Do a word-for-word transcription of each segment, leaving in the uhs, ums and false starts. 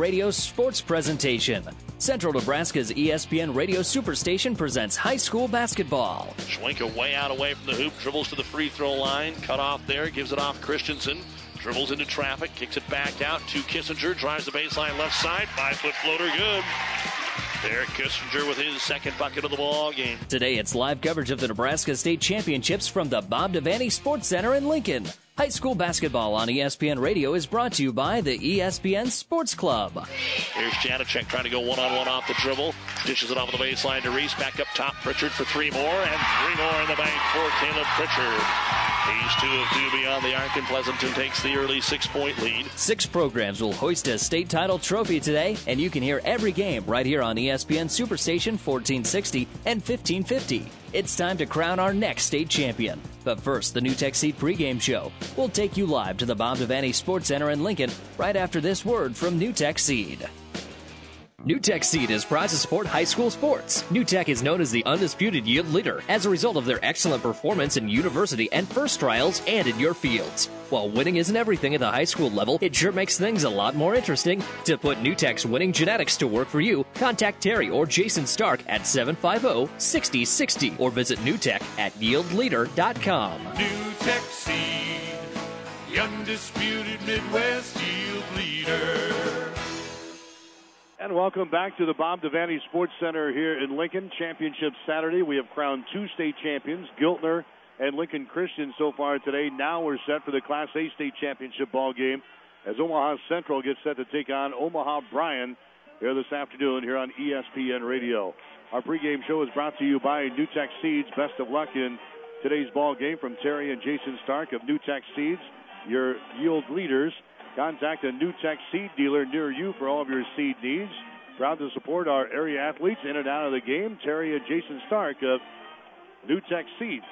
Radio sports presentation. Central Nebraska's E S P N Radio Superstation presents high school basketball. Schwenka way out away from the hoop, dribbles to the free throw line, cut off there, gives it off Christensen, dribbles into traffic, kicks it back out to Kissinger, drives the baseline left side, five-foot floater, good. Derek Kissinger with his second bucket of the ball game. Today it's live coverage of the Nebraska State Championships from the Bob Devaney Sports Center in Lincoln. High school basketball on E S P N Radio is brought to you by the E S P N Sports Club. Here's Janacek trying to go one-on-one off the dribble. Dishes it off the baseline to Reese. Back up top, Pritchard for three more, and three more in the bank for Caleb Pritchard. He's two of two beyond the arc, and Pleasanton takes the early six-point lead. Six programs will hoist a state title trophy today, and you can hear every game right here on E S P N Superstation fourteen sixty and fifteen fifty. It's time to crown our next state champion. But first, the New Tech Seed pregame show. We'll take you live to the Bob Devaney Sports Center in Lincoln right after this word from New Tech Seed. New Tech Seed is proud to support high school sports. New Tech is known as the undisputed yield leader as a result of their excellent performance in university and first trials and in your fields. While winning isn't everything at the high school level, it sure makes things a lot more interesting. To put New Tech's winning genetics to work for you, contact Terry or Jason Stark at seven five zero, six zero six zero or visit newtech at yield leader dot com. New Tech Seed, the undisputed Midwest yield leader. And welcome back to the Bob Devaney Sports Center here in Lincoln. Championship Saturday. We have crowned two state champions, Giltner and Lincoln Christian so far today. Now we're set for the Class A state championship ball game as Omaha Central gets set to take on Omaha Bryan here this afternoon here on E S P N Radio. Our pregame show is brought to you by New Tech Seeds. Best of luck in today's ball game from Terry and Jason Stark of New Tech Seeds, your yield leaders. Contact a New Tech seed dealer near you for all of your seed needs. Proud to support our area athletes in and out of the game. Terry and Jason Stark of New Tech Seeds.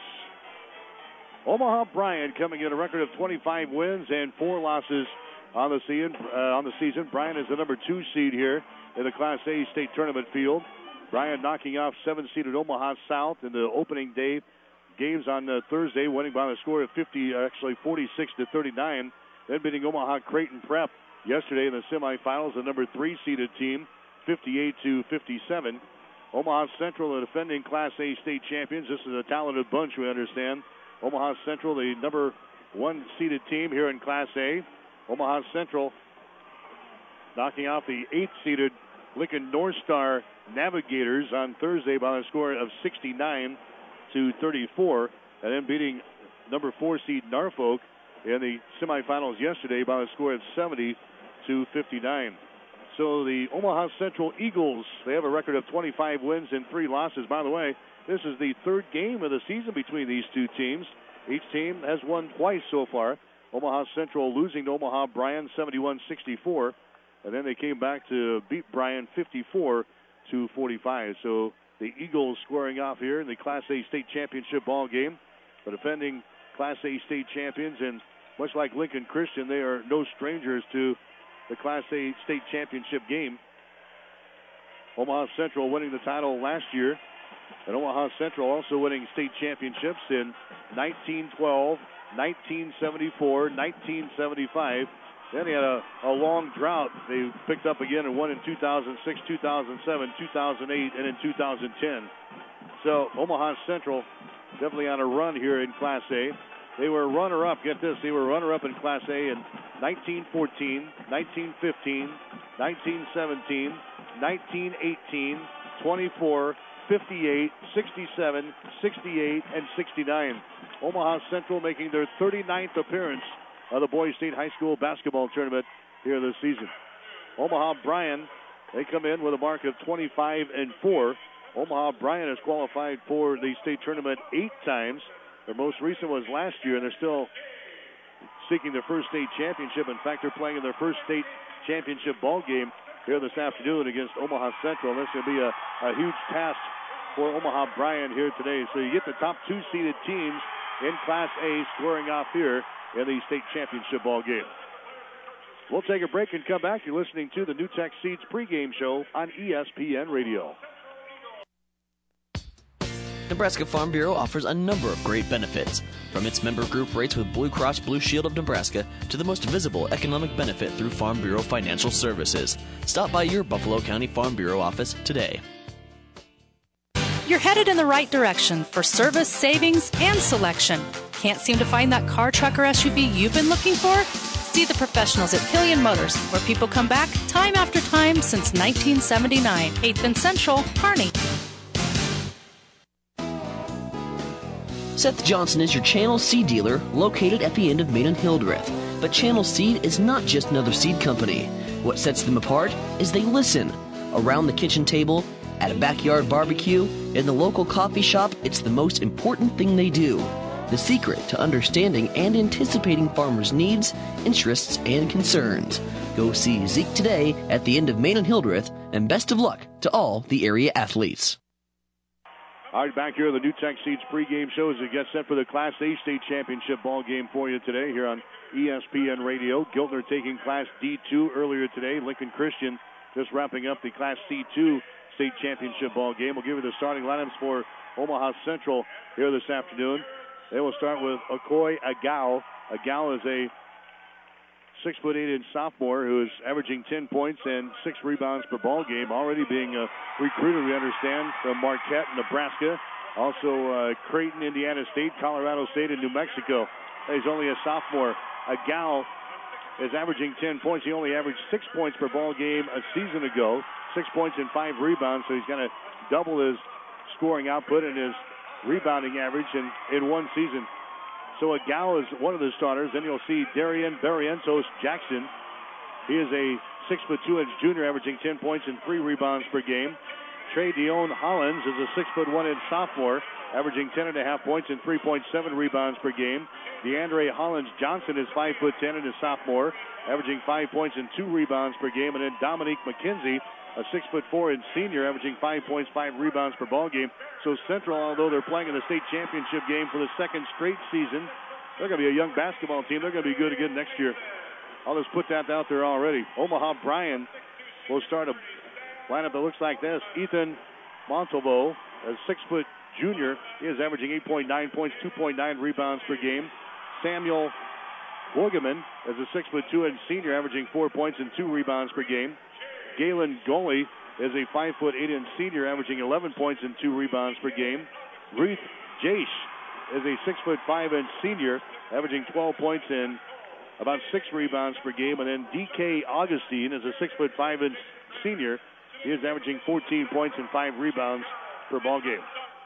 Omaha Bryan coming in a record of twenty-five wins and four losses on the season. Uh, on the season, Bryan is the number two seed here in the Class A state tournament field. Bryan knocking off seven-seeded Omaha South in the opening day games on uh, Thursday, winning by a score of fifty, uh, actually forty-six to thirty-nine. Then beating Omaha Creighton Prep yesterday in the semifinals, the number three seeded team, fifty-eight to fifty-seven. Omaha Central, the defending Class A state champions. This is a talented bunch, we understand. Omaha Central, the number one seeded team here in Class A. Omaha Central knocking off the eighth seeded Lincoln North Star Navigators on Thursday by a score of sixty-nine to thirty-four, and then beating number four seed Norfolk in the semifinals yesterday by a score of seventy to fifty-nine. So the Omaha Central Eagles, they have a record of twenty-five wins and three losses. By the way, this is the third game of the season between these two teams. Each team has won twice so far. Omaha Central losing to Omaha Bryan seventy-one sixty-four, and then they came back to beat Bryan fifty-four to forty-five. So the Eagles squaring off here in the Class A state championship ball game. The defending Class A state champions, and much like Lincoln Christian, they are no strangers to the Class A state championship game. Omaha Central winning the title last year, and Omaha Central also winning state championships in nineteen twelve, nineteen seventy-four, nineteen seventy-five. Then they had a, a long drought. They picked up again and won in two thousand six, two thousand seven, two thousand eight, and in two thousand ten. So Omaha Central definitely on a run here in Class A. They were runner-up, get this, they were runner-up in Class A in nineteen fourteen, nineteen fifteen, nineteen seventeen, nineteen eighteen, twenty-four, fifty-eight, sixty-seven, sixty-eight, and sixty-nine. Omaha Central making their thirty-ninth appearance of the Boys State High School basketball tournament here this season. Omaha Bryan, they come in with a mark of twenty-five and four. Omaha Bryan has qualified for the state tournament eight times. Their most recent was last year, and they're still seeking their first state championship. In fact, they're playing in their first state championship ball game here this afternoon against Omaha Central. And this is going to be a, a huge task for Omaha Bryan here today. So you get the top two seeded teams in Class A squaring off here in the state championship ball game. We'll take a break and come back. You're listening to the New Tech Seeds pregame show on E S P N Radio. Nebraska Farm Bureau offers a number of great benefits, from its member group rates with Blue Cross Blue Shield of Nebraska to the most visible economic benefit through Farm Bureau Financial Services. Stop by your Buffalo County Farm Bureau office today. You're headed in the right direction for service, savings, and selection. Can't seem to find that car, truck, or S U V you've been looking for? See the professionals at Killian Motors, where people come back time after time since nineteen seventy-nine. eighth and Central, Kearney. Seth Johnson is your Channel Seed dealer located at the end of Main and Hildreth. But Channel Seed is not just another seed company. What sets them apart is they listen. Around the kitchen table, at a backyard barbecue, in the local coffee shop, it's the most important thing they do. The secret to understanding and anticipating farmers' needs, interests, and concerns. Go see Zeke today at the end of Main and Hildreth, and best of luck to all the area athletes. All right, back here on the NewTek Seeds pregame show as it gets set for the Class A state championship ball game for you today here on E S P N Radio. Giltner taking Class D two earlier today. Lincoln Christian just wrapping up the Class C two state championship ball game. We'll give you the starting lineups for Omaha Central here this afternoon. They will start with Okoy Agao. Agao is a six foot eight inch sophomore who is averaging ten points and six rebounds per ball game. Already being uh, recruited, we understand, from Marquette, Nebraska. Also uh, Creighton, Indiana State, Colorado State, and New Mexico. He's only a sophomore. Agao is averaging ten points. He only averaged six points per ball game a season ago. Six points and five rebounds, so he's going to double his scoring output and his rebounding average in, in one season. So Agao is one of the starters. Then you'll see Darian Barrientos Jackson. He is a six foot two inch junior averaging ten points and three rebounds per game. Trey Dion Hollins is a six foot one inch sophomore averaging ten and a half points and three point seven rebounds per game. DeAndre Hollins Johnson is five foot ten and a sophomore averaging five points and two rebounds per game. And then Dominique McKenzie, a six foot four inch senior averaging five points, five rebounds per ball game. So Central, although they're playing in the state championship game for the second straight season, they're going to be a young basketball team. They're going to be good again next year. I'll just put that out there already. Omaha Bryan will start a lineup that looks like this. Ethan Montalvo, a six foot junior, he is averaging eight point nine points, two point nine rebounds per game. Samuel Borgeman is a six foot two inch senior averaging four points and two rebounds per game. Galen Goley is a five foot eight inch senior averaging eleven points and two rebounds per game. Ruth Jace is a six foot five inch senior averaging twelve points and about six rebounds per game. And then D K Augustine is a six foot five inch senior. He is averaging fourteen points and five rebounds per ball game.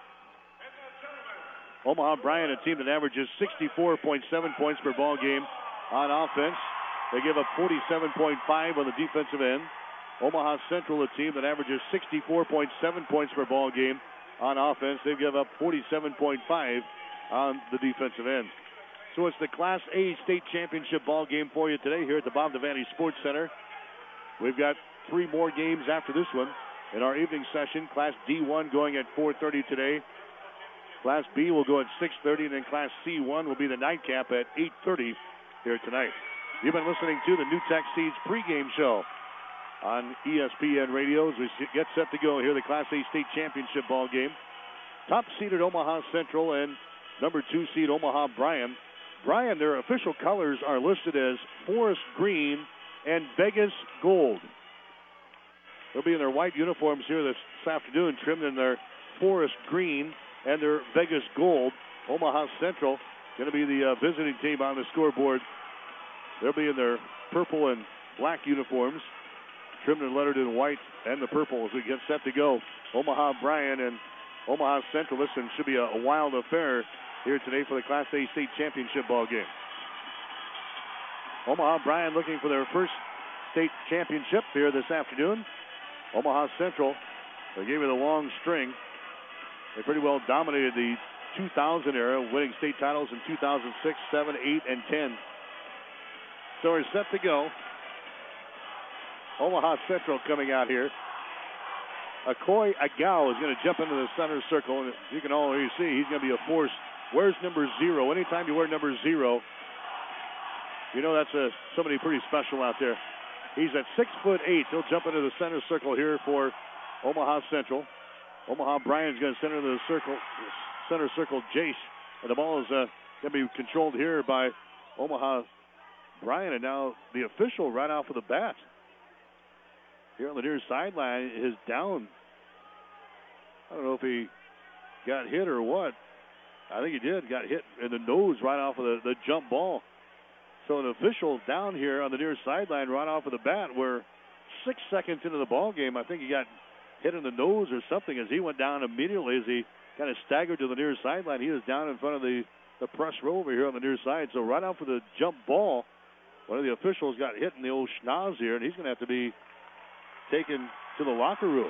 Omaha Bryan, a team that averages sixty-four point seven points per ball game on offense. They give up forty-seven point five on the defensive end. Omaha Central, a team that averages sixty-four point seven points per ball game on offense. They give up forty-seven point five on the defensive end. So it's the Class A state championship ball game for you today here at the Bob Devaney Sports Center. We've got three more games after this one in our evening session. Class D one going at four thirty today. Class B will go at six thirty, and then Class C one will be the nightcap at eight thirty here tonight. You've been listening to the NewTek Seeds pregame show on E S P N Radio as we get set to go here, the Class A state championship ball game. Top-seeded Omaha Central and number two seed Omaha Bryan. Bryan, their official colors are listed as forest green and Vegas gold. They'll be in their white uniforms here this afternoon, trimmed in their forest green and their Vegas gold. Omaha Central going to be the uh, visiting team on the scoreboard. They'll be in their purple and black uniforms, trimmed and lettered in white and the purple as we get set to go. Omaha Bryan and Omaha Central. Listen, should be a, a wild affair here today for the Class A state championship ball game. Omaha Bryan looking for their first state championship here this afternoon. Omaha Central, they gave it a long string. They pretty well dominated the two thousand era, winning state titles in two thousand six, seven, eight, and ten. So we're set to go. Omaha Central coming out here. Okoy Agao is going to jump into the center circle, and you can already see he's going to be a force. Where's number zero? Anytime you wear number zero, you know that's a, somebody pretty special out there. He's at six foot eight. He'll jump into the center circle here for Omaha Central. Omaha Bryant's going to center the circle, center circle Jace. And the ball is uh, going to be controlled here by Omaha Bryant. And now the official right off of the bat. Here on the near sideline is down. I don't know if he got hit or what. I think he did. Got hit in the nose right off of the, the jump ball. So an official down here on the near sideline right off of the bat. We're six seconds into the ball game. I think he got hit in the nose or something as he went down immediately as he kind of staggered to the near sideline. He was down in front of the, the press row over here on the near side. So right off of the jump ball, one of the officials got hit in the old schnoz here, and he's going to have to be taken to the locker room.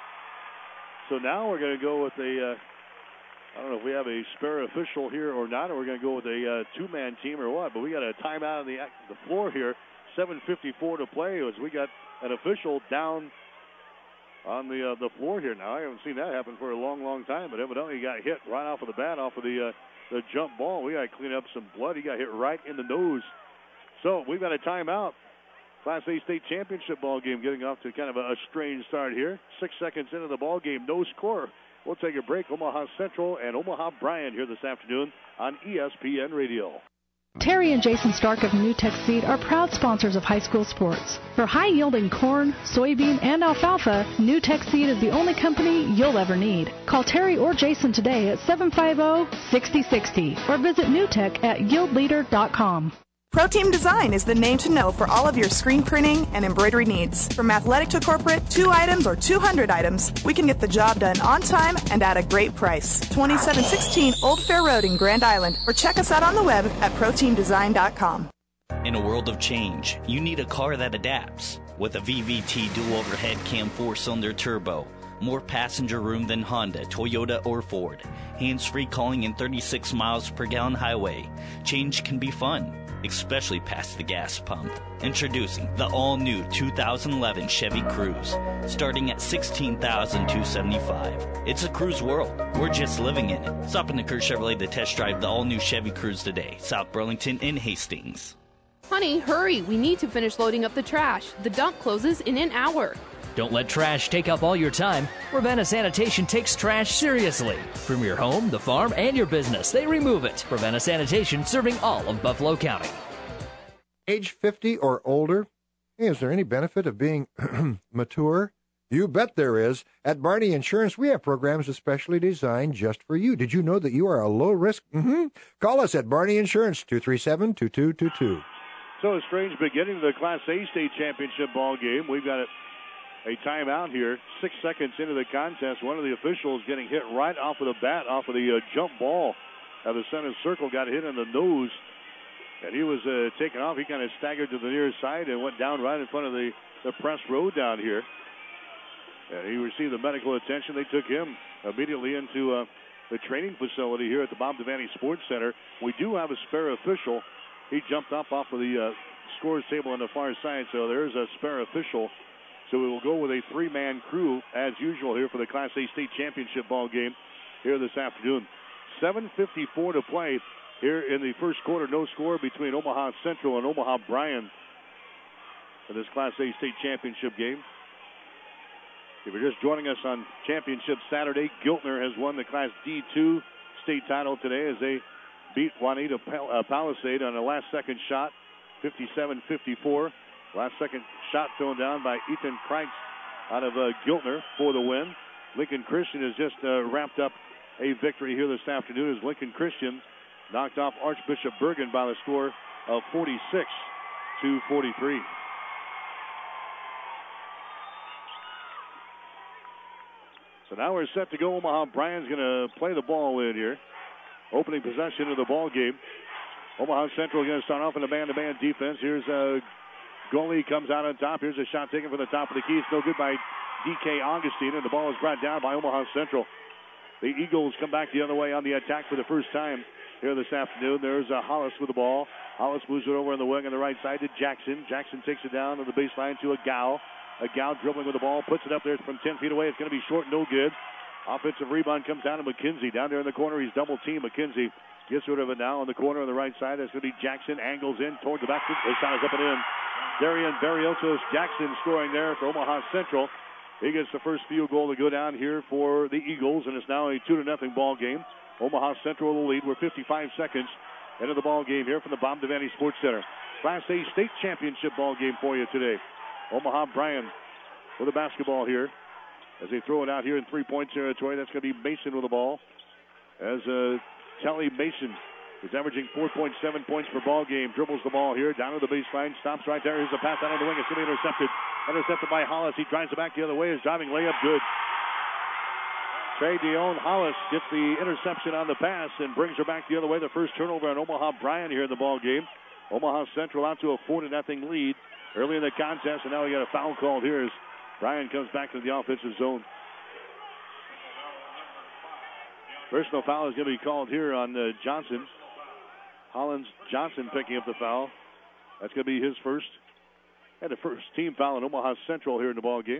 So now we're going to go with a, uh, I don't know if we have a spare official here or not, or we're going to go with a uh, two-man team or what, but we got a timeout on the, the floor here. seven fifty-four to play as we got an official down on the uh, the floor here now. I haven't seen that happen for a long, long time, but evidently he got hit right off of the bat, off of the, uh, the jump ball. We got to clean up some blood. He got hit right in the nose. So we've got a timeout. Class A state championship ball game getting off to kind of a, a strange start here. Six seconds into the ball game, no score. We'll take a break. Omaha Central and Omaha Bryant here this afternoon on E S P N Radio. Terry and Jason Stark of NewTek Seed are proud sponsors of high school sports. For high-yielding corn, soybean, and alfalfa, NewTek Seed is the only company you'll ever need. Call Terry or Jason today at seven five zero, six zero six zero or visit newtek at yield leader dot com. ProTeam Design is the name to know for all of your screen printing and embroidery needs. From athletic to corporate, two items or two hundred items, we can get the job done on time and at a great price. twenty-seven sixteen Old Fair Road in Grand Island, or check us out on the web at pro team design dot com. In a world of change, you need a car that adapts. With a V V T dual overhead cam four-cylinder turbo, more passenger room than Honda, Toyota, or Ford, hands-free calling and thirty-six miles per gallon highway, change can be fun, especially past the gas pump. Introducing the all-new two thousand eleven Chevy Cruze, starting at sixteen thousand two hundred seventy-five dollars. It's a cruise world. We're just living in it. Stop in the Kerr Chevrolet to test drive the all-new Chevy Cruze today. South Burlington and Hastings. Honey, hurry. We need to finish loading up the trash. The dump closes in an hour. Don't let trash take up all your time. Ravenna Sanitation takes trash seriously. From your home, the farm, and your business, they remove it. Ravenna Sanitation, serving all of Buffalo County. Age fifty or older? Hey, is there any benefit of being mature? You bet there is. At Barney Insurance, we have programs especially designed just for you. Did you know that you are a low risk? Mm-hmm. Call us at Barney Insurance, two three seven, two two two two. So a strange beginning to the Class A state championship ball game. We've got a, a timeout here. Six seconds into the contest. One of the officials getting hit right off of the bat, off of the uh, jump ball. Uh, the center circle got hit in the nose. And he was uh, taken off. He kind of staggered to the near side and went down right in front of the, the press row down here. And he received the medical attention. They took him immediately into uh, the training facility here at the Bob Devaney Sports Center. We do have a spare official. He jumped up off of the uh, scores table on the far side, so there's a spare official. So we will go with a three-man crew, as usual, here for the Class A state championship ball game here this afternoon. seven fifty-four to play here in the first quarter. No score between Omaha Central and Omaha Bryant in this Class A state championship game. If you're just joining us on Championship Saturday, Giltner has won the Class D two state title today as they beat Juanita Palisade on a last-second shot, fifty-seven fifty-four. Last-second shot thrown down by Ethan Kreitz out of uh, Giltner for the win. Lincoln Christian has just uh, wrapped up a victory here this afternoon as Lincoln Christian knocked off Archbishop Bergen by the score of forty-six to forty-three. So now we're set to go. Omaha Bryant's going to play the ball in here. Opening possession of the ball game. Omaha Central going to start off in a man-to-man defense. Here's a goalie comes out on top. Here's a shot taken from the top of the key. It's no good by D K Augustine, and the ball is brought down by Omaha Central. The Eagles come back the other way on the attack for the first time here this afternoon. There's a Hollis with the ball. Hollis moves it over on the wing on the right side to Jackson. Jackson takes it down on the baseline to a Gow. A Gow dribbling with the ball, puts it up there from ten feet away. It's going to be short, no good. Offensive rebound comes down to McKenzie. Down there in the corner, he's double teamed. McKenzie gets rid of it now on the corner on the right side. That's going to be Jackson. Angles in toward the basket. His shot is up and in. Darian Barrios Jackson scoring there for Omaha Central. He gets the first field goal to go down here for the Eagles, and it's now a two to nothing ball game. Omaha Central in the lead. We're fifty-five seconds into the ball game here from the Bob Devaney Sports Center. Class A state championship ball game for you today. Omaha Bryan with the basketball here as they throw it out here in three-point territory. That's going to be Mason with the ball. As uh, Kelly Mason is averaging four point seven points per ball game. Dribbles the ball here down to the baseline. Stops right there. Here's a pass out on the wing. It's going to be intercepted. Intercepted by Hollis. He drives it back the other way. His driving layup good. Trey Dion Hollis gets the interception on the pass and brings her back the other way. The first turnover on Omaha Bryan here in the ball game. Omaha Central out to a four to nothing lead early in the contest, and now we got a foul called here as Bryan comes back to the offensive zone. Personal foul is going to be called here on uh, Johnson. Hollins Johnson picking up the foul. That's going to be his first. And the first team foul in Omaha Central here in the ball game.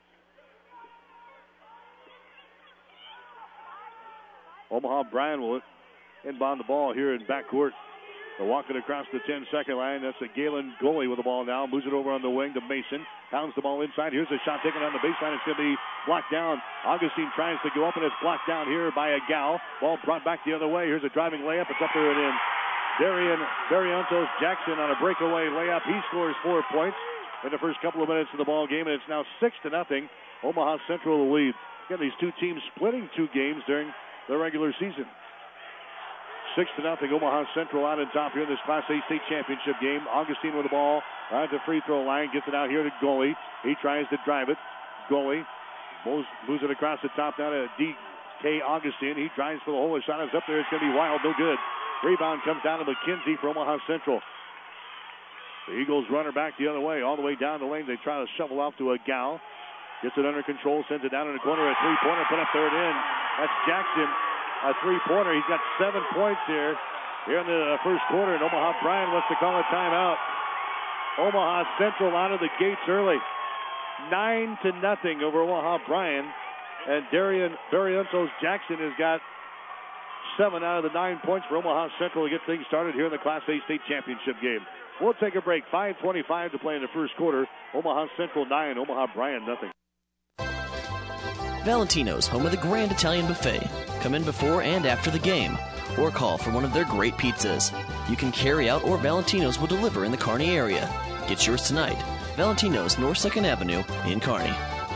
Omaha Bryan will inbound the ball here in backcourt. They're walking across the ten-second line. That's a Galen Goley with the ball now. Moves it over on the wing to Mason. Pounds the ball inside. Here's a shot taken on the baseline. It's going to be blocked down. Augustine tries to go up, and it's blocked down here by a Gal. Ball brought back the other way. Here's a driving layup. It's up there and in. Darian Barrientos Jackson on a breakaway layup. He scores four points in the first couple of minutes of the ball game, and it's now six to nothing. Omaha Central the lead. Again, these two teams splitting two games during the regular season. Six to nothing. Omaha Central out on top here in this Class A state championship game. Augustine with the ball at the free throw line. Gets it out here to Goley. He tries to drive it. Goley moves, moves it across the top down to D K Augustine. He drives for the hole. His shot is up there. It's going to be wild. No good. Rebound comes down to McKenzie for Omaha Central. The Eagles run her back the other way. All the way down the lane. They try to shovel off to a Gal. Gets it under control. Sends it down in the corner. A three-pointer. Put up there and in. That's Jackson. A three-pointer. He's got seven points here, here in the first quarter, and Omaha Bryan wants to call a timeout. Omaha Central out of the gates early. Nine to nothing over Omaha Bryan, and Darian Barrientos Jackson has got seven out of the nine points for Omaha Central to get things started here in the Class A state championship game. We'll take a break. five twenty-five to play in the first quarter. Omaha Central nine, Omaha Bryan nothing. Valentino's, home of the Grand Italian Buffet. Come in before and after the game, or call for one of their great pizzas. You can carry out, or Valentino's will deliver in the Kearney area. Get yours tonight. Valentino's, North second Avenue in Kearney.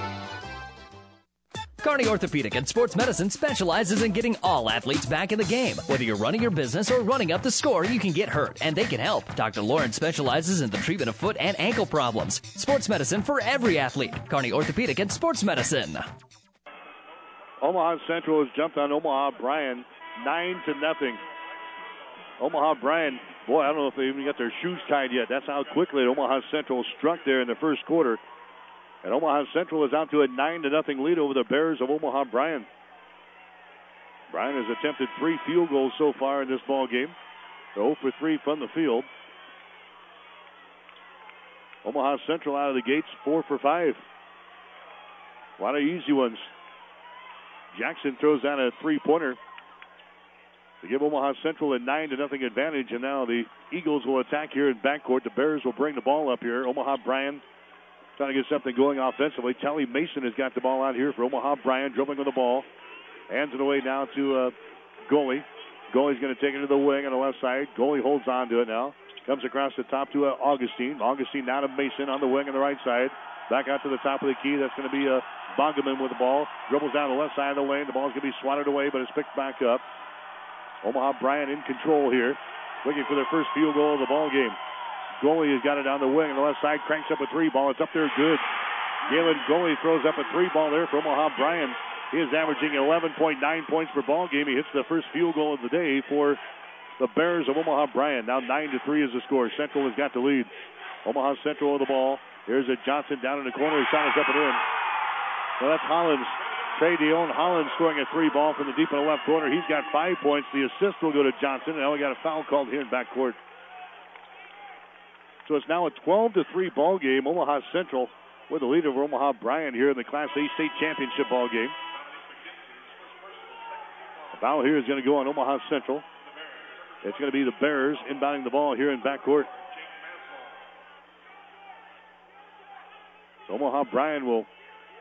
Kearney Orthopedic and Sports Medicine specializes in getting all athletes back in the game. Whether you're running your business or running up the score, you can get hurt, and they can help. Doctor Lawrence specializes in the treatment of foot and ankle problems. Sports medicine for every athlete. Kearney Orthopedic and Sports Medicine. Omaha Central has jumped on Omaha Bryan nine to nothing. Omaha Bryan, boy, I don't know if they even got their shoes tied yet. That's how quickly Omaha Central struck there in the first quarter. And Omaha Central is out to a nine to nothing lead over the Bears of Omaha Bryan. Bryan has attempted three field goals so far in this ball game. zero for three from the field. Omaha Central out of the gates, four for five. A lot of easy ones. Jackson throws down a three-pointer to give Omaha Central a nine to nothing advantage, and now the Eagles will attack here in backcourt. The Bears will bring the ball up here. Omaha Bryan trying to get something going offensively. Telly Mason has got the ball out here for Omaha Bryan, dribbling with the ball. Hands it away now to uh, Goley. Goley's going to take it to the wing on the left side. Goley holds on to it now. Comes across the top to uh, Augustine. Augustine now to Mason on the wing on the right side. Back out to the top of the key. That's going to be uh, Bongaman with the ball. Dribbles down the left side of the lane. The ball's going to be swatted away, but it's picked back up. Omaha Bryan in control here, looking for their first field goal of the ball game. Goley has got it down the wing on the left side. Cranks up a three ball. It's up there good. Galen Goley throws up a three ball there for Omaha Bryan. He is averaging eleven point nine points per ball game. He hits the first field goal of the day for the Bears of Omaha Bryan. Now nine to three is the score. Central has got the lead. Omaha Central with the ball. Here's a Johnson down in the corner. His shot is up and in. Well, that's Hollins. Trey Dion Hollins scoring a three ball from the deep in the left corner. He's got five points. The assist will go to Johnson. And now we got a foul called here in backcourt. So it's now a twelve to three ball game. Omaha Central with the lead over Omaha Bryan here in the Class A state championship ball game. The foul here is going to go on Omaha Central. It's going to be the Bears inbounding the ball here in backcourt. So Omaha Bryan will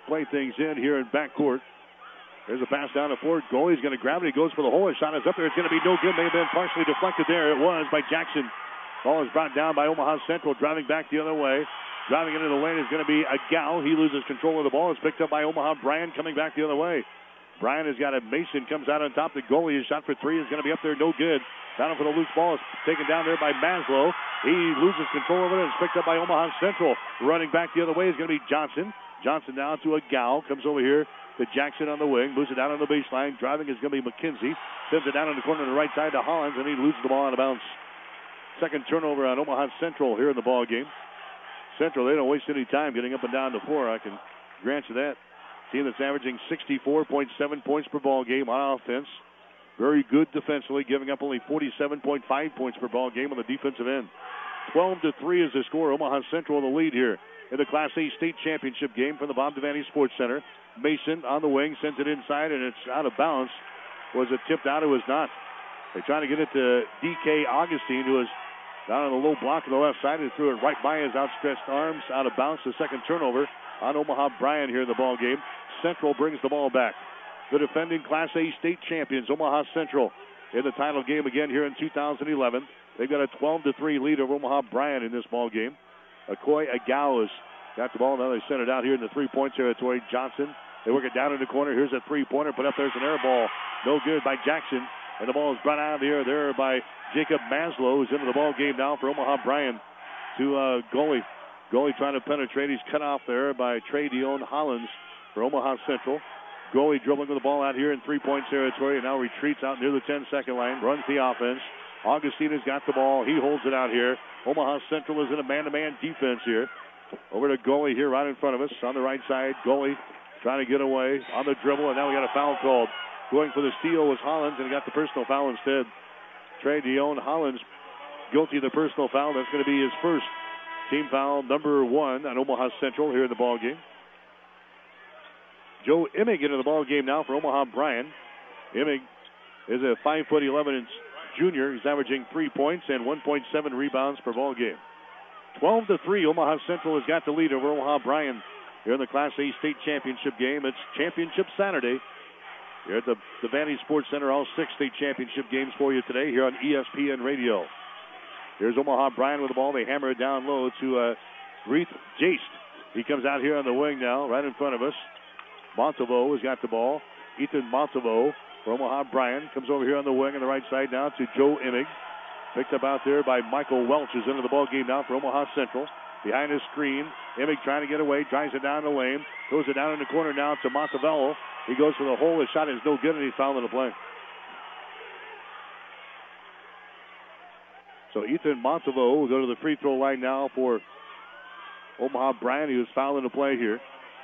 play things in here in backcourt. There's a pass down to Ford. Goalie's going to grab it. He goes for the hole. His shot is up there. It's going to be no good. May have been partially deflected there. It was by Jackson. Ball is brought down by Omaha Central. Driving back the other way. Driving into the lane is going to be a Gal. He loses control of the ball. It's picked up by Omaha Bryan coming back the other way. Bryan has got it. Mason comes out on top. The goalie. His shot for three is going to be up there. No good. Down for the loose ball. It's taken down there by Maslow. He loses control of it. It's picked up by Omaha Central. Running back the other way is going to be Johnson. Johnson now to a Gal. Comes over here to Jackson on the wing. Moves it down on the baseline. Driving is going to be McKenzie. Sends it down in the corner on the right side to Hollins, and he loses the ball out of bounds. Second turnover on Omaha Central here in the ball game. Central, they don't waste any time getting up and down the floor. I can grant you that. Team that's averaging sixty-four point seven points per ball game on offense. Very good defensively, giving up only forty-seven point five points per ball game on the defensive end. twelve to three is the score. Omaha Central in the lead here in the Class A state championship game from the Bob Devaney Sports Center. Mason on the wing, sends it inside, and it's out of bounds. Was it tipped out? It was not. They're trying to get it to D K Augustine, who is down on the low block on the left side, and threw it right by his outstretched arms, out of bounds. The second turnover on Omaha Bryan here in the ball game. Central brings the ball back. The defending Class A state champions, Omaha Central, in the title game again here in two thousand eleven. They've got a twelve to three lead over Omaha Bryan in this ball game. Akoy Agao has got the ball. Now they send it out here in the three-point territory. Johnson, they work it down in the corner. Here's a three-pointer. Put up there's an air ball. No good by Jackson. And the ball is brought out of the air there by Jacob Maslow, who's into the ball game now for Omaha Bryan to uh, goalie. Goalie trying to penetrate. He's cut off there by Trey Dion Hollins for Omaha Central. Goalie dribbling with the ball out here in three-point territory and now retreats out near the ten-second line. Runs the offense. Augustine has got the ball. He holds it out here. Omaha Central is in a man-to-man defense here. Over to goalie here right in front of us on the right side. Goalie trying to get away on the dribble, and now we got a foul called. Going for the steal was Hollins, and he got the personal foul instead. Trey Dion Hollins guilty of the personal foul. That's going to be his first team foul, number one on Omaha Central here in the ball game. Joe Emig into the ball game now for Omaha Bryan. Emig is a five foot eleven inch junior. He's averaging three points and one point seven rebounds per ball game. twelve to three, Omaha Central has got the lead over Omaha Bryan here in the Class A state championship game. It's Championship Saturday here at the Devaney Sports Center. All six state championship games for you today here on E S P N Radio. Here's Omaha Bryan with the ball. They hammer it down low to uh, Reith Jaste. He comes out here on the wing now, right in front of us. Montevo has got the ball. Ethan Montevo for Omaha Bryan comes over here on the wing on the right side now to Joe Emig. Picked up out there by Michael Welch, who's into the ball game now for Omaha Central. Behind his screen, Emig trying to get away, drives it down the lane, throws it down in the corner now to Montevello. He goes for the hole. His shot is no good, and he's fouled in the play. So Ethan Montevo will go to the free throw line now for Omaha Bryan. He was fouled in the play here.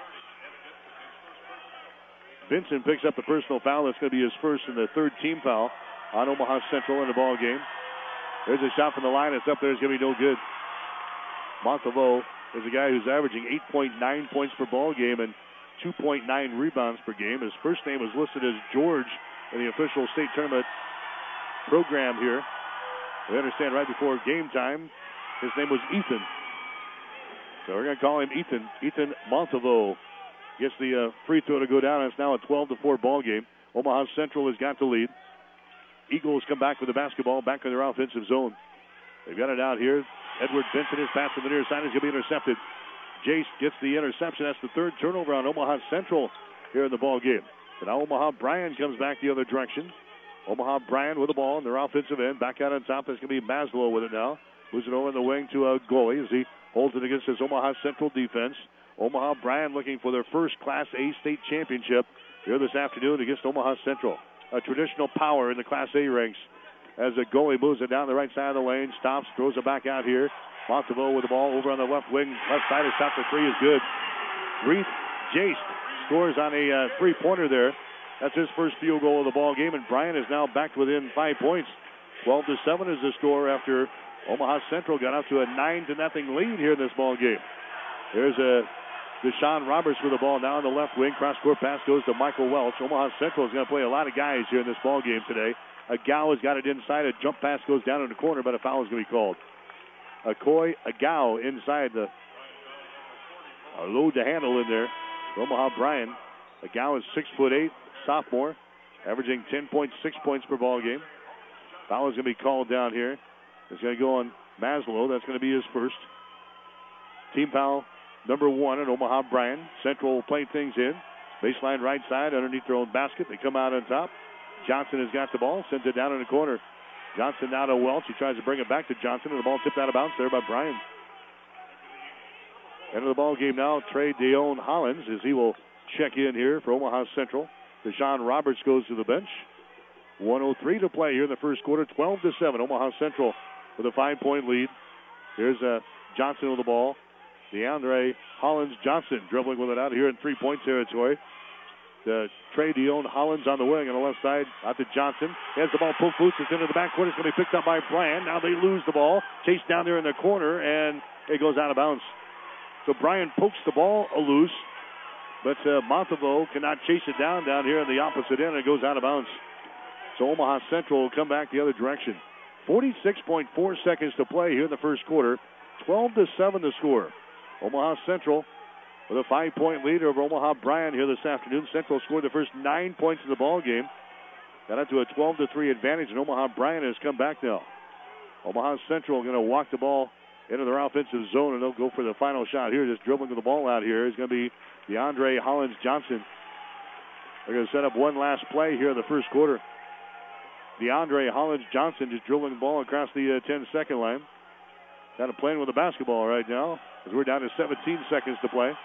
Vincent picks up the personal foul. That's going to be his first and the third team foul on Omaha Central in the ball game. There's a shot from the line. It's up there. It's going to be no good. Montevo is a guy who's averaging eight point nine points per ball game and two point nine rebounds per game. His first name was listed as George in the official state tournament program here. We understand right before game time, his name was Ethan. So we're going to call him Ethan. Ethan Montevo gets the uh, free throw to go down. It's now a twelve to four ball game. Omaha Central has got the lead. Eagles come back with the basketball back in their offensive zone. They've got it out here. Edward Benson is pass from the near side. Is going to be intercepted. Jace gets the interception. That's the third turnover on Omaha Central here in the ball game. So now Omaha Bryan comes back the other direction. Omaha Bryan with the ball in their offensive end. Back out on top. It's going to be Maslow with it now. Moves it over in the wing to a goalie as he holds it against his Omaha Central defense. Omaha Bryan looking for their first Class A state championship here this afternoon against Omaha Central. A traditional power in the Class A ranks as the goalie moves it down the right side of the lane, stops, throws it back out here. Montevo with the ball over on the left wing, left side. His shot for three is good. Reith Jaste scores on a uh, three-pointer there. That's his first field goal of the ball game, and Bryan is now back within five points. twelve to seven is the score after Omaha Central got up to a nine to nothing lead here in this ball game. There's a Deshaun Roberts with the ball now on the left wing. Cross-court pass goes to Michael Welch. Omaha Central is going to play a lot of guys here in this ball game today. Agao has got it inside. A jump pass goes down in the corner, but a foul is going to be called. Akoy Agao inside the a load to handle in there. for Omaha Bryan. Agawa is six foot eight, sophomore, averaging ten point six points per ball game. Foul is going to be called down here. It's going to go on Maslow. That's going to be his first. Team foul number one at Omaha Bryan. Central will play things in. Baseline right side underneath their own basket. They come out on top. Johnson has got the ball. Sends it down in the corner. Johnson now to Welch. He tries to bring it back to Johnson, and the ball tipped out of bounds there by Bryan. End of the ball game now. Trey Deon Hollins as he will check in here for Omaha Central. Deshaun Roberts goes to the bench. one oh three to play here in the first quarter. twelve to seven. Omaha Central with a five-point lead. Here's uh, Johnson with the ball. DeAndre Hollins Johnson dribbling with it out here in three-point territory. The Trey Deon Hollins on the wing on the left side. Out to Johnson. He has the ball poked loose. It's into the backcourt. It's going to be picked up by Bryan. Now they lose the ball. Chased down there in the corner, and it goes out of bounds. So Bryan pokes the ball loose, but uh, Montevo cannot chase it down down here in the opposite end, and it goes out of bounds. So Omaha Central will come back the other direction. forty-six point four seconds to play here in the first quarter. twelve to seven to score. Omaha Central with a five-point lead over Omaha Bryan here this afternoon. Central scored the first nine points of the ball game. Got up to a twelve to three advantage, and Omaha Bryan has come back now. Omaha Central going to walk the ball into their offensive zone, and they'll go for the final shot here. Just dribbling the ball out here is going to be DeAndre Hollins Johnson. They're going to set up one last play here in the first quarter. DeAndre Hollins Johnson just dribbling the ball across the uh, ten-second line. Kind of playing with the basketball right now as we're down to seventeen seconds to play.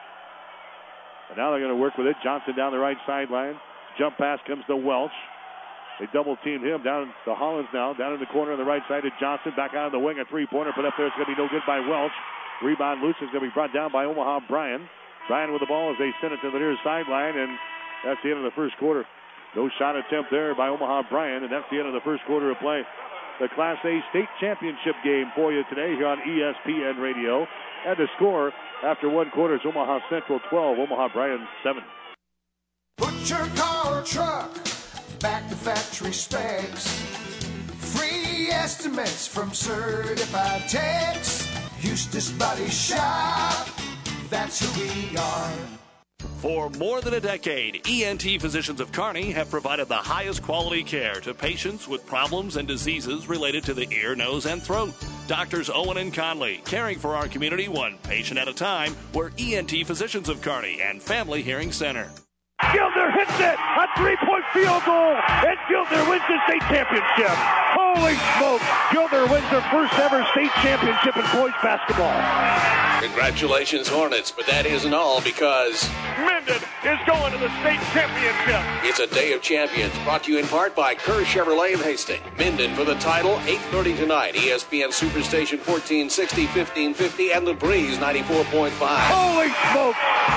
And now they're going to work with it. Johnson down the right sideline. Jump pass comes to Welch. They double-teamed him down to Hollins now. Down in the corner on the right side to Johnson. Back out of the wing. A three-pointer put up there. It's going to be no good by Welch. Rebound loose is going to be brought down by Omaha Bryan. Bryan with the ball as they send it to the near sideline. And that's the end of the first quarter. No shot attempt there by Omaha Bryan. And that's the end of the first quarter of play. The Class A state championship game for you today here on E S P N Radio. And the score after one quarter is Omaha Central twelve, Omaha Bryan seven. Put your car or truck back to factory specs. Free estimates from certified techs. Eustace Body Shop, that's who we are. For more than a decade, E N T Physicians of Kearney have provided the highest quality care to patients with problems and diseases related to the ear, nose, and throat. Doctors Owen and Conley, caring for our community one patient at a time. We're E N T Physicians of Kearney and Family Hearing Center. Gilder hits it! A three-point field goal! And Gilder wins the state championship! Holy smokes! Gilder wins their first ever state championship in boys basketball. Congratulations, Hornets, but that isn't all because Minden is going to the state championship. It's a day of champions, brought to you in part by Kerr Chevrolet of Hastings. Minden for the title, eight thirty tonight. E S P N Superstation fourteen sixty, fifteen fifty, and The Breeze ninety-four point five. Holy smokes!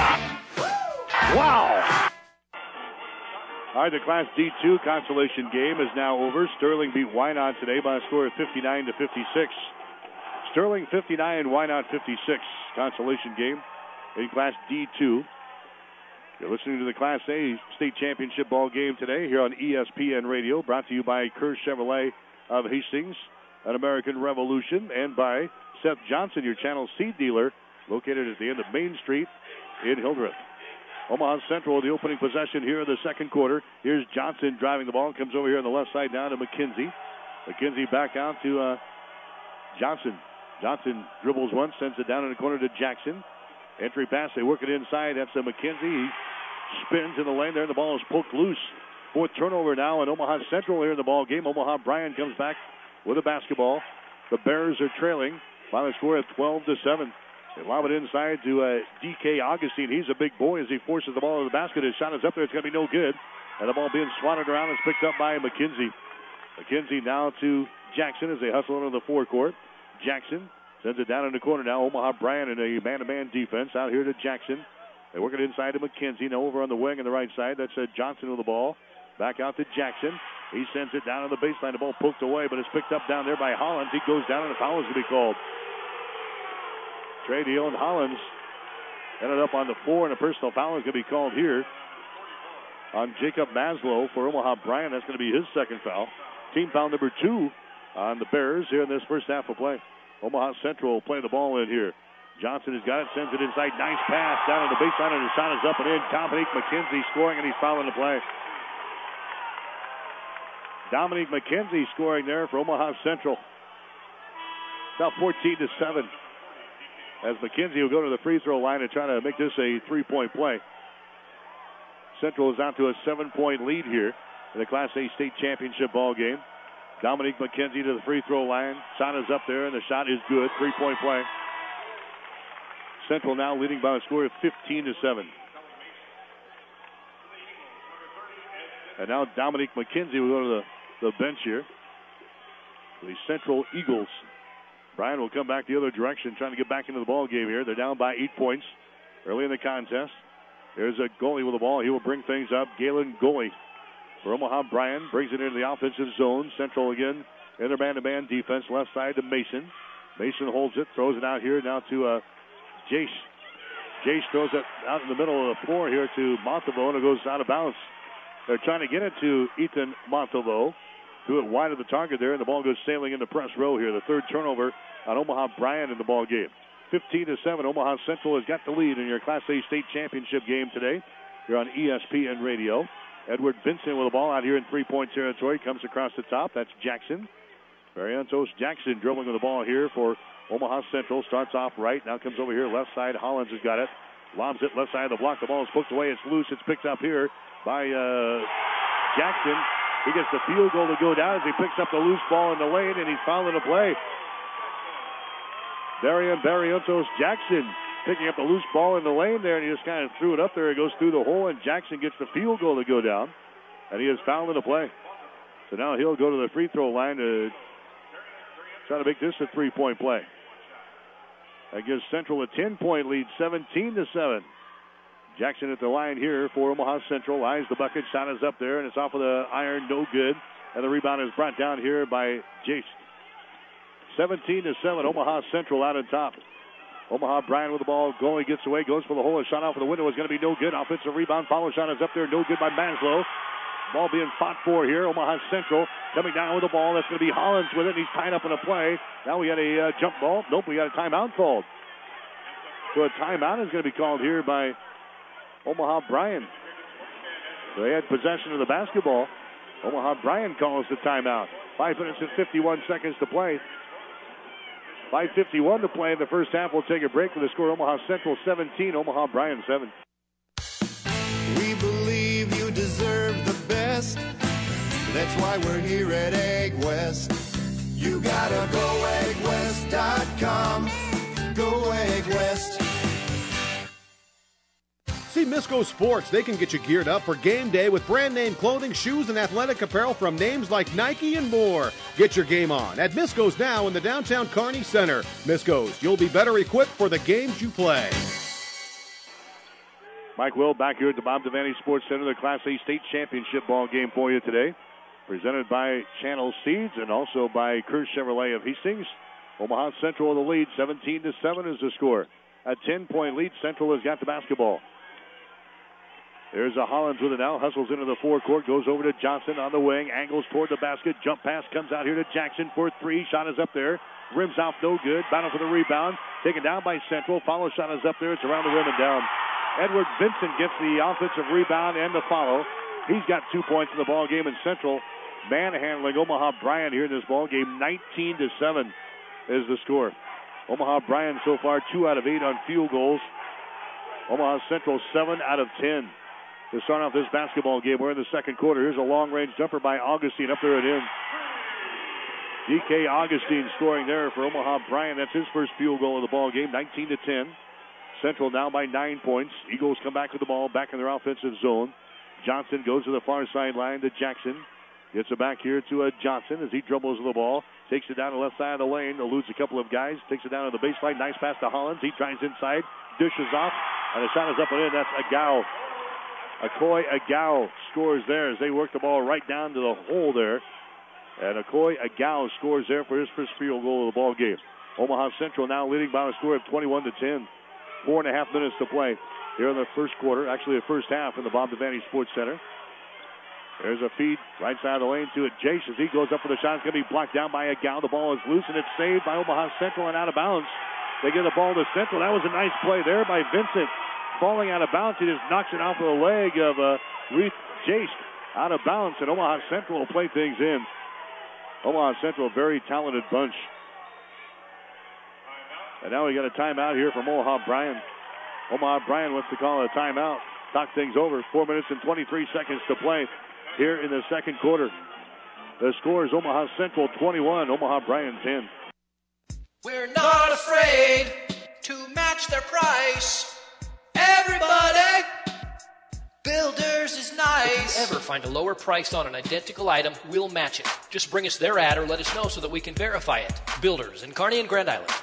Wow! All right, the Class D two consolation game is now over. Sterling beat Wynot today by a score of fifty-nine to fifty-six. Sterling fifty-nine, Wynot fifty-six. Consolation game in Class D two. You're listening to the Class A state championship ball game today here on E S P N Radio, brought to you by Kerr Chevrolet of Hastings, an American Revolution, and by Seth Johnson, your Channel Seed dealer, located at the end of Main Street in Hildreth. Omaha Central, the opening possession here in the second quarter. Here's Johnson driving the ball. Comes over here on the left side down to McKenzie. McKenzie back out to uh, Johnson. Johnson dribbles once, sends it down in the corner to Jackson. Entry pass, they work it inside. That's a McKenzie. He spins in the lane there. The ball is poked loose. Fourth turnover now, and Omaha Central here in the ball game. Omaha Bryan comes back with a basketball. The Bears are trailing by the score of twelve to seven. They lob it inside to uh, D K Augustine. He's a big boy as he forces the ball to the basket. His shot is up there. It's going to be no good. And the ball being swatted around is picked up by McKenzie. McKenzie now to Jackson as they hustle into the forecourt. Jackson sends it down in the corner now. Omaha Bryan in a man-to-man defense out here to Jackson. They work it inside to McKenzie. Now over on the wing on the right side. That's uh, Johnson with the ball. Back out to Jackson. He sends it down on the baseline. The ball poked away, but it's picked up down there by Hollins. He goes down, and a foul is going to be called. Trey Deon Hollins ended up on the floor, and a personal foul is going to be called here on Jacob Maslow for Omaha Bryan. That's going to be his second foul. Team foul number two on the Bears here in this first half of play. Omaha Central will play the ball in here. Johnson has got it, sends it inside. Nice pass down on the baseline, and the shot is up and in. Dominique McKenzie scoring, and he's fouling the play. Dominique McKenzie scoring there for Omaha Central. Now fourteen to seven. As McKenzie will go to the free throw line and try to make this a three-point play. Central is out to a seven-point lead here in the Class A state championship ball game. Dominique McKenzie to the free throw line. Shot is up there, and the shot is good. Three-point play. Central now leading by a score of fifteen to seven. And now Dominique McKenzie will go to the, the bench here. The Central Eagles. Brian will come back the other direction, trying to get back into the ball game here. They're down by eight points early in the contest. There's a goalie with the ball. He will bring things up. Galen Goalie for Omaha Bryan brings it into the offensive zone. Central again in their man-to-man defense. Left side to Mason. Mason holds it, throws it out here now to uh, Jace. Jace throws it out in the middle of the floor here to Montalvo, and it goes out of bounds. They're trying to get it to Ethan Montalvo. Do it wide of the target there, and the ball goes sailing into press row here. The third turnover on Omaha Bryan in the ball game. fifteen to seven, Omaha Central has got the lead in your Class A state championship game today. You're on E S P N Radio. Edward Benson with the ball out here in three-point territory. Comes across the top. That's Jackson. Variantos Jackson dribbling with the ball here for Omaha Central. Starts off right. Now comes over here. Left side. Hollins has got it. Lobs it left side of the block. The ball is poked away. It's loose. It's picked up here by uh, Jackson. He gets the field goal to go down as he picks up the loose ball in the lane, and he's fouling the play. Darian Barrientos Jackson picking up the loose ball in the lane there, and he just kind of threw it up there. It goes through the hole, and Jackson gets the field goal to go down, and he is fouling the play. So now he'll go to the free throw line to try to make this a three-point play. That gives Central a ten-point lead, seventeen to seven. Jackson at the line here for Omaha Central. Eyes the bucket. Shot is up there, and it's off of the iron. No good. And the rebound is brought down here by Jace. seventeen to seven. Omaha Central out on top. Omaha Bryan with the ball. Goalie gets away. Goes for the hole. A shot off of the window is going to be no good. Offensive rebound. Follow shot is up there. No good by Maslow. Ball being fought for here. Omaha Central coming down with the ball. That's going to be Hollins with it. He's tied up in a play. Now we got a uh, jump ball. Nope, we got a timeout called. So a timeout is going to be called here by Omaha Bryan. They had possession of the basketball. Omaha Bryan calls the timeout. Five minutes and fifty-one seconds to play. five fifty-one to play in the first half. We'll take a break with the score. Omaha Central seventeen, Omaha Bryan seven. We believe you deserve the best. That's why we're here at Egg West. You gotta go egg west dot com. Go Egg West. See Misco Sports. They can get you geared up for game day with brand name clothing, shoes, and athletic apparel from names like Nike and more. Get your game on at Misco's now in the downtown Kearney Center. Misco's, you'll be better equipped for the games you play. Mike Will back here at the Bob Devaney Sports Center, the Class A state championship ball game for you today. Presented by Channel Seeds and also by Kerr Chevrolet of Hastings. Omaha Central in the lead, seventeen to seven is the score. A ten-point lead. Central has got the basketball. There's a Hollins with it now. Hustles into the forecourt. Goes over to Johnson on the wing. Angles toward the basket. Jump pass comes out here to Jackson for three. Shot is up there. Rims off no good. Battle for the rebound. Taken down by Central. Follow shot is up there. It's around the rim and down. Edward Vincent gets the offensive rebound and the follow. He's got two points in the ball game, and Central manhandling Omaha Bryan here in this ball game. nineteen to seven is the score. Omaha Bryan so far two out of eight on field goals. Omaha Central seven out of ten. To start off this basketball game, we're in the second quarter. Here's a long-range jumper by Augustine up there and in. D K Augustine scoring there for Omaha Bryan. That's his first field goal of the ball game, nineteen to ten. Central now by nine points. Eagles come back with the ball, back in their offensive zone. Johnson goes to the far sideline to Jackson. Gets it back here to uh, Johnson as he dribbles the ball. Takes it down the left side of the lane. Eludes a couple of guys. Takes it down to the baseline. Nice pass to Hollins. He drives inside. Dishes off. And the shot is up and in. That's Agao. Akoy Agao scores there as they work the ball right down to the hole there. And Akoy Agao scores there for his first field goal of the ball game. Omaha Central now leading by a score of twenty-one to ten. Four and a half minutes to play here in the first quarter. Actually, the first half in the Bob Devaney Sports Center. There's a feed right side of the lane to it. Jace as he goes up for the shot. It's going to be blocked down by Agao. The ball is loose and it's saved by Omaha Central and out of bounds. They get the ball to Central. That was a nice play there by Vincent. Falling out of bounds, he just knocks it off of the leg of uh, Reith Jace. Out of bounds, and Omaha Central will play things in. Omaha Central, a very talented bunch. And now we got a timeout here from Omaha Bryan. Omaha Bryan wants to call a timeout. Talk things over. Four minutes and twenty-three seconds to play here in the second quarter. The score is Omaha Central twenty-one, Omaha Bryan ten. We're not afraid to match their price. Everybody, Builders is nice. If you ever find a lower price on an identical item, we'll match it. Just bring us their ad or let us know so that we can verify it. Builders in Kearney and Grand Island.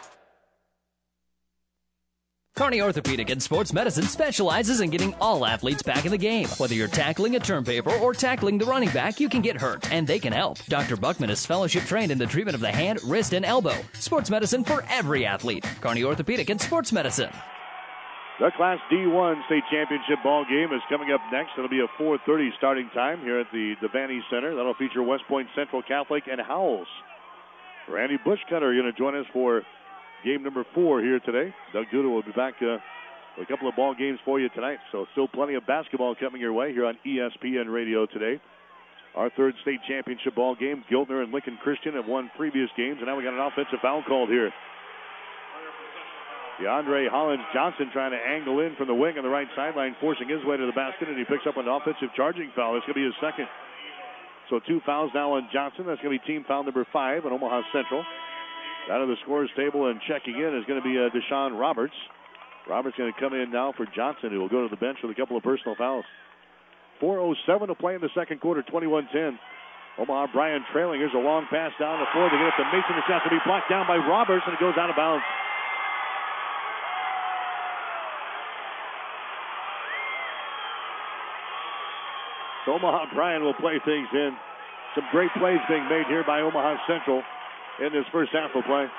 Kearney Orthopedic and Sports Medicine specializes in getting all athletes back in the game. Whether you're tackling a term paper or tackling the running back, you can get hurt, and they can help. Doctor Buckman is fellowship trained in the treatment of the hand, wrist, and elbow. Sports medicine for every athlete. Kearney Orthopedic and Sports Medicine. The Class D one state championship ball game is coming up next. It'll be a four thirty starting time here at the Devaney Center. That'll feature West Point Central Catholic and Howells. Randy Bushcutter going to join us for game number four here today. Doug Duda will be back uh, with a couple of ball games for you tonight. So still plenty of basketball coming your way here on E S P N Radio today. Our third state championship ball game. Giltner and Lincoln Christian have won previous games, and now we got an offensive foul called here. DeAndre Hollins-Johnson trying to angle in from the wing on the right sideline, forcing his way to the basket, and he picks up an offensive charging foul. It's going to be his second. So two fouls now on Johnson. That's going to be team foul number five on Omaha Central. Out of the scorer's table and checking in is going to be uh, Deshaun Roberts. Roberts going to come in now for Johnson, who will go to the bench with a couple of personal fouls. four oh seven to play in the second quarter, twenty-one ten. Omaha Bryan trailing. Here's a long pass down the floor. They get it to Mason. The shot to be blocked down by Roberts, and it goes out of bounds. So Omaha Bryan will play things in. Some great plays being made here by Omaha Central in this first half of play.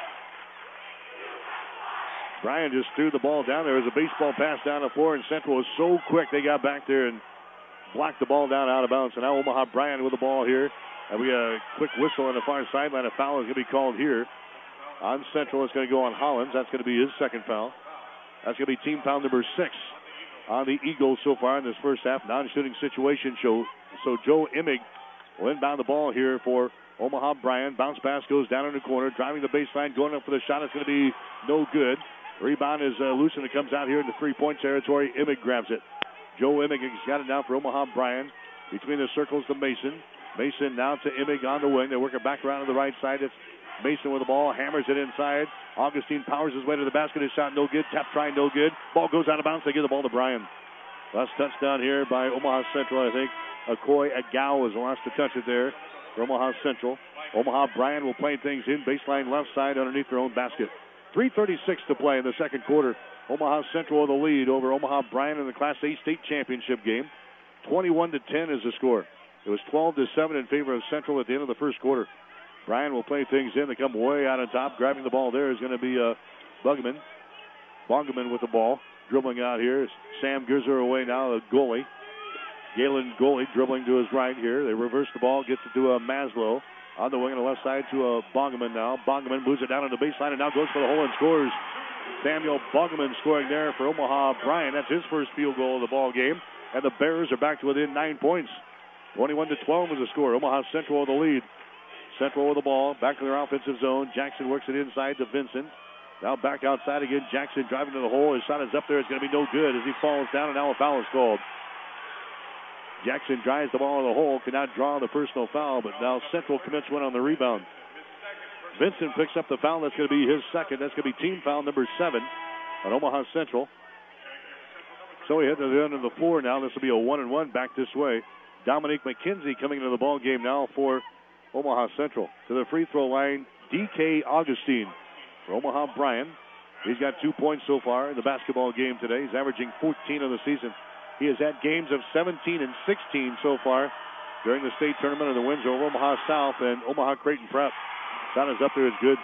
Bryan just threw the ball down. There was a baseball pass down the floor, and Central was so quick they got back there and blocked the ball down out of bounds. So now Omaha Bryan with the ball here. And we got a quick whistle on the far sideline. A foul is going to be called here on Central. It's going to go on Hollins. That's going to be his second foul. That's going to be team foul number six on the Eagles so far in this first half. Non-shooting situation. So, so Joe Immig will inbound the ball here for Omaha Bryan. Bounce pass goes down in the corner. Driving the baseline. Going up for the shot. It's going to be no good. Rebound is uh, loose and it comes out here in the three-point territory. Immig grabs it. Joe Immig has got it now for Omaha Bryan. Between the circles to Mason. Mason now to Immig on the wing. They work it back around to the right side. It's Mason with the ball. Hammers it inside. Augustine powers his way to the basket. His shot no good. Tap try no good. Ball goes out of bounds. They give the ball to Bryan. Last touchdown here by Omaha Central, I think. Akoy Agao was the last to touch it there for Omaha Central. Omaha Bryan will play things in. Baseline left side underneath their own basket. three thirty-six to play in the second quarter. Omaha Central with the lead over Omaha Bryan in the Class A state championship game. twenty-one to ten is the score. It was twelve to seven in favor of Central at the end of the first quarter. Bryan will play things in. They come way out on top. Grabbing the ball there is going to be uh, Bugman. Bongaman with the ball. Dribbling out here. Sam Gerzer away now, the goalie. Galen Goalie dribbling to his right here. They reverse the ball. Gets it to uh, Maslow. On the wing on the left side to uh, Bongaman now. Bongaman moves it down on the baseline and now goes for the hole and scores. Samuel Bongaman scoring there for Omaha Bryan. That's his first field goal of the ball game. And the Bears are back to within nine points. twenty-one to twelve was the score. Omaha Central with the lead. Central with the ball. Back to their offensive zone. Jackson works it inside to Vincent. Now back outside again. Jackson driving to the hole. His shot is up there. It's going to be no good as he falls down, and now a foul is called. Jackson drives the ball in the hole. Cannot draw the personal foul, but now Central commits one on the rebound. Vincent picks up the foul. That's going to be his second. That's going to be team foul number seven on Omaha Central. So we head to the end of the floor now. This will be a one and one back this way. Dominique McKenzie coming into the ball game now for Omaha Central. To the free throw line, D K Augustine for Omaha Bryan. He's got two points so far in the basketball game today. He's averaging fourteen on the season. He has had games of seventeen and sixteen so far during the state tournament, and the wins over Omaha South and Omaha Creighton Prep. Shot is up there is good.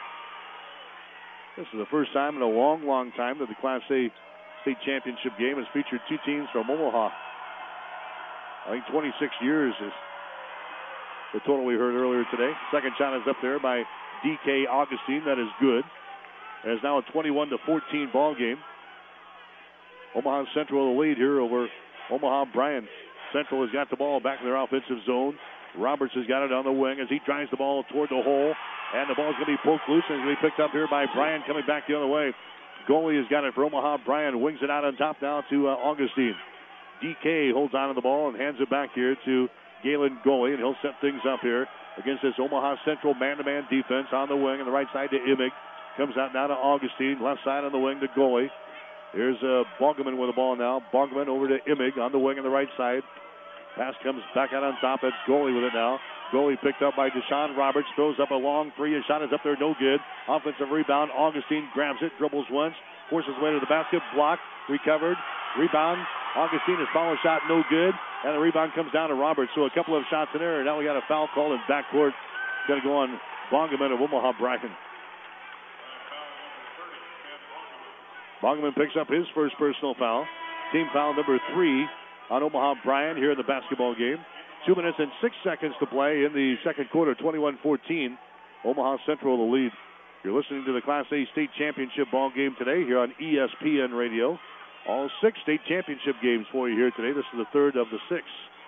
This is the first time in a long, long time that the Class A state championship game has featured two teams from Omaha. I think twenty-six years is the total we heard earlier today. Second shot is up there by D K Augustine. That is good. And it's now a twenty-one to fourteen ball game. Omaha Central the lead here over Omaha Bryan. Central has got the ball back in their offensive zone. Roberts has got it on the wing as he drives the ball toward the hole. And the ball's going to be poked loose and it's going to be picked up here by Bryan coming back the other way. Goalie has got it for Omaha Bryan. Wings it out on top now to uh, Augustine. D K holds on to the ball and hands it back here to Galen Goalie. And he'll set things up here against this Omaha Central man-to-man defense on the wing. On the right side to Imig. Comes out now to Augustine. Left side on the wing to Goalie. Here's uh, Boggeman with the ball now. Boggeman over to Imig on the wing on the right side. Pass comes back out on top. That's Goalie with it now. Goalie picked up by Deshaun Roberts. Throws up a long three. His shot is up there. No good. Offensive rebound. Augustine grabs it. Dribbles once. Forces way to the basket. Blocked. Recovered. Rebound. Augustine, his follow shot no good. And the rebound comes down to Roberts. So a couple of shots in there. And now we got a foul call in backcourt. Going to go on Boggeman of Omaha Bryan. Boggeman picks up his first personal foul. Team foul number three on Omaha Bryan here in the basketball game. Two minutes and six seconds to play in the second quarter, twenty-one fourteen. Omaha Central the lead. You're listening to the Class A state championship ball game today here on E S P N Radio. All six state championship games for you here today. This is the third of the six.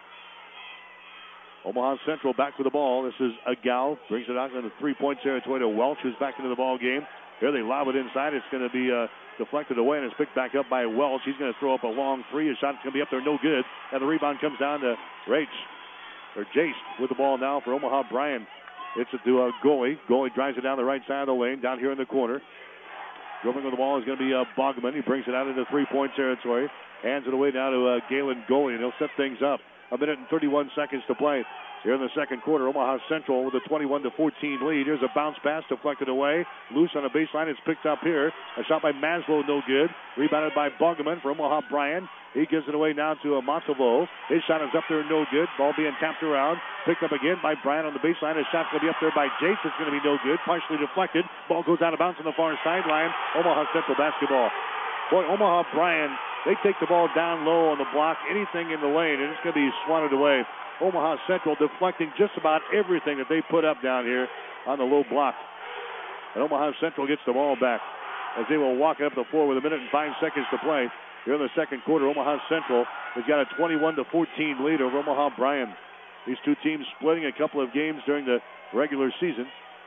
Omaha Central back with the ball. This is Agal. Brings it out into three-point territory to Welch, who's back into the ball game. Here they lob it inside. It's going to be uh, deflected away, and it's picked back up by Welch. He's going to throw up a long three. His shot's going to be up there, no good. And the rebound comes down to Raich, or Jace with the ball now for Omaha Bryan. It's a to uh, Goalie. Goalie drives it down the right side of the lane, down here in the corner. Dribbling with the ball is going to be uh, Boggeman. He brings it out into three-point territory. Hands it away now to uh, Galen Goalie, and he'll set things up. A minute and thirty-one seconds to play. Here in the second quarter, Omaha Central with a twenty-one to fourteen lead. Here's a bounce pass deflected away. Loose on the baseline. It's picked up here. A shot by Maslow, no good. Rebounded by Boggeman for Omaha Bryan. He gives it away now to uh, Montalvo. His shot is up there, no good. Ball being tapped around. Picked up again by Bryan on the baseline. His shot's going to be up there by Jace. It's going to be no good. Partially deflected. Ball goes out of bounds on the far sideline. Omaha Central basketball. Boy, Omaha Bryan, they take the ball down low on the block. Anything in the lane, and it's going to be swatted away. Omaha Central deflecting just about everything that they put up down here on the low block. And Omaha Central gets the ball back as they will walk it up the floor with a minute and five seconds to play. Here in the second quarter, Omaha Central has got a twenty-one to fourteen lead over Omaha Bryan. These two teams splitting a couple of games during the regular season.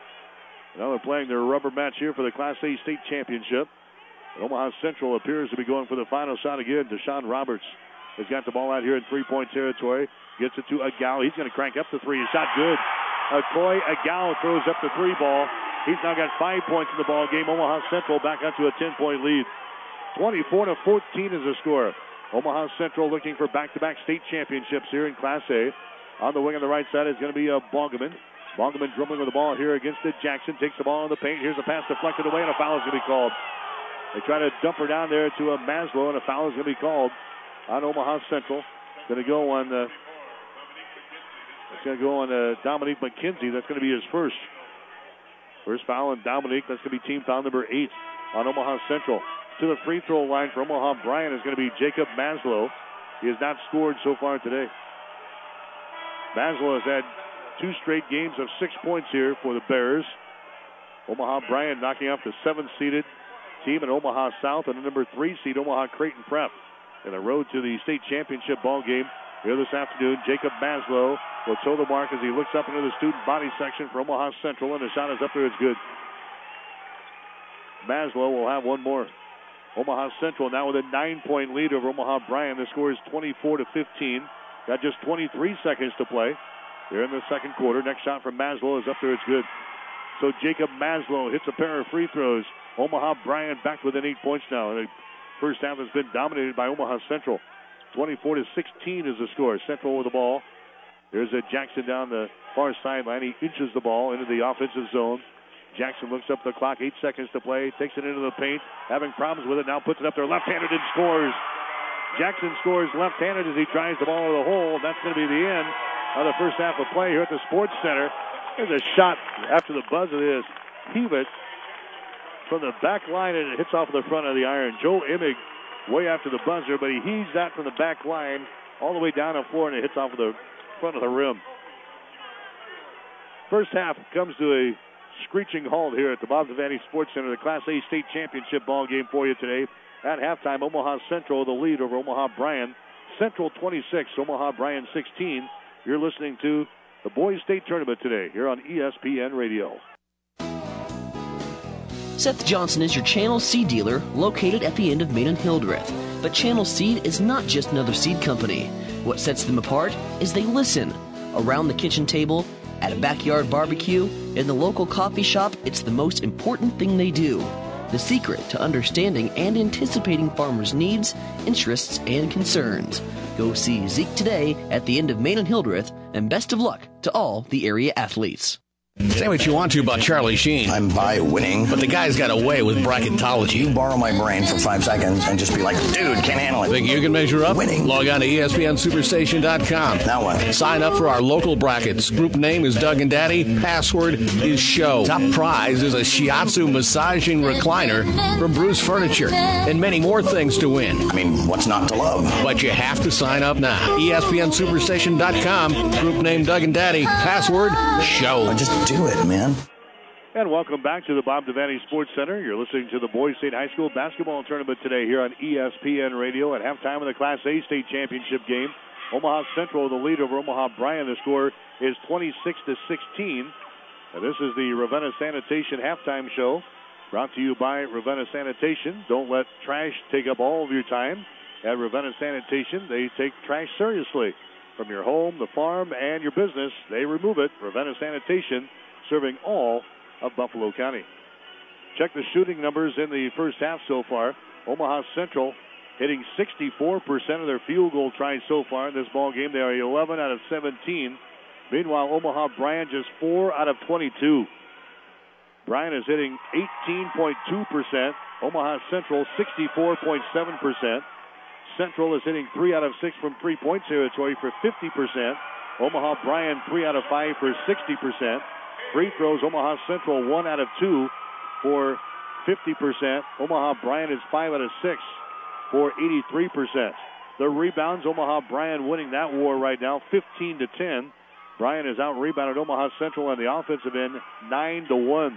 Now they're playing their rubber match here for the Class A state championship. And Omaha Central appears to be going for the final shot again. Deshaun Roberts has got the ball out here in three-point territory. Gets it to Agal. He's going to crank up the three. His shot good. Akoy Agal throws up the three ball. He's now got five points in the ball game. Omaha Central back out to a ten-point lead. twenty-four to fourteen is the score. Omaha Central looking for back-to-back state championships here in Class A. On the wing on the right side is going to be uh, Boggeman. Boggeman dribbling with the ball here against it. Jackson takes the ball in the paint. Here's a pass deflected away, and a foul is going to be called. They try to dump her down there to a Maslow, and a foul is going to be called on Omaha Central. Going to go on the. It's going to go on uh, Dominique McKenzie. That's going to be his first. First foul on Dominique. That's going to be team foul number eight on Omaha Central. To the free throw line for Omaha Bryan is going to be Jacob Maslow. He has not scored so far today. Maslow has had two straight games of six points here for the Bears. Omaha Bryan knocking off the seventh-seeded team in Omaha South and the number three seed Omaha Creighton Prep. In the road to the state championship ball game here this afternoon, Jacob Maslow will toe the mark as he looks up into the student body section for Omaha Central, and the shot is up there. It's good. Maslow will have one more. Omaha Central now with a nine-point lead over Omaha Bryan. The score is twenty-four to fifteen. Got just twenty-three seconds to play here in the second quarter. Next shot from Maslow is up there. It's good. So Jacob Maslow hits a pair of free throws. Omaha Bryan back within eight points now. The first half has been dominated by Omaha Central. twenty-four to sixteen is the score. Central with the ball. There's a Jackson down the far sideline. He inches the ball into the offensive zone. Jackson looks up the clock. Eight seconds to play. Takes it into the paint. Having problems with it. Now puts it up there left-handed and scores. Jackson scores left-handed as he drives the ball to the hole. That's going to be the end of the first half of play here at the Sports Center. There's a shot after the buzz of this. Heave it from the back line, and it hits off the front of the iron. Joe Imig way after the buzzer, but he heaves that from the back line all the way down the floor, and it hits off of the front of the rim. First half comes to a screeching halt here at the Bob Devaney Sports Center. The Class A state championship ball game for you today. At halftime, Omaha Central the lead over Omaha Bryan. Central twenty-six, Omaha Bryan sixteen. You're listening to the Boys State Tournament today here on E S P N Radio. Seth Johnson is your Channel Seed dealer located at the end of Main and Hildreth. But Channel Seed is not just another seed company. What sets them apart is they listen. Around the kitchen table, at a backyard barbecue, in the local coffee shop, it's the most important thing they do. The secret to understanding and anticipating farmers' needs, interests, and concerns. Go see Zeke today at the end of Main and Hildreth, and best of luck to all the area athletes. Say what you want to about Charlie Sheen. I'm by winning. But the guy's got a way with bracketology. You borrow my brain for five seconds and just be like, dude, can't handle it. Think you can measure up? Winning. Log on to E S P N Superstation dot com. Now what? Sign up for our local brackets. Group name is Doug and Daddy. Password is show. Top prize is a shiatsu massaging recliner from Bruce Furniture. And many more things to win. I mean, what's not to love? But you have to sign up now. E S P N Superstation dot com. Group name Doug and Daddy. Password show. I just do it, man. And welcome back to the Bob Devaney Sports Center. You're listening to the Boys State High School basketball tournament today here on E S P N Radio. At halftime of the Class A state championship game, Omaha Central the lead over Omaha Bryan. The score is twenty-six to sixteen. And this is the Ravenna Sanitation halftime show, brought to you by Ravenna Sanitation. Don't let trash take up all of your time. At Ravenna Sanitation, they take trash seriously. From your home, the farm, and your business, they remove it. Ravenna Sanitation, serving all of Buffalo County. Check the shooting numbers in the first half so far. Omaha Central hitting sixty-four percent of their field goal tries so far in this ball game. They are eleven out of seventeen. Meanwhile, Omaha Bryan just four out of twenty-two. Bryan is hitting eighteen point two percent. Omaha Central sixty-four point seven percent. Central is hitting three out of six from three-point territory for fifty percent. Omaha Bryan three out of five for sixty percent. Free throws, Omaha Central one out of two for fifty percent. Omaha Bryan is five out of six for eighty-three percent. The rebounds, Omaha Bryan winning that war right now, fifteen to ten. Bryan has out-rebounded Omaha Central on the offensive end, nine to one.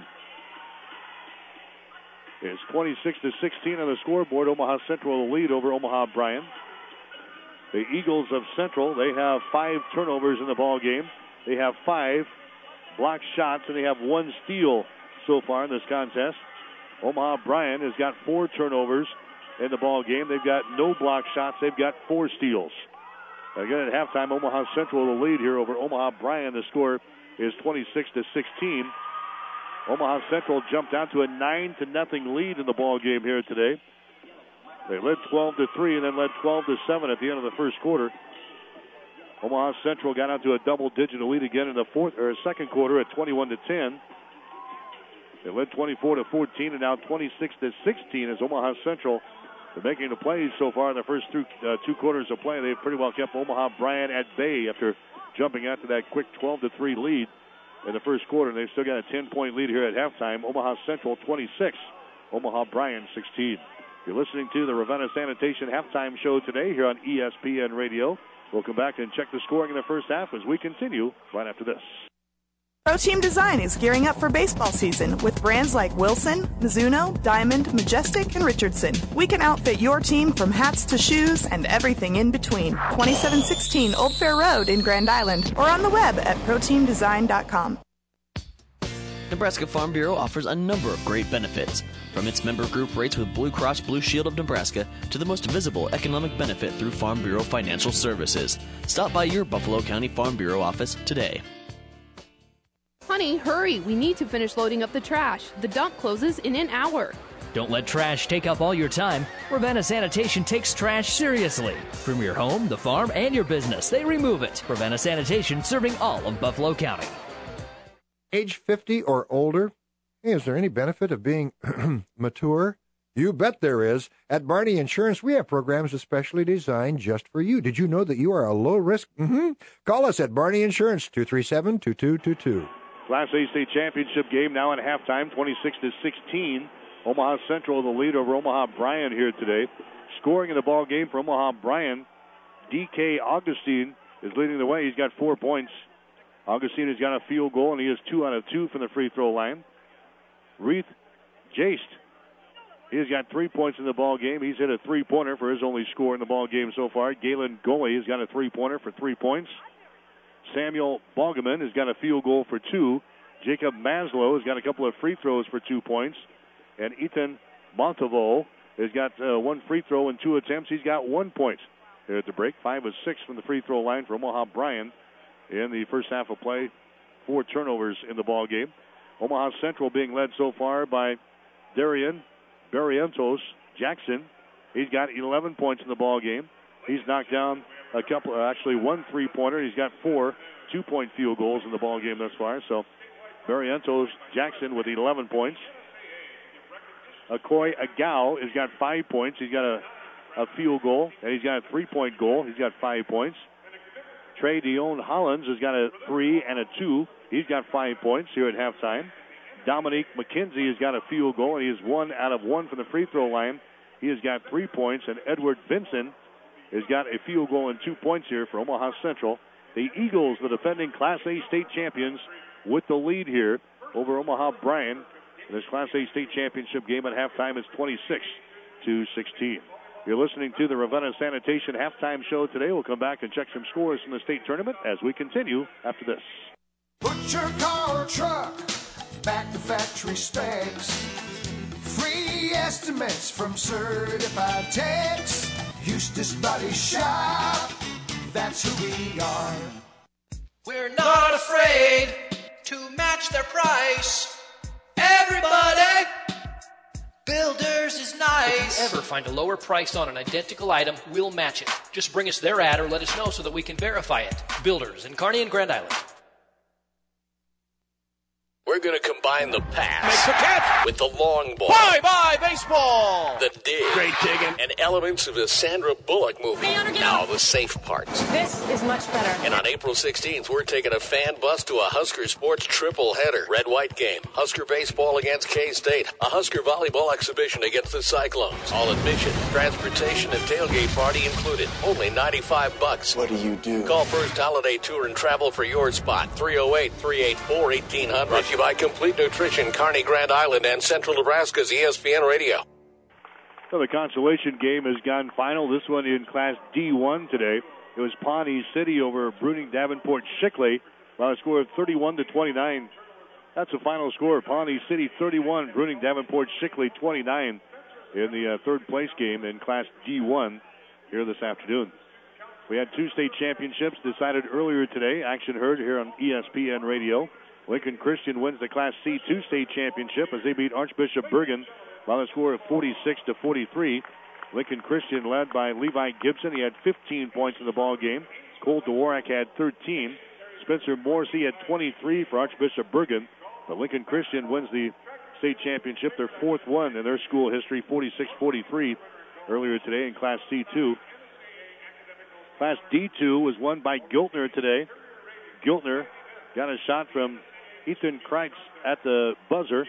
It's twenty-six to sixteen on the scoreboard. Omaha Central the lead over Omaha Bryan. The Eagles of Central, they have five turnovers in the ball game. They have five block shots, and they have one steal so far in this contest. Omaha Bryan has got four turnovers in the ball game. They've got no block shots. They've got four steals. Again, at halftime, Omaha Central the lead here over Omaha Bryan. The score is twenty-six to sixteen. Omaha Central jumped out to a nine to nothing lead in the ball game here today. They led twelve to three and then led twelve to seven at the end of the first quarter. Omaha Central got out to a double-digit lead again in the fourth or second quarter at twenty-one to ten. They led twenty-four to fourteen and now twenty-six to sixteen as Omaha Central are making the plays so far in the first two, uh, two quarters of play. They've pretty well kept Omaha Bryan at bay after jumping out to that quick twelve to three lead in the first quarter. And they've still got a ten-point lead here at halftime. Omaha Central twenty-six, Omaha Bryan sixteen. You're listening to the Ravenna Sanitation halftime show today here on E S P N Radio. We'll come back and check the scoring in the first half as we continue right after this. Pro Team Design is gearing up for baseball season with brands like Wilson, Mizuno, Diamond, Majestic, and Richardson. We can outfit your team from hats to shoes and everything in between. twenty-seven sixteen Old Fair Road in Grand Island or on the web at pro team design dot com. Nebraska Farm Bureau offers a number of great benefits, from its member group rates with Blue Cross Blue Shield of Nebraska to the most visible economic benefit through Farm Bureau Financial Services. Stop by your Buffalo County Farm Bureau office today. Honey, hurry. We need to finish loading up the trash. The dump closes in an hour. Don't let trash take up all your time. Ravenna Sanitation takes trash seriously. From your home, the farm, and your business, they remove it. Ravenna Sanitation, serving all of Buffalo County. Age fifty or older? Hey, is there any benefit of being mature? You bet there is. At Barney Insurance, we have programs especially designed just for you. Did you know that you are a low risk? Mm-hmm. Call us at Barney Insurance, two three seven, two two two two. Class A state championship game now at halftime, twenty-six to sixteen. Omaha Central the lead over Omaha Bryan here today. Scoring in the ball game for Omaha Bryan, D K Augustine is leading the way. He's got four points. Augustina's got a field goal, and he is two out of two from the free throw line. Reith Jaste, he's got three points in the ball game. He's hit a three-pointer for his only score in the ball game so far. Galen Goley has got a three-pointer for three points. Samuel Balgaman has got a field goal for two. Jacob Maslow has got a couple of free throws for two points. And Ethan Montevo has got uh, one free throw and two attempts. He's got one point here at the break. Five of six from the free throw line for Omaha Bryan in the first half of play. Four turnovers in the ball game. Omaha Central being led so far by Darian Barrientos Jackson. He's got eleven points in the ball game. He's knocked down a couple, uh, actually one three-pointer. He's got four two-point field goals in the ball game thus far. So Barrientos Jackson with eleven points. Akoy Agao has got five points. He's got a, a field goal, and he's got a three-point goal. He's got five points. Trey Dion Hollins has got a three and a two. He's got five points here at halftime. Dominique McKenzie has got a field goal, and he is one out of one from the free throw line. He has got three points, and Edward Vinson has got a field goal and two points here for Omaha Central. The Eagles, the defending Class A state champions, with the lead here over Omaha Bryan. This Class A state championship game at halftime is twenty-six to sixteen. You're listening to the Ravenna Sanitation halftime show today. We'll come back and check some scores from the state tournament as we continue after this. Put your car or truck back to factory specs. Free estimates from certified techs. Eustace Body Shop, that's who we are. We're not afraid to match their price. Everybody, Builders is nice. If you ever find a lower price on an identical item, we'll match it. Just bring us their ad or let us know so that we can verify it. Builders in Kearney and Grand Island. We're going to combine the pass Makes the catch. with the long ball. Bye-bye, baseball. The dig. Great digging. And elements of the Sandra Bullock movie. Now the safe parts. This is much better. And on April sixteenth, we're taking a fan bus to a Husker sports triple header. Red-white game. Husker baseball against K-State. A Husker volleyball exhibition against the Cyclones. All admission, transportation, and tailgate party included. Only ninety-five bucks. What do you do? Call First Holiday Tour and Travel for your spot. three oh eight, three eight four, eighteen hundred. Brought to you by Complete Nutrition, Kearney, Grand Island, and Central Nebraska's E S P N Radio. So the consolation game has gone final. This one in Class D one today. It was Pawnee City over Bruning Davenport Shickley by a score of thirty-one to twenty-nine. That's the final score. Pawnee City thirty-one, Bruning Davenport Shickley twenty-nine in the uh, third place game in Class D one here this afternoon. We had two state championships decided earlier today. Action heard here on E S P N Radio. Lincoln Christian wins the Class C two state championship as they beat Archbishop Bergan by the score of forty-six to forty-three. Lincoln Christian led by Levi Gibson. He had fifteen points in the ball game. Cole Dworak had thirteen. Spencer Morrissey had twenty-three for Archbishop Bergan. But Lincoln Christian wins the state championship, their fourth one in their school history, forty-six forty-three earlier today in Class C two. Class D two was won by Giltner today. Giltner got a shot from Ethan Kreitz at the buzzer.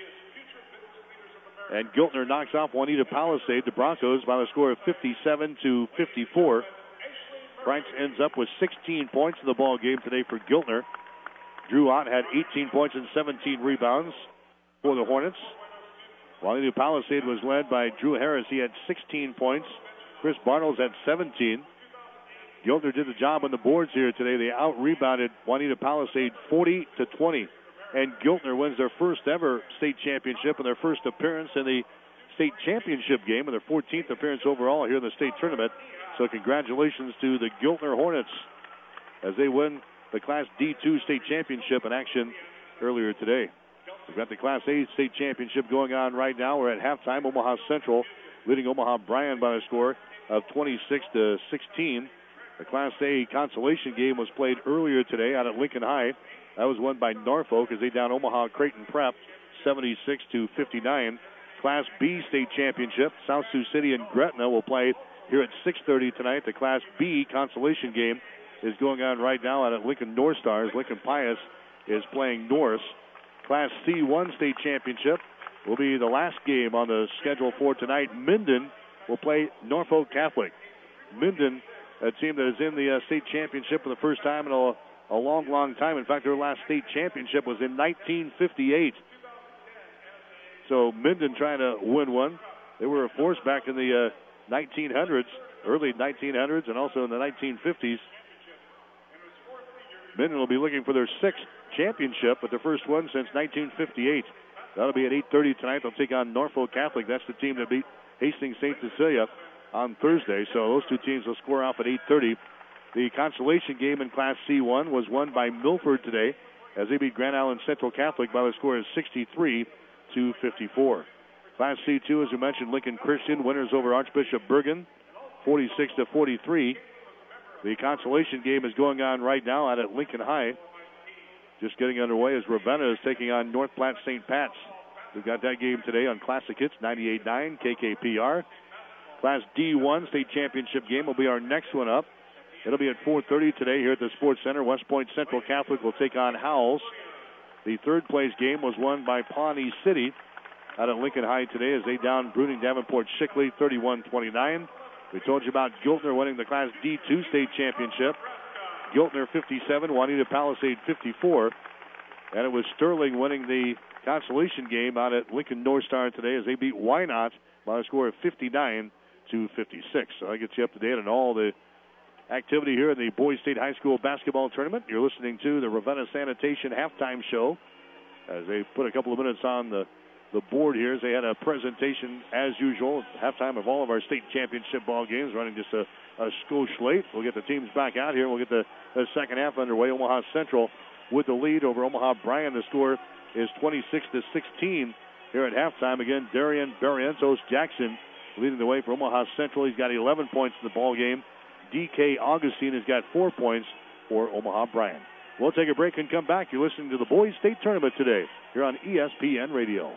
And Giltner knocks off Juanita Palisade, the Broncos, by the score of fifty-seven to fifty-four. Kreitz ends up with sixteen points in the ball game today for Giltner. Drew Ott had eighteen points and seventeen rebounds for the Hornets. Juanita Palisade was led by Drew Harris. He had sixteen points. Chris Bartles had seventeen. Giltner did the job on the boards here today. They out-rebounded Juanita Palisade forty to twenty. And Giltner wins their first ever state championship and their first appearance in the state championship game and their fourteenth appearance overall here in the state tournament. So congratulations to the Giltner Hornets as they win the Class D two state championship in action earlier today. We've got the Class A state championship going on right now. We're at halftime. Omaha Central leading Omaha Bryan by a score of twenty-six to sixteen. The Class A consolation game was played earlier today out at Lincoln High. That was won by Norfolk as they down Omaha Creighton Prep seventy-six to fifty-nine. Class B state championship, South Sioux City and Gretna will play here at six thirty tonight. The Class B consolation game is going on right now out at Lincoln North Stars. Lincoln Pius is playing Norris. Class C one state championship will be the last game on the schedule for tonight. Minden will play Norfolk Catholic. Minden, a team that is in the uh, state championship for the first time in a a long, long time. In fact, their last state championship was in nineteen fifty-eight. So Minden trying to win one. They were a force back in the uh, nineteen hundreds, early nineteen hundreds, and also in the nineteen fifties. Minden will be looking for their sixth championship, but their first one since nineteen fifty-eight. That'll be at eight thirty tonight. They'll take on Norfolk Catholic. That's the team that beat Hastings Saint Cecilia on Thursday. So those two teams will square off at eight thirty. The consolation game in Class C one was won by Milford today as they beat Grand Island Central Catholic by the score of sixty-three to fifty-four. Class C two, as we mentioned, Lincoln Christian winners over Archbishop Bergen, forty-six to forty-three. The consolation game is going on right now out at Lincoln High. Just getting underway as Ravenna is taking on North Platte Saint Pat's. We've got that game today on Classic Hits ninety-eight point nine K K P R. Class D one state championship game will be our next one up. It'll be at four thirty today here at the Sports Center. West Point Central Catholic will take on Howells. The third place game was won by Pawnee City out at Lincoln High today as they down Bruning Davenport Shickley thirty-one twenty-nine. We told you about Giltner winning the Class D two state championship. Giltner fifty-seven, Juanita Palisade fifty-four. And it was Sterling winning the consolation game out at Lincoln North Star today as they beat Wynot by a score of fifty-nine to fifty-six. So that gets you up to date on all the activity here in the Boys State High School basketball tournament. You're listening to the Ravenna Sanitation halftime show as they put a couple of minutes on the, the board here as they had a presentation as usual at halftime of all of our state championship ball games, running just a, a skosh late. We'll get the teams back out here. We'll get the, the second half underway. Omaha Central with the lead over Omaha Bryan. The score is twenty-six to sixteen here at halftime. Again, Darian Barrientos Jackson leading the way for Omaha Central. He's got eleven points in the ball game. D K Augustine has got four points for Omaha Bryan. We'll take a break and come back. You're listening to the Boys State Tournament today here on E S P N Radio.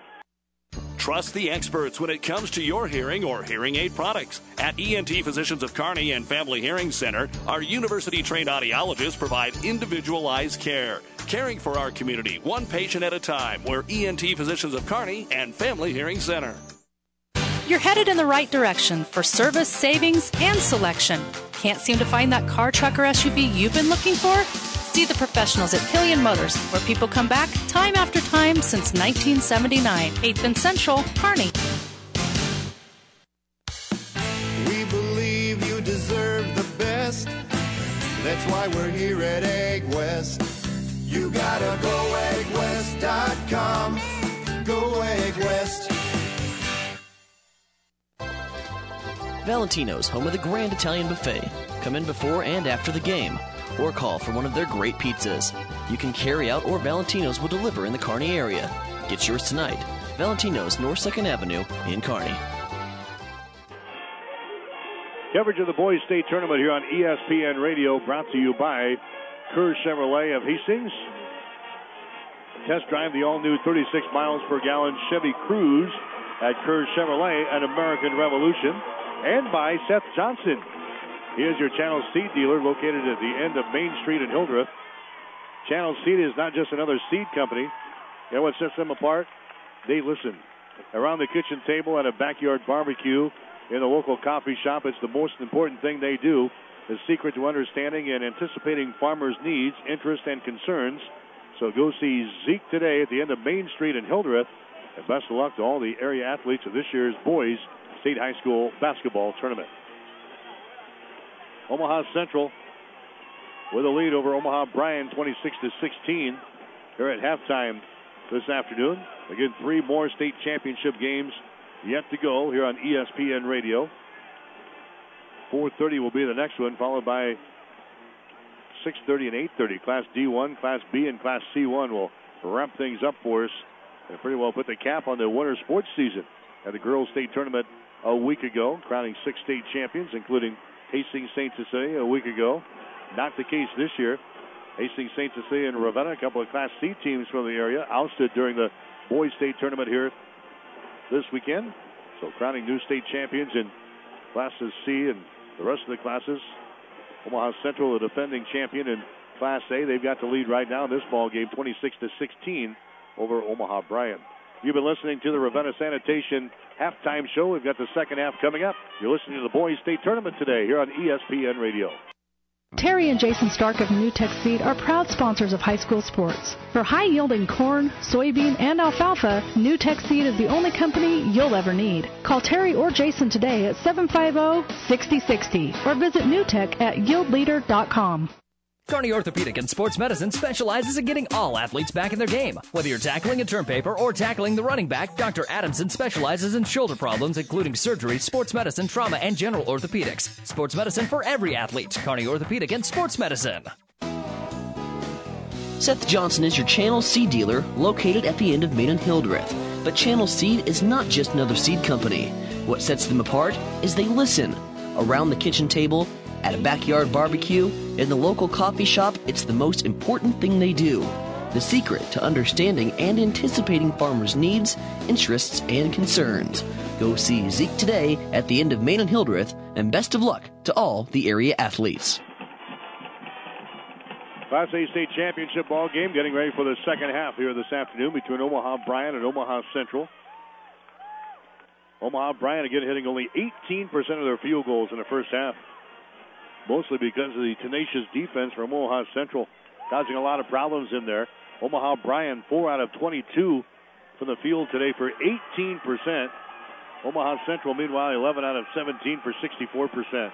Trust the experts when it comes to your hearing or hearing aid products. At E N T Physicians of Kearney and Family Hearing Center, our university-trained audiologists provide individualized care, caring for our community one patient at a time. We're E N T Physicians of Kearney and Family Hearing Center. You're headed in the right direction for service, savings, and selection. Can't seem to find that car, truck, or S U V you've been looking for? See the professionals at Pillion Motors, where people come back time after time since nineteen seventy-nine. eighth and Central, Kearney. We believe you deserve the best. That's why we're here at Egg West. You gotta go egg west dot com. Go Egg West. Valentino's, home of the Grand Italian Buffet. Come in before and after the game, or call for one of their great pizzas. You can carry out, or Valentino's will deliver in the Kearney area. Get yours tonight. Valentino's, North second Avenue in Kearney. Coverage of the Boys State Tournament here on E S P N Radio, brought to you by Kerr Chevrolet of Hastings. Test drive the all-new thirty-six miles per gallon Chevy Cruze at Kerr Chevrolet, an American Revolution. And by Seth Johnson. He is your Channel Seed dealer located at the end of Main Street in Hildreth. Channel Seed is not just another seed company. You know what sets them apart? They listen. Around the kitchen table at a backyard barbecue in a local coffee shop, it's the most important thing they do. The secret to understanding and anticipating farmers' needs, interests, and concerns. So go see Zeke today at the end of Main Street in Hildreth. And best of luck to all the area athletes of this year's Boys State High School basketball tournament. Omaha Central with a lead over Omaha Bryan, twenty-six to sixteen here at halftime this afternoon. Again, three more state championship games yet to go here on E S P N Radio. four thirty will be the next one, followed by six thirty and eight thirty. Class D one, Class B, and Class C one will wrap things up for us and pretty well put the cap on the winter sports season. At the girls' state tournament a week ago, crowning six state champions, including Hastings Saint Cecilia a week ago. Not the case this year. Hastings Saint Cecilia and Ravenna, a couple of Class C teams from the area, ousted during the boys' state tournament here this weekend. So crowning new state champions in Classes C and the rest of the classes. Omaha Central, the defending champion in Class A. They've got the lead right now in this ball game, twenty-six to sixteen over Omaha Bryan. You've been listening to the Ravenna Sanitation halftime show. We've got the second half coming up. You're listening to the Boys State Tournament today here on E S P N Radio. Terry and Jason Stark of NewTek Seed are proud sponsors of high school sports. For high-yielding corn, soybean, and alfalfa, NewTek Seed is the only company you'll ever need. Call Terry or Jason today at seven five zero, six zero six zero or visit newtek at yield leader dot com. Kearney Orthopedic and Sports Medicine specializes in getting all athletes back in their game. Whether you're tackling a term paper or tackling the running back, Doctor Adamson specializes in shoulder problems, including surgery, sports medicine, trauma, and general orthopedics. Sports medicine for every athlete. Kearney Orthopedic and Sports Medicine. Seth Johnson is your Channel Seed dealer located at the end of Main and Hildreth. But Channel Seed is not just another seed company. What sets them apart is they listen. Around the kitchen table, at a backyard barbecue, in the local coffee shop, it's the most important thing they do. The secret to understanding and anticipating farmers' needs, interests, and concerns. Go see Zeke today at the end of Main and Hildreth, and best of luck to all the area athletes. Class A state championship ball game getting ready for the second half here this afternoon between Omaha Bryan and Omaha Central. Omaha Bryan again hitting only eighteen percent of their field goals in the first half. Mostly because of the tenacious defense from Omaha Central, causing a lot of problems in there. Omaha Bryan, four out of twenty-two from the field today for eighteen percent. Omaha Central, meanwhile, eleven out of seventeen for sixty-four percent.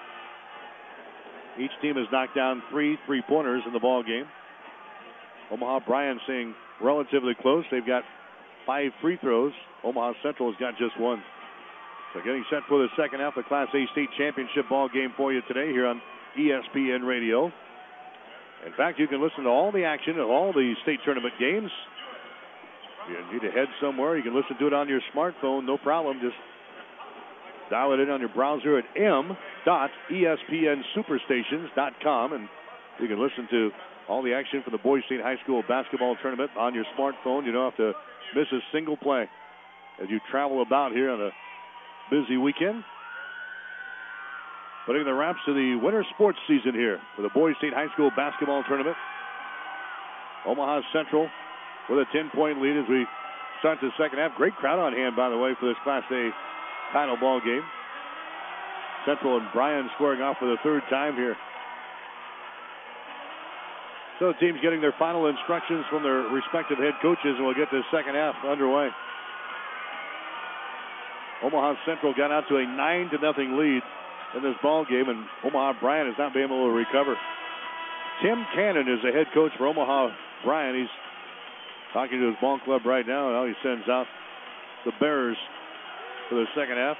Each team has knocked down three three-pointers in the ball game. Omaha Bryan staying relatively close. They've got five free throws. Omaha Central has got just one. So getting set for the second half of the Class A state championship ball game for you today here on E S P N Radio. In fact, you can listen to all the action of all the state tournament games. If you need to head somewhere, you can listen to it on your smartphone, no problem. Just dial it in on your browser at m dot e s p n superstations dot com, and you can listen to all the action for the Boys State High School basketball tournament on your smartphone. You don't have to miss a single play as you travel about here on a busy weekend. Putting the wraps to the winter sports season here for the Boys State High School basketball tournament. Omaha Central with a ten-point lead as we start the second half. Great crowd on hand, by the way, for this Class A title ball game. Central and Bryan scoring off for the third time here. So the teams getting their final instructions from their respective head coaches, and we'll get this second half underway. Omaha Central got out to a nine to nothing lead in this ball game, and Omaha Bryan has not been able to recover. Tim Cannon is the head coach for Omaha Bryan. He's talking to his ball club right now, and now he sends out the Bears for the second half.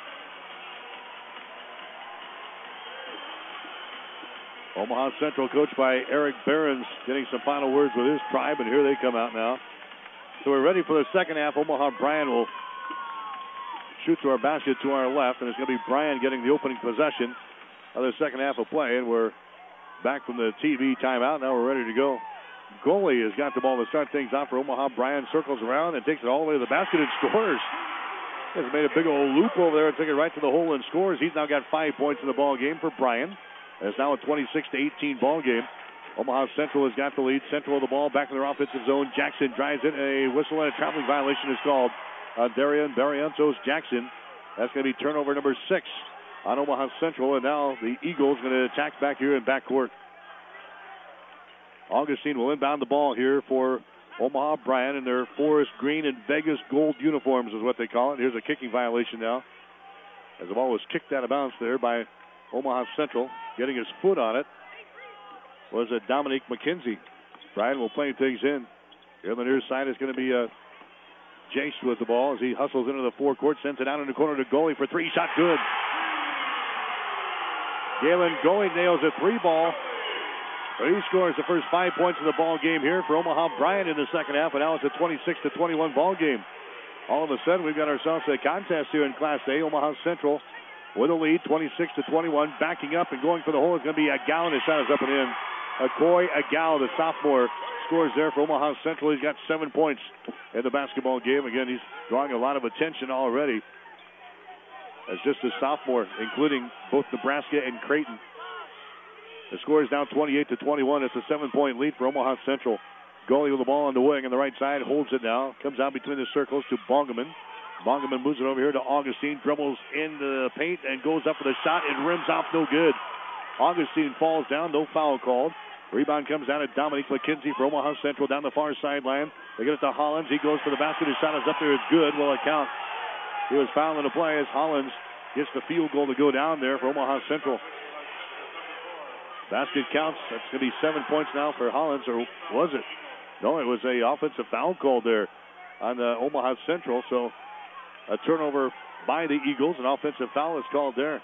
Omaha Central, coached by Eric Behrens, getting some final words with his tribe, and here they come out now. So we're ready for the second half. Omaha Bryan will shoot to our basket to our left, and it's going to be Bryan getting the opening possession of the second half of play, and we're back from the T V timeout. Now we're ready to go. Goalie has got the ball to start things off for Omaha Bryan, circles around and takes it all the way to the basket and scores. Has made a big old loop over there and took it right to the hole and scores. He's now got five points in the ball game for Bryan. It's now a twenty-six to eighteen ball game. Omaha Central has got the lead. Central of the ball, back in their offensive zone. Jackson drives it. A whistle and a traveling violation is called. Uh, Darian Barrientos Jackson. That's going to be turnover number six on Omaha Central. And now the Eagles going to attack back here in backcourt. Augustine will inbound the ball here for Omaha Bryan in their forest green and Vegas gold uniforms is what they call it. Here's a kicking violation now, as the ball was kicked out of bounds there by Omaha Central. Getting his foot on it was a Dominique McKenzie. Bryan will play things in. Here on the near side is going to be a Jace with the ball as he hustles into the forecourt, sends it out in the corner to Goalie for three. Shot good. Galen Goalie nails a three ball. But he scores the first five points of the ball game here for Omaha Bryan in the second half, and now it's a twenty-six to twenty-one ball game. All of a sudden, we've got ourselves a contest here in Class A. Omaha Central with a lead, twenty-six to twenty-one, backing up and going for the hole. It's going to be Agal, and his shot is up and in. Akoy Agal, the sophomore, scores there for Omaha Central. He's got seven points in the basketball game. Again, he's drawing a lot of attention already as just a sophomore, including both Nebraska and Creighton. The score is now twenty-eight to twenty-one. It's a seven-point lead for Omaha Central. Goalie with the ball on the wing on the right side, holds it now. Comes out between the circles to Bongaman. Bongaman moves it over here to Augustine, dribbles in the paint and goes up with a shot and rims off no good. Augustine falls down. No foul called. Rebound comes down to Dominique McKenzie for Omaha Central down the far sideline. They get it to Hollins. He goes for the basket. His shot is up there. It's good. Will it count? He was fouled in the play as Hollins gets the field goal to go down there for Omaha Central. Basket counts. That's going to be seven points now for Hollins, or was it? No, it was a offensive foul called there on the Omaha Central. So a turnover by the Eagles. An offensive foul is called there.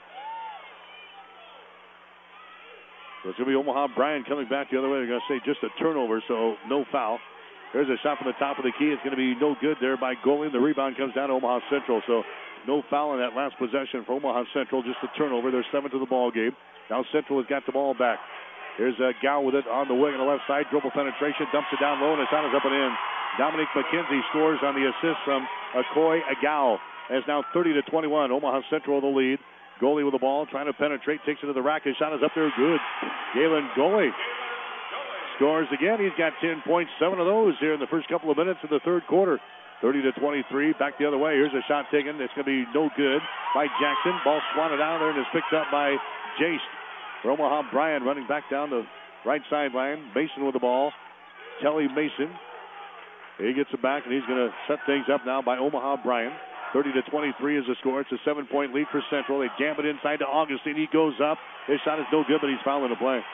So it's going to be Omaha Bryan coming back the other way. They're going to say just a turnover, so no foul. There's a shot from the top of the key. It's going to be no good there by goalie. The rebound comes down to Omaha Central. So no foul in that last possession for Omaha Central. Just a turnover. They're seven to the ball game. Now Central has got the ball back. Here's uh, Gow with it on the wing on the left side. Dribble penetration. Dumps it down low, and his shot is up and in. Dominique McKenzie scores on the assist from Akoy Agao. It's now thirty to twenty-one. Omaha Central the lead. Goalie with the ball, trying to penetrate, takes it to the rack. His shot is up there, good. Galen Goalie scores again. He's got ten points, seven of those here in the first couple of minutes of the third quarter. thirty to twenty-three, back the other way. Here's a shot taken. It's going to be no good by Jackson. Ball swatted out there and is picked up by Jace. For Omaha Bryan running back down the right sideline. Mason with the ball. Kelly Mason. He gets it back, and he's going to set things up now by Omaha Bryan. thirty to twenty-three is the score. It's a seven-point lead for Central. They jam it inside to Augustine. He goes up. His shot is no good, but he's fouling the play.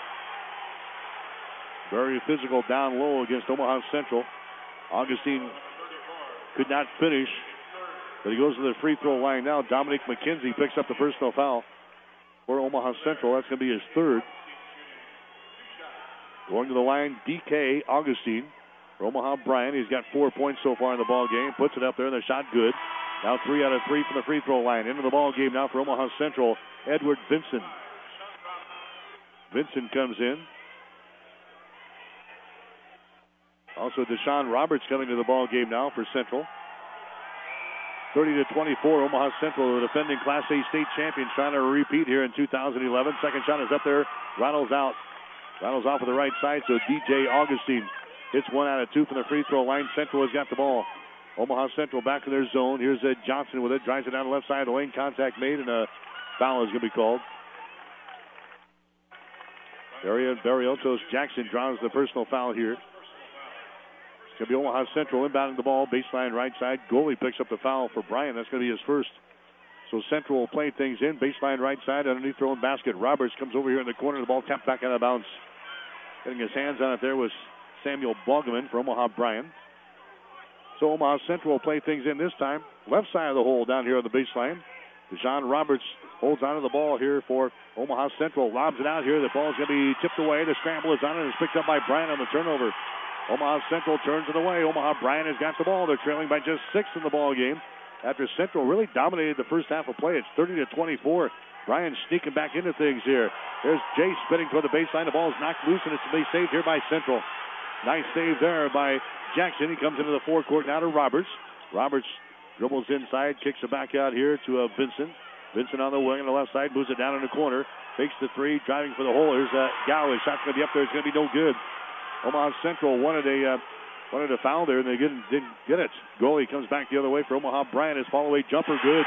Very physical down low against Omaha Central. Augustine could not finish, but he goes to the free throw line now. Dominique McKenzie picks up the personal foul for Omaha Central. That's going to be his third. Going to the line, D K Augustine. For Omaha Bryan, he's got four points so far in the ball game. Puts it up there, and the shot good. Now three out of three from the free throw line. Into the ball game now for Omaha Central, Edward Vinson. Vinson comes in. Also, Deshaun Roberts coming to the ball game now for Central. thirty to twenty-four, Omaha Central, the defending Class A state champions, trying to repeat here in two thousand eleven. Second shot is up there. Reynolds out. Reynolds off of the right side, so D J Augustine hits one out of two from the free throw line. Central has got the ball. Omaha Central back in their zone. Here's Ed Johnson with it. Drives it down the left side of the lane. Contact made, and a foul is going to be called. Daria Barrientos Jackson draws the personal foul here. It's going to be Omaha Central inbounding the ball. Baseline right side. Goalie picks up the foul for Bryan. That's going to be his first. So Central will play things in. Baseline right side. Underneath throwing basket. Roberts comes over here in the corner. The ball tapped back out of bounds. Getting his hands on it there was Samuel Boggeman for Omaha Bryan. So Omaha Central will play things in this time. Left side of the hole down here on the baseline. Deshaun Roberts holds onto the ball here for Omaha Central. Lobs it out here. The ball is going to be tipped away. The scramble is on it. It's picked up by Bryan on the turnover. Omaha Central turns it away. Omaha Bryan has got the ball. They're trailing by just six in the ball game. After Central really dominated the first half of play, it's thirty to twenty-four. Bryan sneaking back into things here. There's Jay spinning toward the baseline. The ball is knocked loose, and it's to be saved here by Central. Nice save there by Jackson. He comes into the forecourt now to Roberts. Roberts dribbles inside, kicks it back out here to uh, Vincent. Vincent on the wing on the left side, moves it down in the corner. Takes the three, driving for the hole. Here's uh, Gow. His shot's going to be up there. It's going to be no good. Omaha Central wanted a uh, wanted a foul there, and they didn't, didn't get it. Goalie comes back the other way for Omaha Bryan. His fall-away jumper good.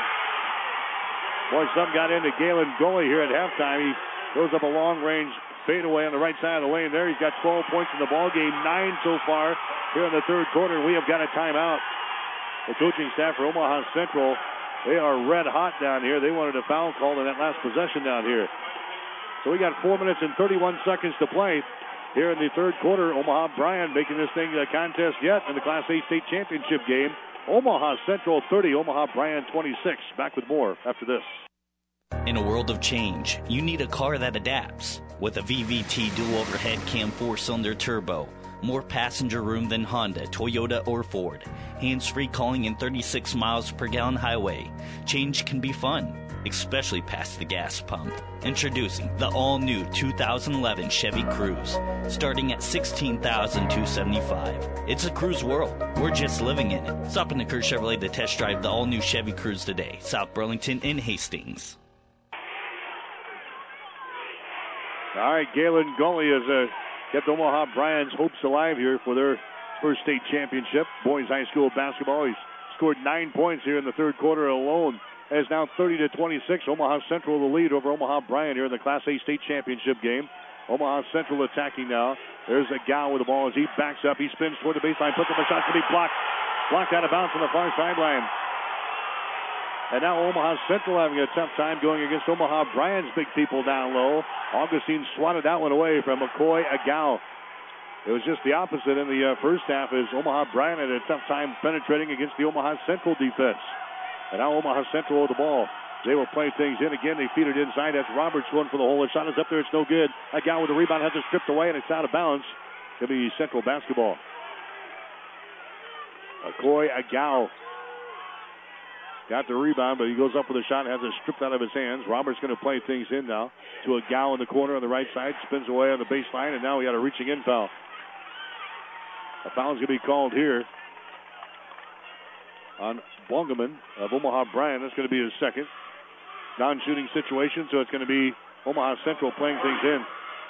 Boy, some got into Galen Goalie here at halftime. He goes up a long-range fadeaway on the right side of the lane there. He's got twelve points in the ball game, nine so far here in the third quarter. We have got a timeout. The coaching staff for Omaha Central, they are red hot down here. They wanted a foul called in that last possession down here. So we got four minutes and thirty-one seconds to play here in the third quarter. Omaha Bryan making this thing a contest yet in the Class A state championship game. Omaha Central thirty, Omaha Bryan twenty-six. Back with more after this. In a world of change, you need a car that adapts. With a V V T dual overhead cam four-cylinder turbo, more passenger room than Honda, Toyota, or Ford. Hands-free calling in thirty-six miles per gallon highway. Change can be fun, especially past the gas pump. Introducing the all-new two thousand eleven Chevy Cruze, starting at sixteen thousand two hundred seventy-five dollars. It's a cruise world. We're just living in it. Stop in the Kerr Chevrolet to test drive the all-new Chevy Cruze today. South Burlington and Hastings. All right, Galen Goalie has uh, kept Omaha Bryan's hopes alive here for their first state championship. Boys high school basketball. He's scored nine points here in the third quarter alone. is now thirty to twenty-six. Omaha Central the lead over Omaha Bryan here in the Class A state championship game. Omaha Central attacking now. There's a Gow with the ball as he backs up. He spins toward the baseline, puts up a shot to be blocked. Blocked out of bounds on the far sideline. And now Omaha Central having a tough time going against Omaha Bryan's big people down low. Augustine swatted that one away from McCoy Agao. It was just the opposite in the uh, first half as Omaha Bryan had a tough time penetrating against the Omaha Central defense. And now Omaha Central with the ball. They will play things in again. They feed it inside. That's Roberts going for the hole. The shot is up there. It's no good. Agao with the rebound has it stripped away, and it's out of bounds. It'll be Central basketball. McCoy Agao got the rebound, but he goes up with a shot and has it stripped out of his hands. Roberts going to play things in now to Agao in the corner on the right side. Spins away on the baseline, and now he had a reaching in foul. A foul's going to be called here on Bongaman of Omaha Bryan. That's going to be his second. Non-shooting situation, so it's going to be Omaha Central playing things in.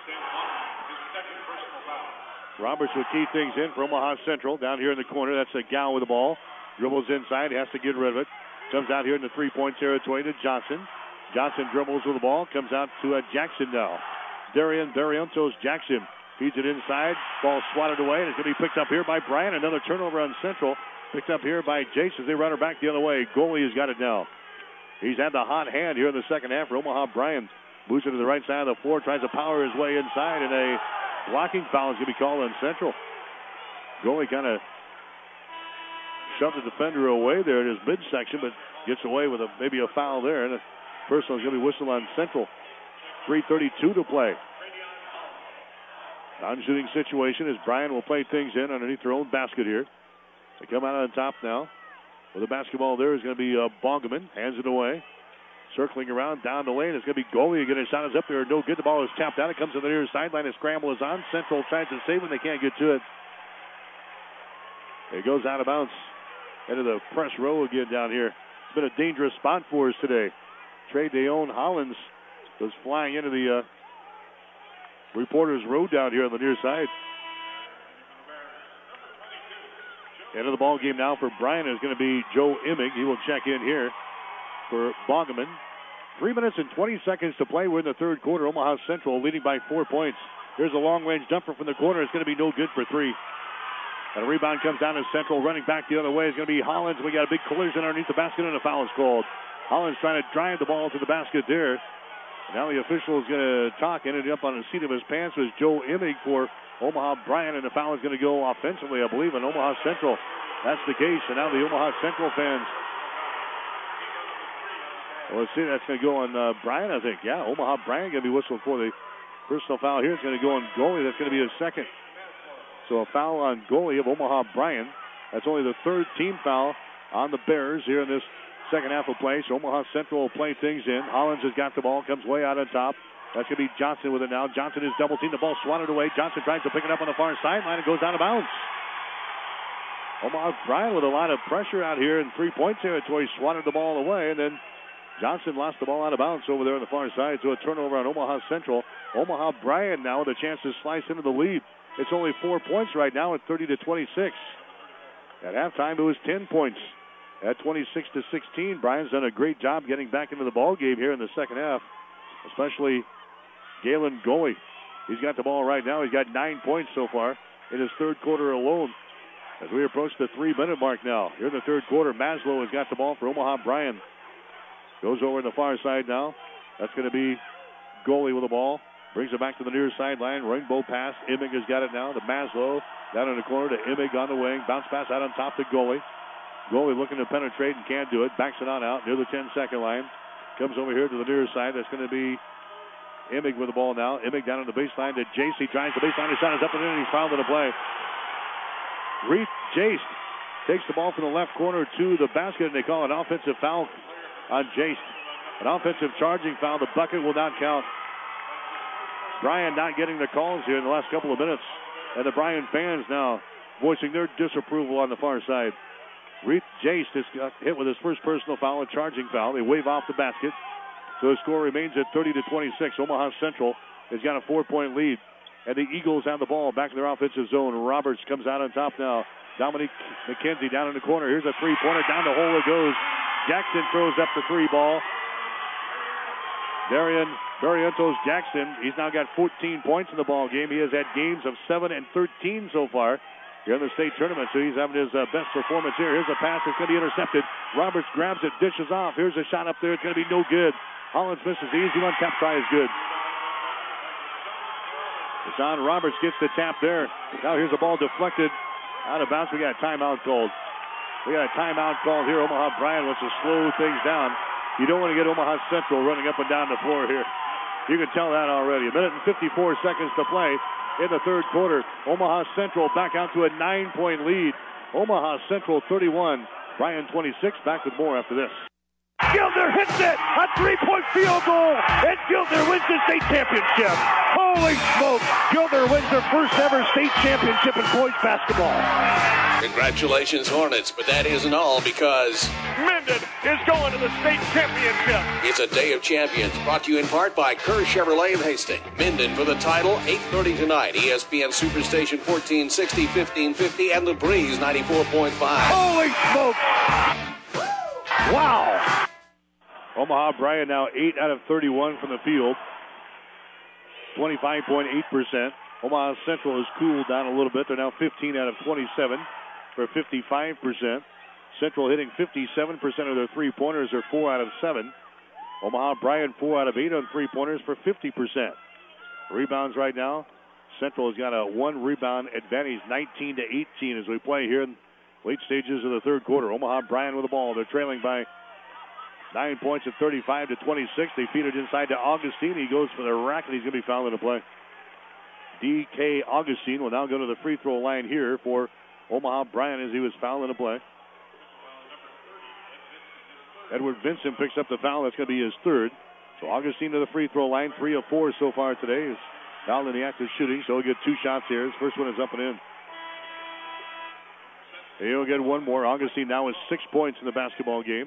Roberts will key things in for Omaha Central. Down here in the corner, that's a Gow with the ball. Dribbles inside, has to get rid of it. Comes out here in the three-point territory to Johnson. Johnson dribbles with the ball, comes out to uh, Jackson now. Darian Barrientos Jackson feeds it inside. Ball swatted away, and it's going to be picked up here by Bryan. Another turnover on Central. Picked up here by Jace as they run her back the other way. Goalie has got it now. He's had the hot hand here in the second half for Omaha Bryan. Moves it to the right side of the floor, tries to power his way inside, and a blocking foul is going to be called on Central. Goalie kind of shoved the defender away there in his midsection, but gets away with a maybe a foul there, and a personal is going to be whistled on Central. three thirty-two to play. Non-shooting situation as Bryan will play things in underneath their own basket here. They come out on top now. With the basketball there is going to be uh, Bongaman. Hands it away. Circling around down the lane. It's going to be Goalie again. His shot is up there. No good. The ball is tapped out. It comes to the near sideline. A scramble is on. Central tries to save it. They can't get to it. It goes out of bounds. Into the press row again down here. It's been a dangerous spot for us today. Trey Deon Hollins was flying into the uh, reporter's row down here on the near side. End of the ball game now for Bryan is going to be Joe Immig. He will check in here for Bongaman. Three minutes and twenty seconds to play. We're in the third quarter. Omaha Central leading by four points. Here's a long-range jumper from the corner. It's going to be no good for three. And a rebound comes down to Central. Running back the other way is going to be Hollins. We got a big collision underneath the basket, and a foul is called. Hollins trying to drive the ball to the basket there. And now the official is going to talk. Ended up on the seat of his pants was Joe Immig for Omaha Bryan, and the foul is going to go offensively, I believe, in Omaha Central. That's the case, and now the Omaha Central fans. Well, let's see, that's going to go on uh, Bryan, I think. Yeah, Omaha Bryan going to be whistled for the personal foul here. It's going to go on goalie. That's going to be his second. So a foul on goalie of Omaha Bryan. That's only the third team foul on the Bears here in this second half of play. So Omaha Central will play things in. Hollins has got the ball, comes way out on top. That's going to be Johnson with it now. Johnson is double teamed. The ball swatted away. Johnson tries to pick it up on the far sideline. It goes out of bounds. Omaha Bryan with a lot of pressure out here in three-point territory. Swatted the ball away, and then Johnson lost the ball out of bounds over there on the far side. So a turnover on Omaha Central. Omaha Bryan now with a chance to slice into the lead. It's only four points right now at thirty to twenty-six. At halftime, it was ten points. At twenty-six to sixteen, Bryan's done a great job getting back into the ball game here in the second half, especially Galen Goalie. He's got the ball right now. He's got nine points so far in his third quarter alone. As we approach the three-minute mark now. Here in the third quarter, Maslow has got the ball for Omaha Bryan. Goes over in the far side now. That's going to be Goalie with the ball. Brings it back to the near sideline. Rainbow pass. Immig has got it now to Maslow. Down in the corner to Immig on the wing. Bounce pass out on top to Goalie. Goalie looking to penetrate and can't do it. Backs it on out near the ten-second line. Comes over here to the near side. That's going to be Immig with the ball now. Immig down on the baseline to Jace. He drives the baseline. His shot is up and in, and he's fouled in the play. Reed Jace takes the ball from the left corner to the basket, and they call an offensive foul on Jace. An offensive charging foul. The bucket will not count. Bryan not getting the calls here in the last couple of minutes. And the Bryan fans now voicing their disapproval on the far side. Reed Jace has got hit with his first personal foul, a charging foul. They wave off the basket. So the score remains at thirty to twenty-six. Omaha Central has got a four-point lead. And the Eagles have the ball back in their offensive zone. Roberts comes out on top now. Dominique McKenzie down in the corner. Here's a three-pointer. Down the hole it goes. Jackson throws up the three ball. Darian Barrientos Jackson, he's now got fourteen points in the ball game. He has had games of seven and thirteen so far here in the state tournament, so he's having his uh, best performance here. Here's a pass that's going to be intercepted. Roberts grabs it, dishes off. Here's a shot up there. It's going to be no good. Hollins misses the easy one. Tap try is good. Deshaun Roberts gets the tap there. Now here's a ball deflected out of bounds. We got a timeout called. We got a timeout called here. Omaha Bryan wants to slow things down. You don't want to get Omaha Central running up and down the floor here. You can tell that already. A minute and fifty-four seconds to play in the third quarter. Omaha Central back out to a nine-point lead. Omaha Central thirty-one, Bryan twenty-six. Back with more after this. Gilder hits it! A three-point field goal! And Gilder wins the state championship! Holy smoke! Gilder wins their first ever state championship in boys basketball. Congratulations, Hornets, but that isn't all because Minden is going to the state championship. It's a day of champions, brought to you in part by Kerr Chevrolet of Hastings. Minden for the title, eight thirty tonight. E S P N Superstation fourteen sixty, fifteen fifty, and The Breeze ninety-four point five. Holy smoke! Wow! Omaha Bryan now eight out of thirty-one from the field. twenty-five point eight percent. Omaha Central has cooled down a little bit. They're now fifteen out of twenty-seven for fifty-five percent. Central hitting fifty-seven percent of their three-pointers are four out of seven. Omaha Bryan four out of eight on three-pointers for fifty percent. Rebounds right now. Central has got a one rebound advantage, nineteen to eighteen as we play here in late stages of the third quarter. Omaha Bryan with the ball. They're trailing by nine points at thirty-five to twenty-six. They feed it inside to Augustine. He goes for the rack, and he's going to be fouled in the play. D K Augustine will now go to the free throw line here for Omaha Bryan as he was fouled in the play. Edward Vincent picks up the foul. That's going to be his third. So Augustine to the free throw line. Three of four so far today. He's fouled in the act of shooting, so he'll get two shots here. His first one is up and in. He'll get one more. Augustine now has six points in the basketball game.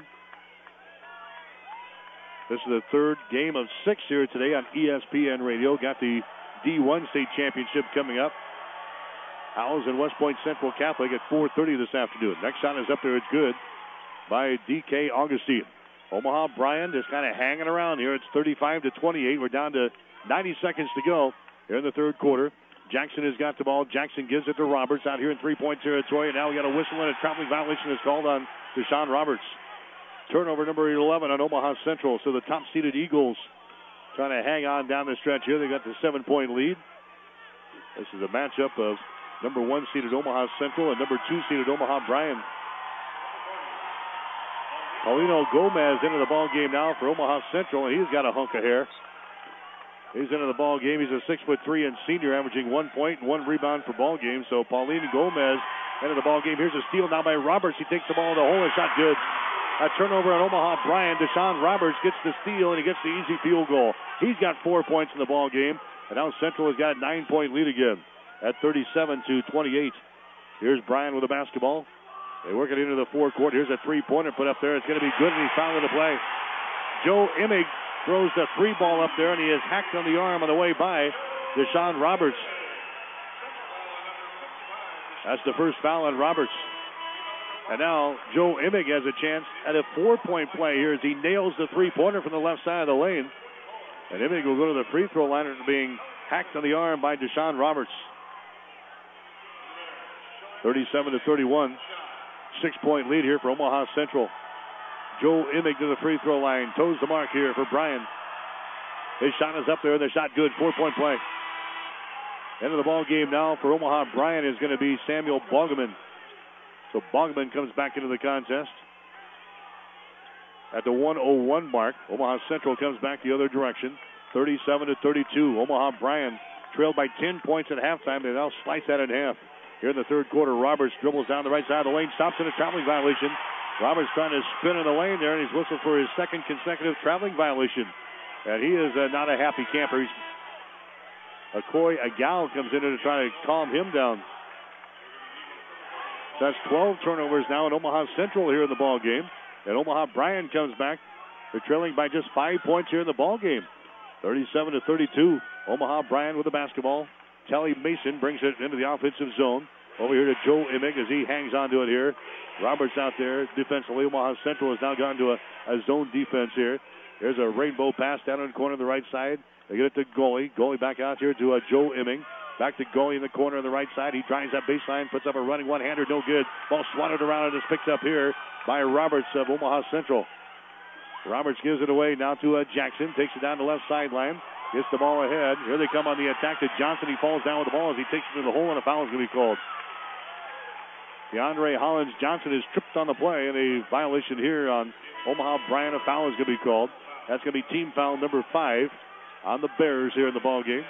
This is the third game of six here today on E S P N Radio. Got the D one state championship coming up. Howells and West Point Central Catholic at four thirty this afternoon. Next shot is up there. It's good by D K Augustine. Omaha Bryan just kind of hanging around here. It's thirty-five to twenty-eight. We're down to ninety seconds to go here in the third quarter. Jackson has got the ball. Jackson gives it to Roberts out here in three-point territory. And now we got a whistle and a traveling violation is called on Deshaun Roberts. Turnover number eleven on Omaha Central. So the top-seeded Eagles trying to hang on down the stretch here. They got the seven-point lead. This is a matchup of number one-seeded Omaha Central and number two-seeded Omaha Bryan. Paulino Gomez into the ball game now for Omaha Central, and he's got a hunk of hair. He's into the ball game. He's a six foot three and senior, averaging one point and one rebound per ball game. So Paulino Gomez into the ball game. Here's a steal now by Roberts. He takes the ball to the hole and shot good. A turnover on Omaha Bryan. Deshaun Roberts gets the steal, and he gets the easy field goal. He's got four points in the ball game, and now Central has got a nine-point lead again at thirty-seven to twenty-eight. Here's Bryan with the basketball. They work it into the forecourt. Here's a three-pointer put up there. It's going to be good, and he's fouled in the play. Joe Immig throws the three ball up there, and he is hacked on the arm on the way by Deshaun Roberts. That's the first foul on Roberts. And now Joe Immig has a chance at a four-point play here as he nails the three-pointer from the left side of the lane. And Immig will go to the free throw line after being hacked on the arm by Deshaun Roberts. thirty-seven to thirty-one. Six-point lead here for Omaha Central. Joe Immig to the free throw line. Toes the mark here for Bryan. His shot is up there, and the shot good. Four-point play. End of the ball game now for Omaha Bryan is going to be Samuel Bogman. So Bogman comes back into the contest. At the one oh one mark, Omaha Central comes back the other direction. thirty-seven to thirty-two. Omaha Bryan trailed by ten points at halftime. They now slice that in half. Here in the third quarter, Roberts dribbles down the right side of the lane, stops in a traveling violation. Roberts trying to spin in the lane there, and he's whistled for his second consecutive traveling violation. And he is uh, not a happy camper. He's Akoy Agal comes in to try to calm him down. So that's twelve turnovers now in Omaha Central here in the ball game. And Omaha Bryan comes back. They're trailing by just five points here in the ball game. thirty-seven to thirty-two. Omaha Bryan with the basketball. Kelly Mason brings it into the offensive zone. Over here to Joe Emig as he hangs on to it here. Roberts out there defensively. Omaha Central has now gone to a, a zone defense here. There's a rainbow pass down in the corner of the right side. They get it to goalie. Goalie back out here to uh, Joe Emig. Back to goalie in the corner on the right side. He drives that baseline, puts up a running one-hander, no good. Ball swatted around and is picked up here by Roberts of Omaha Central. Roberts gives it away now to uh, Jackson. Takes it down the left sideline. Gets the ball ahead. Here they come on the attack to Johnson. He falls down with the ball as he takes it to the hole, and a foul is going to be called. DeAndre Hollins Johnson is tripped on the play, and a violation here on Omaha Bryan. A foul is going to be called. That's going to be team foul number five on the Bears here in the ball game.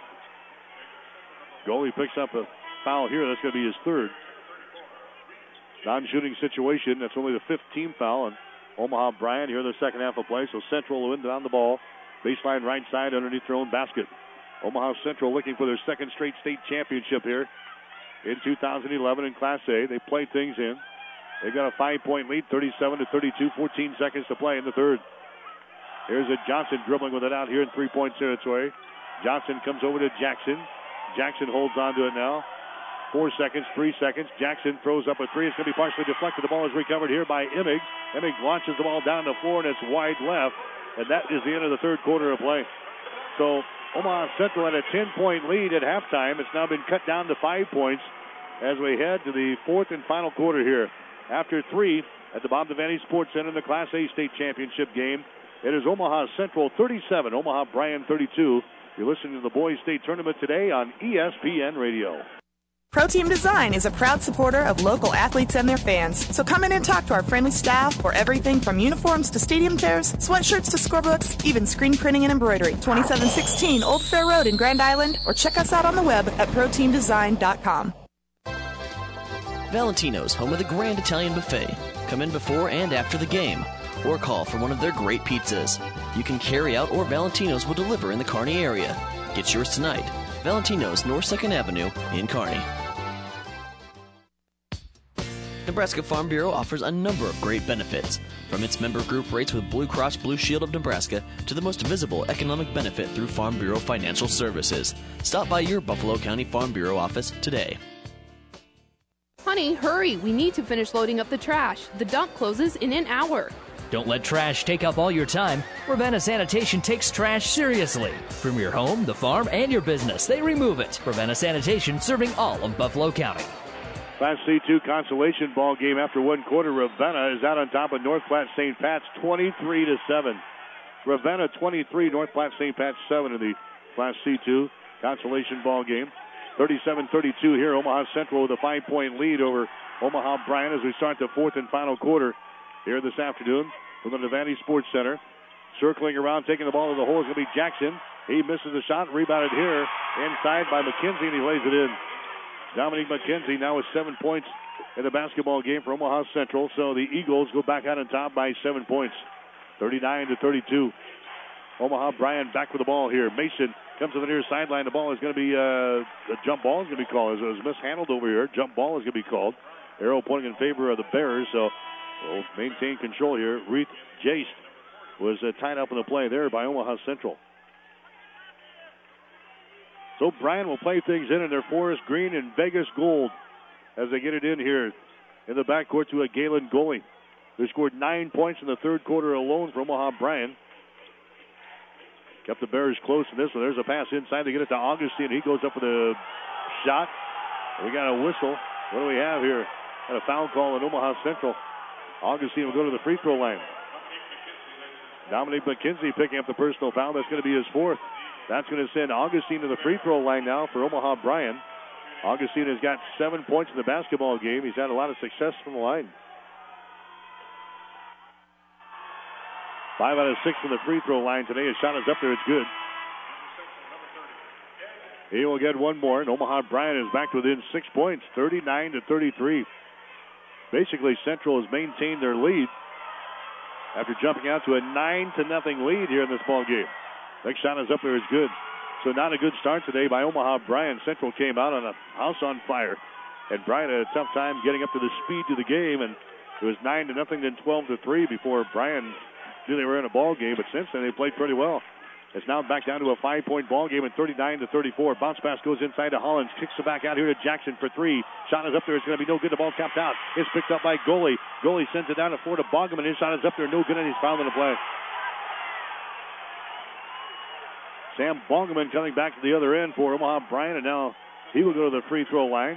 Goalie picks up a foul here. That's going to be his third. Non-shooting situation. That's only the fifth team foul on Omaha Bryan here in the second half of play. So Central will win down the ball. Baseline right side underneath their own basket. Omaha Central looking for their second straight state championship here in two thousand eleven in Class A. They played things in. They've got a five-point lead, thirty-seven to thirty-two, fourteen seconds to play in the third. Here's a Johnson dribbling with it out here in three-point territory. Johnson comes over to Jackson. Jackson holds on to it now. Four seconds, three seconds. Jackson throws up a three. It's going to be partially deflected. The ball is recovered here by Emig. Emig launches the ball down the floor, and it's wide left. And that is the end of the third quarter of play. So Omaha Central had a ten-point lead at halftime. It's now been cut down to five points as we head to the fourth and final quarter here. After three at the Bob Devaney Sports Center in the Class A state championship game, it is Omaha Central thirty-seven, Omaha Bryan thirty-two. You're listening to the Boys State Tournament today on E S P N Radio. Pro Team Design is a proud supporter of local athletes and their fans. So come in and talk to our friendly staff for everything from uniforms to stadium chairs, sweatshirts to scorebooks, even screen printing and embroidery. twenty-seven sixteen Old Fair Road in Grand Island, or check us out on the web at pro team design dot com. Valentino's, home of the Grand Italian Buffet. Come in before and after the game, or call for one of their great pizzas. You can carry out, or Valentino's will deliver in the Kearney area. Get yours tonight. Valentino's, North second Avenue in Kearney. Nebraska Farm Bureau offers a number of great benefits, from its member group rates with Blue Cross Blue Shield of Nebraska to the most visible economic benefit through Farm Bureau Financial Services. Stop by your Buffalo County Farm Bureau office today. Honey, hurry. We need to finish loading up the trash. The dump closes in an hour. Don't let trash take up all your time. Ravenna Sanitation takes trash seriously. From your home, the farm, and your business, they remove it. Ravenna Sanitation, serving all of Buffalo County. Class C two consolation ball game after one quarter. Ravenna is out on top of North Platte Saint Pat's twenty-three to seven. Ravenna twenty-three, North Platte Saint Pat's seven in the Class C two consolation ball game. thirty-seven thirty-two here. Omaha Central with a five-point lead over Omaha Bryan as we start the fourth and final quarter here this afternoon from the Devaney Sports Center. Circling around, taking the ball to the hole is going to be Jackson. He misses the shot, rebounded here inside by McKenzie, and he lays it in. Dominique McKenzie now with seven points in the basketball game for Omaha Central. So the Eagles go back out on top by seven points, thirty-nine to thirty-two. Omaha Bryan back with the ball here. Mason comes to the near sideline. The ball is going to be uh, a jump ball is going to be called. It was mishandled over here. Jump ball is going to be called. Arrow pointing in favor of the Bears. So we'll maintain control here. Reith Jace was uh, tied up in the play there by Omaha Central. So Bryan will play things in in their forest green and Vegas gold as they get it in here in the backcourt to a Galen Goalie, who scored nine points in the third quarter alone for Omaha Bryan. Kept the Bears close in this one. There's a pass inside. They get it to Augustine. He goes up with a shot. We got a whistle. What do we have here? Got a foul call in Omaha Central. Augustine will go to the free throw line. Dominic McKenzie picking up the personal foul. That's going to be his fourth. That's going to send Augustine to the free throw line now for Omaha Bryan. Augustine has got seven points in the basketball game. He's had a lot of success from the line. Five out of six from the free throw line today. His shot is up there. It's good. He will get one more, and Omaha Bryan is back within six points, thirty-nine to thirty-three. Basically, Central has maintained their lead after jumping out to a nine to nothing lead here in this ball game. Next shot is up there. It's good. So not a good start today by Omaha Bryan. Central came out on a house on fire, and Bryan had a tough time getting up to the speed to the game, and it was nine to nothing, then twelve to three before Bryan knew they were in a ball game. But since then, they played pretty well. It's now back down to a five-point ball game at thirty-nine to thirty-four. Bounce pass goes inside to Hollins. Kicks it back out here to Jackson for three. Shot is up there. It's going to be no good. The ball capped out. It's picked up by Goalie. Goalie sends it down the floor to Bongaman. His shot is up there. No good, and he's fouled in the play. Sam Bongaman coming back to the other end for Omaha Bryan, and now he will go to the free throw line.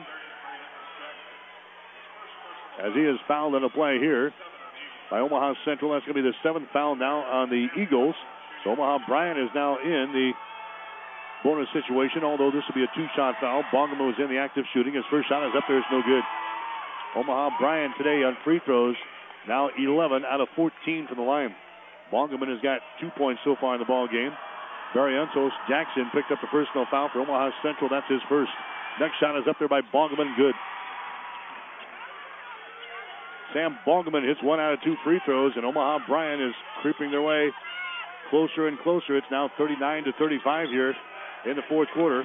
As he is fouled in the play here by Omaha Central. That's going to be the seventh foul now on the Eagles. So Omaha Bryan is now in the bonus situation, although this will be a two-shot foul. Bongaman was in the active shooting. His first shot is up there. It's no good. Omaha Bryan today on free throws, now eleven out of fourteen from the line. Bongaman has got two points so far in the ball game. Barrientos Jackson picked up the personal foul for Omaha Central. That's his first. Next shot is up there by Bongaman. Good. Sam Bongaman hits one out of two free throws, and Omaha Bryan is creeping their way closer and closer. It's now thirty-nine to thirty-five here in the fourth quarter.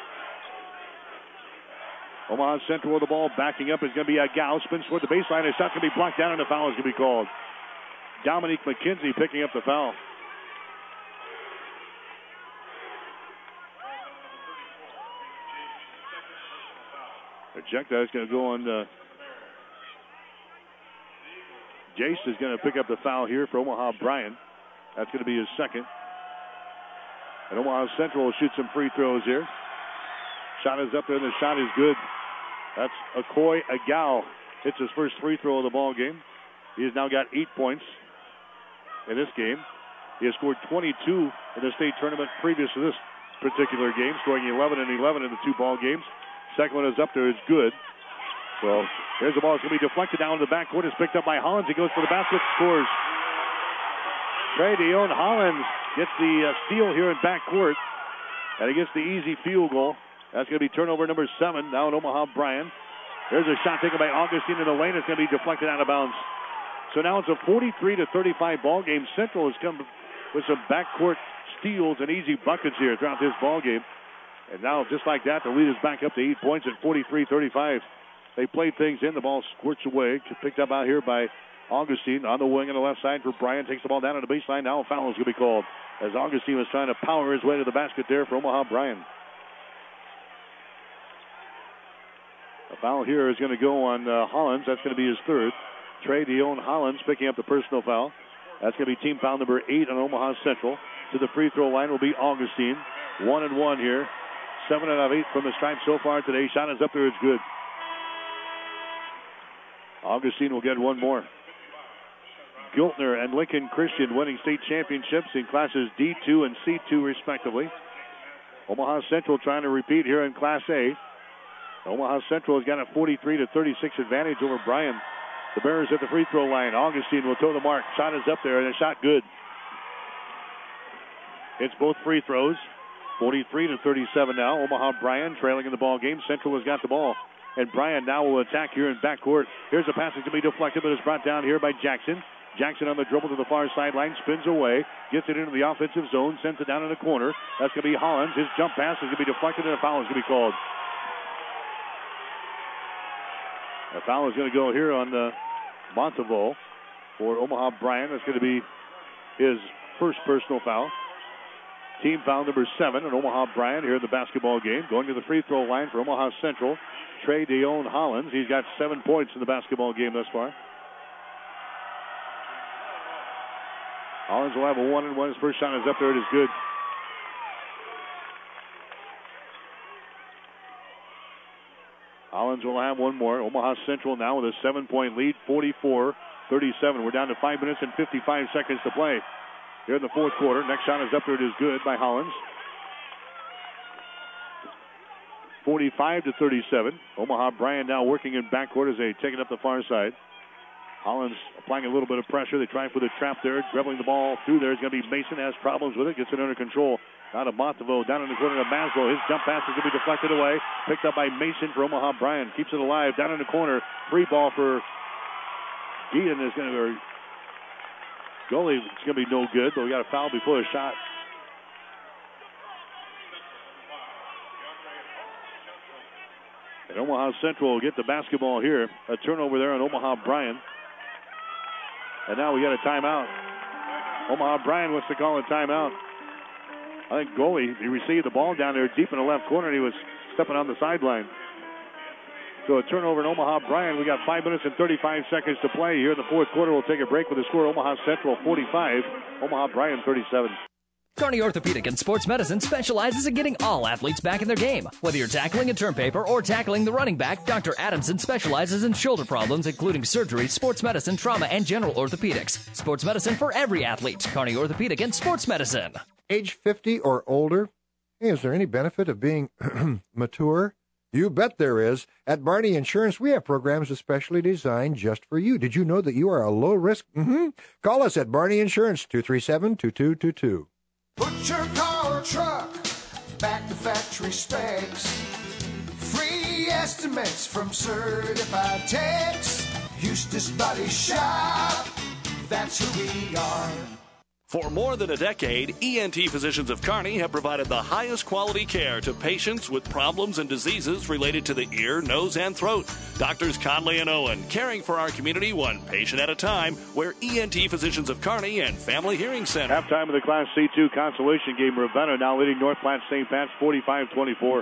Omaha Central with the ball backing up is going to be a Gow. Spins toward the baseline. His shot's going to be blocked down, and the foul is going to be called. Dominique McKenzie picking up the foul. Ejecta is going to go on. Uh, Jace is going to pick up the foul here for Omaha Bryan. That's going to be his second. And Omaha Central will shoot some free throws here. Shot is up there, and the shot is good. That's Akoy Agao. Hits his first free throw of the ball game. He has now got eight points in this game. He has scored twenty-two in the state tournament previous to this particular game, scoring eleven and eleven in the two ball games. Second one is up there. It's good. So here's the ball. It's going to be deflected down to the backcourt. It's picked up by Hollins. He goes for the basket, scores. Trey Dion Hollins gets the uh, steal here in backcourt, and he gets the easy field goal. That's going to be turnover number seven now in Omaha Bryan. There's a shot taken by Augustine in the lane. It's going to be deflected out of bounds. So now it's a forty-three to thirty-five ball game. Central has come with some backcourt steals and easy buckets here throughout this ball game. And now, just like that, the lead is back up to eight points at forty-three thirty-five. They played things in. The ball squirts away. Picked up out here by Augustine on the wing on the left side for Bryan. Takes the ball down on the baseline. Now a foul is going to be called as Augustine was trying to power his way to the basket there for Omaha Bryan. A foul here is going to go on uh, Hollins. That's going to be his third. Trey Dion Hollins picking up the personal foul. That's going to be team foul number eight on Omaha Central. To the free throw line will be Augustine. One and one here. Seven out of eight from the stripe so far today. Shot is up there. It's good. Augustine will get one more. Giltner and Lincoln Christian winning state championships in classes D two and C two respectively. Omaha Central trying to repeat here in Class A. Omaha Central has got a forty-three to thirty-six advantage over Bryan. The Bears at the free throw line. Augustine will toe the mark. Shot is up there, and a shot good. It's both free throws. forty-three to thirty-seven now. Omaha Bryan trailing in the ball game. Central has got the ball. And Bryan now will attack here in backcourt. Here's a pass that's going to be deflected, but it's brought down here by Jackson. Jackson on the dribble to the far sideline, spins away, gets it into the offensive zone, sends it down in the corner. That's going to be Hollins. His jump pass is going to be deflected, and a foul is going to be called. A foul is going to go here on uh, Montevo for Omaha Bryan. That's going to be his first personal foul. Team foul number seven in Omaha Bryan here in the basketball game. Going to the free throw line for Omaha Central, Trey Dion Hollins. He's got seven points in the basketball game thus far. Hollins will have a one and one. His first shot is up there. It is good. Hollins will have one more. Omaha Central now with a seven-point lead, forty-four thirty-seven. We're down to five minutes and fifty-five seconds to play here in the fourth quarter. Next shot is up there. It is good by Hollins. forty-five to thirty-seven. Omaha Bryan now working in backcourt as they take it up the far side. Hollins applying a little bit of pressure. They try for the trap there. Dribbling the ball through there is going to be Mason. Has problems with it. Gets it under control. Out of Montevo. Down in the corner of Maslow. His jump pass is going to be deflected away. Picked up by Mason for Omaha Bryan. Keeps it alive. Down in the corner. Free ball for Geehan is going to... Goalie, it's going to be no good, but we got a foul before the shot. And Omaha Central will get the basketball here. A turnover there on Omaha Bryan. And now we got a timeout. Omaha Bryan wants to call a timeout. I think goalie, he received the ball down there deep in the left corner, and he was stepping on the sideline. So a turnover in Omaha Bryan. We got five minutes and thirty-five seconds to play here in the fourth quarter. We'll take a break with the score: Omaha Central forty-five, Omaha Bryan thirty-seven. Kearney Orthopedic and Sports Medicine specializes in getting all athletes back in their game. Whether you're tackling a term paper or tackling the running back, Doctor Adamson specializes in shoulder problems, including surgery, sports medicine, trauma, and general orthopedics. Sports medicine for every athlete. Kearney Orthopedic and Sports Medicine. Age fifty or older? Hey, is there any benefit of being mature? You bet there is. At Barney Insurance, we have programs especially designed just for you. Did you know that you are a low risk? Mm-hmm. Call us at Barney Insurance, two three seven, two two two two. Put your car or truck back to factory specs. Free estimates from certified techs. Eustace Body Shop, that's who we are. For more than a decade, E N T Physicians of Kearney have provided the highest quality care to patients with problems and diseases related to the ear, nose, and throat. Doctors Conley and Owen, caring for our community one patient at a time. We're E N T Physicians of Kearney and Family Hearing Center. Halftime of the Class C two consolation game. Ravenna now leading North Platte Saint Pat's forty-five twenty-four.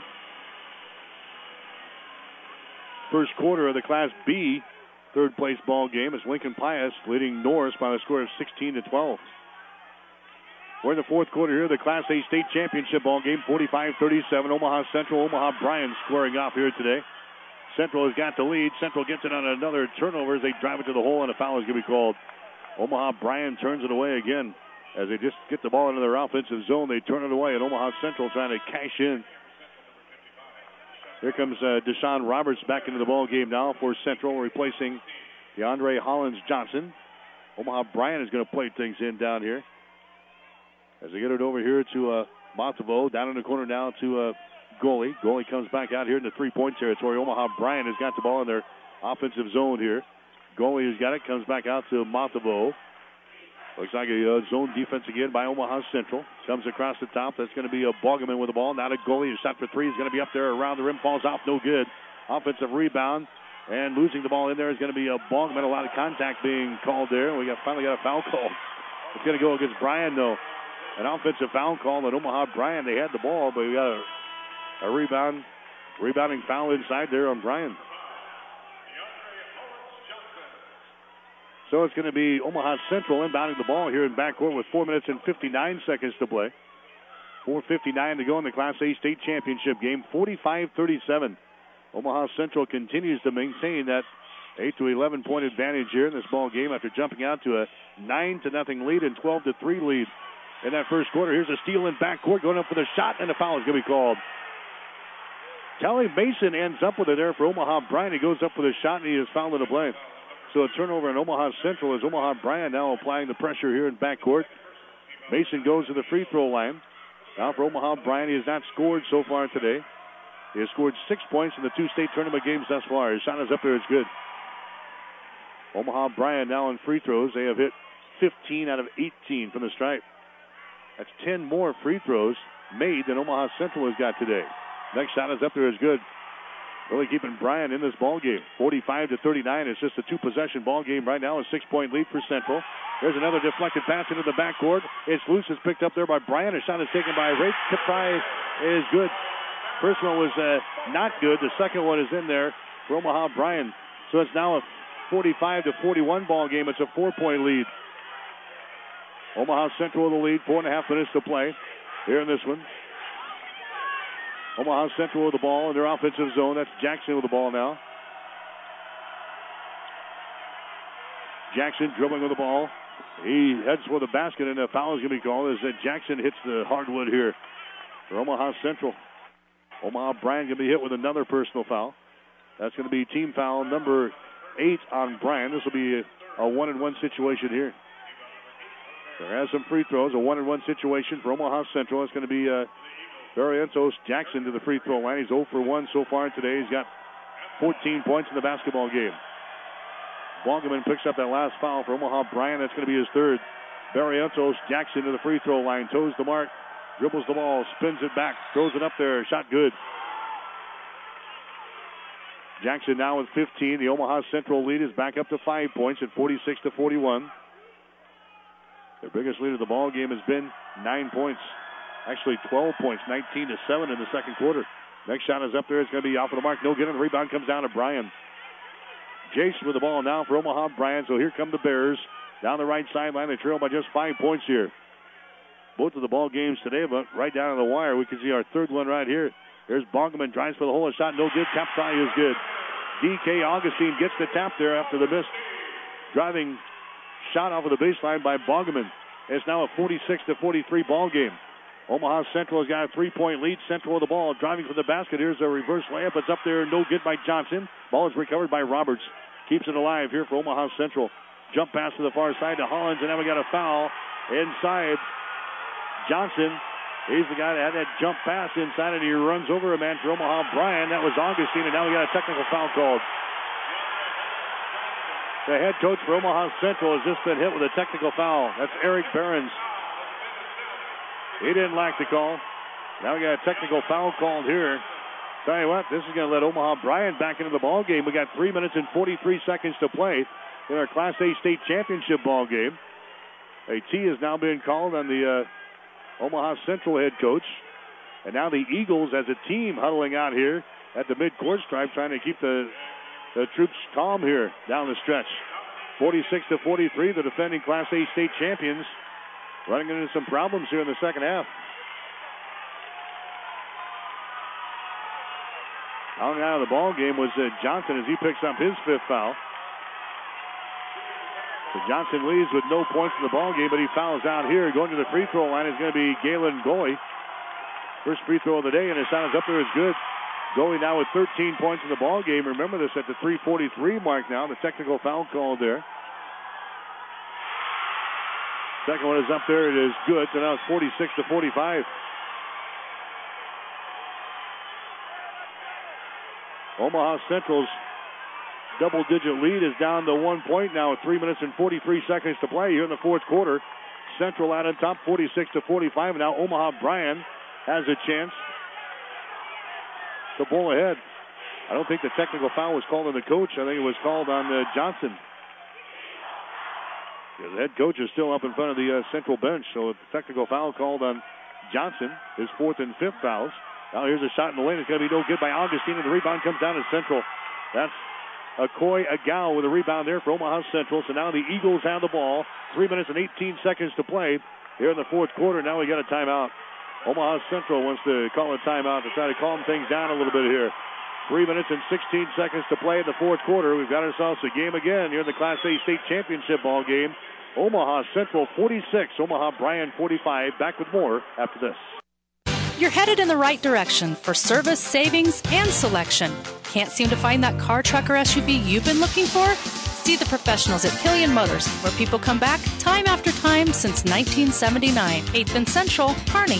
First quarter of the Class B third place ball game is Lincoln Pius leading Norris by a score of sixteen to twelve. We're in the fourth quarter here, the Class A state championship ball game, forty-five thirty-seven. Omaha Central, Omaha Bryan squaring off here today. Central has got the lead. Central gets it on another turnover as they drive it to the hole, and a foul is going to be called. Omaha Bryan turns it away again. As they just get the ball into their offensive zone, they turn it away, and Omaha Central trying to cash in. Here comes uh, Deshaun Roberts back into the ball game now for Central, replacing DeAndre Hollins-Johnson. Omaha Bryan is going to play things in down here. As they get it over here to uh, Montevo, down in the corner now to uh, goalie. Goalie comes back out here in the three-point territory. Omaha Bryan has got the ball in their offensive zone here. Goalie has got it, comes back out to Montevo. Looks like a uh, zone defense again by Omaha Central. Comes across the top. That's going to be a Boggeman with the ball. Now the goalie, a shot for three is going to be up there around the rim. Falls off, no good. Offensive rebound. And losing the ball in there is going to be a Boggeman. A lot of contact being called there. We got finally got a foul call. It's going to go against Bryan, though. An offensive foul call at Omaha Bryan. They had the ball, but we got a, a rebound, rebounding foul inside there on Bryan. So it's going to be Omaha Central inbounding the ball here in backcourt with four minutes and fifty-nine seconds to play. four fifty-nine to go in the Class A state championship game. forty-five thirty-seven. Omaha Central continues to maintain that eight to eleven point advantage here in this ball game after jumping out to a nine to nothing lead and twelve to three lead. In that first quarter, here's a steal in backcourt, going up for the shot, and a foul is going to be called. Tally Mason ends up with it there for Omaha Bryan. He goes up for the shot, and he is fouled in the play. So a turnover in Omaha Central as Omaha Bryan now applying the pressure here in backcourt. Mason goes to the free throw line. Now for Omaha Bryan, he has not scored so far today. He has scored six points in the two state tournament games thus far. His shot is up there, it's good. Omaha Bryan now in free throws. They have hit fifteen out of eighteen from the stripe. That's ten more free throws made than Omaha Central has got today. Next shot is up there, is good. Really keeping Bryan in this ball game. forty-five to thirty-nine. It's just a two-possession ball game right now. A six-point lead for Central. There's another deflected pass into the backcourt. It's loose. It's picked up there by Bryan. A shot is taken by Rafe. Tip try is good. First one was uh, not good. The second one is in there for Omaha Bryan. So it's now a forty-five to forty-one ball game. It's a four-point lead. Omaha Central with the lead, four and a half minutes to play here in this one. Omaha Central with the ball in their offensive zone. That's Jackson with the ball now. Jackson dribbling with the ball. He heads for the basket, and a foul is going to be called as Jackson hits the hardwood here for Omaha Central. Omaha Bryan going to be hit with another personal foul. That's going to be team foul number eight on Bryan. This will be a, a one-and-one situation here. There has some free throws, a one-and-one situation for Omaha Central. It's going to be uh, Barrientos Jackson to the free throw line. He's zero for one so far today. He's got fourteen points in the basketball game. Bongaman picks up that last foul for Omaha Bryan. That's going to be his third. Barrientos Jackson to the free throw line. Toes the mark, dribbles the ball, spins it back, throws it up there. Shot good. Jackson now with fifteen. The Omaha Central lead is back up to five points at forty-six to forty-one. Their biggest lead of the ball game has been nine points. Actually, twelve points, nineteen to seven in the second quarter. Next shot is up there. It's going to be off of the mark. No good, and the rebound comes down to Bryan. Jason with the ball now for Omaha Bryan. So here come the Bears down the right sideline. They trail by just five points here. Both of the ball games today, but right down on the wire, we can see our third one right here. There's Bongaman, drives for the hole. A shot, no good. Tap try is good. D K Augustine gets the tap there after the missed driving shot off of the baseline by Bongaman. It's now a forty-six to forty-three ball game. Omaha Central has got a three-point lead. Central with the ball, driving for the basket. Here's a reverse layup. It's up there, no good by Johnson. Ball is recovered by Roberts. Keeps it alive here for Omaha Central. Jump pass to the far side to Hollins, and now we got a foul inside. Johnson, he's the guy that had that jump pass inside, and he runs over a man for Omaha Bryan. That was Augustine, and now we got a technical foul called. The head coach for Omaha Central has just been hit with a technical foul. That's Eric Behrens. He didn't like the call. Now we got a technical foul called here. Tell you what, this is going to let Omaha Bryan back into the ball game. We got three minutes and forty-three seconds to play in our Class A state championship ball game. A T is now being called on the uh, Omaha Central head coach. And now the Eagles as a team huddling out here at the mid-court stripe, trying to keep the, the troops calm here down the stretch. forty-six to forty-three, the defending Class A state champions running into some problems here in the second half. Out out of the ball game was uh, Johnson as he picks up his fifth foul. So Johnson leaves with no points in the ball game, but he fouls out here. Going to the free throw line is going to be Galen Goy. First free throw of the day, and his shot is up there is good. Goy now with thirteen points in the ball game. Remember this at the three forty-three mark now. The technical foul called there. Second one is up there. It is good. So now it's forty-six to forty-five. Omaha Central's double-digit lead is down to one point now with three minutes and forty-three seconds to play here in the fourth quarter. Central out on top, forty-six to forty-five. And now Omaha Bryan has a chance to pull ahead. I don't think the technical foul was called on the coach. I think it was called on uh, Johnson. Yeah, the head coach is still up in front of the uh, Central bench, so the technical foul called on Johnson, his fourth and fifth fouls. Now here's a shot in the lane. It's going to be no good by Augustine, and the rebound comes down to Central. That's Akoy Agao with a rebound there for Omaha Central. So now the Eagles have the ball. Three minutes and eighteen seconds to play here in the fourth quarter. Now we got a timeout. Omaha Central wants to call a timeout to try to calm things down a little bit here. Three minutes and sixteen seconds to play in the fourth quarter. We've got ourselves a game again here in the Class A state championship ball game. Omaha Central forty-six, Omaha Bryan forty-five. Back with more after this. You're headed in the right direction for service, savings, and selection. Can't seem to find that car, truck, or S U V you've been looking for? See the professionals at Killian Motors, where people come back time after time since nineteen seventy-nine. eighth and Central, Kearney.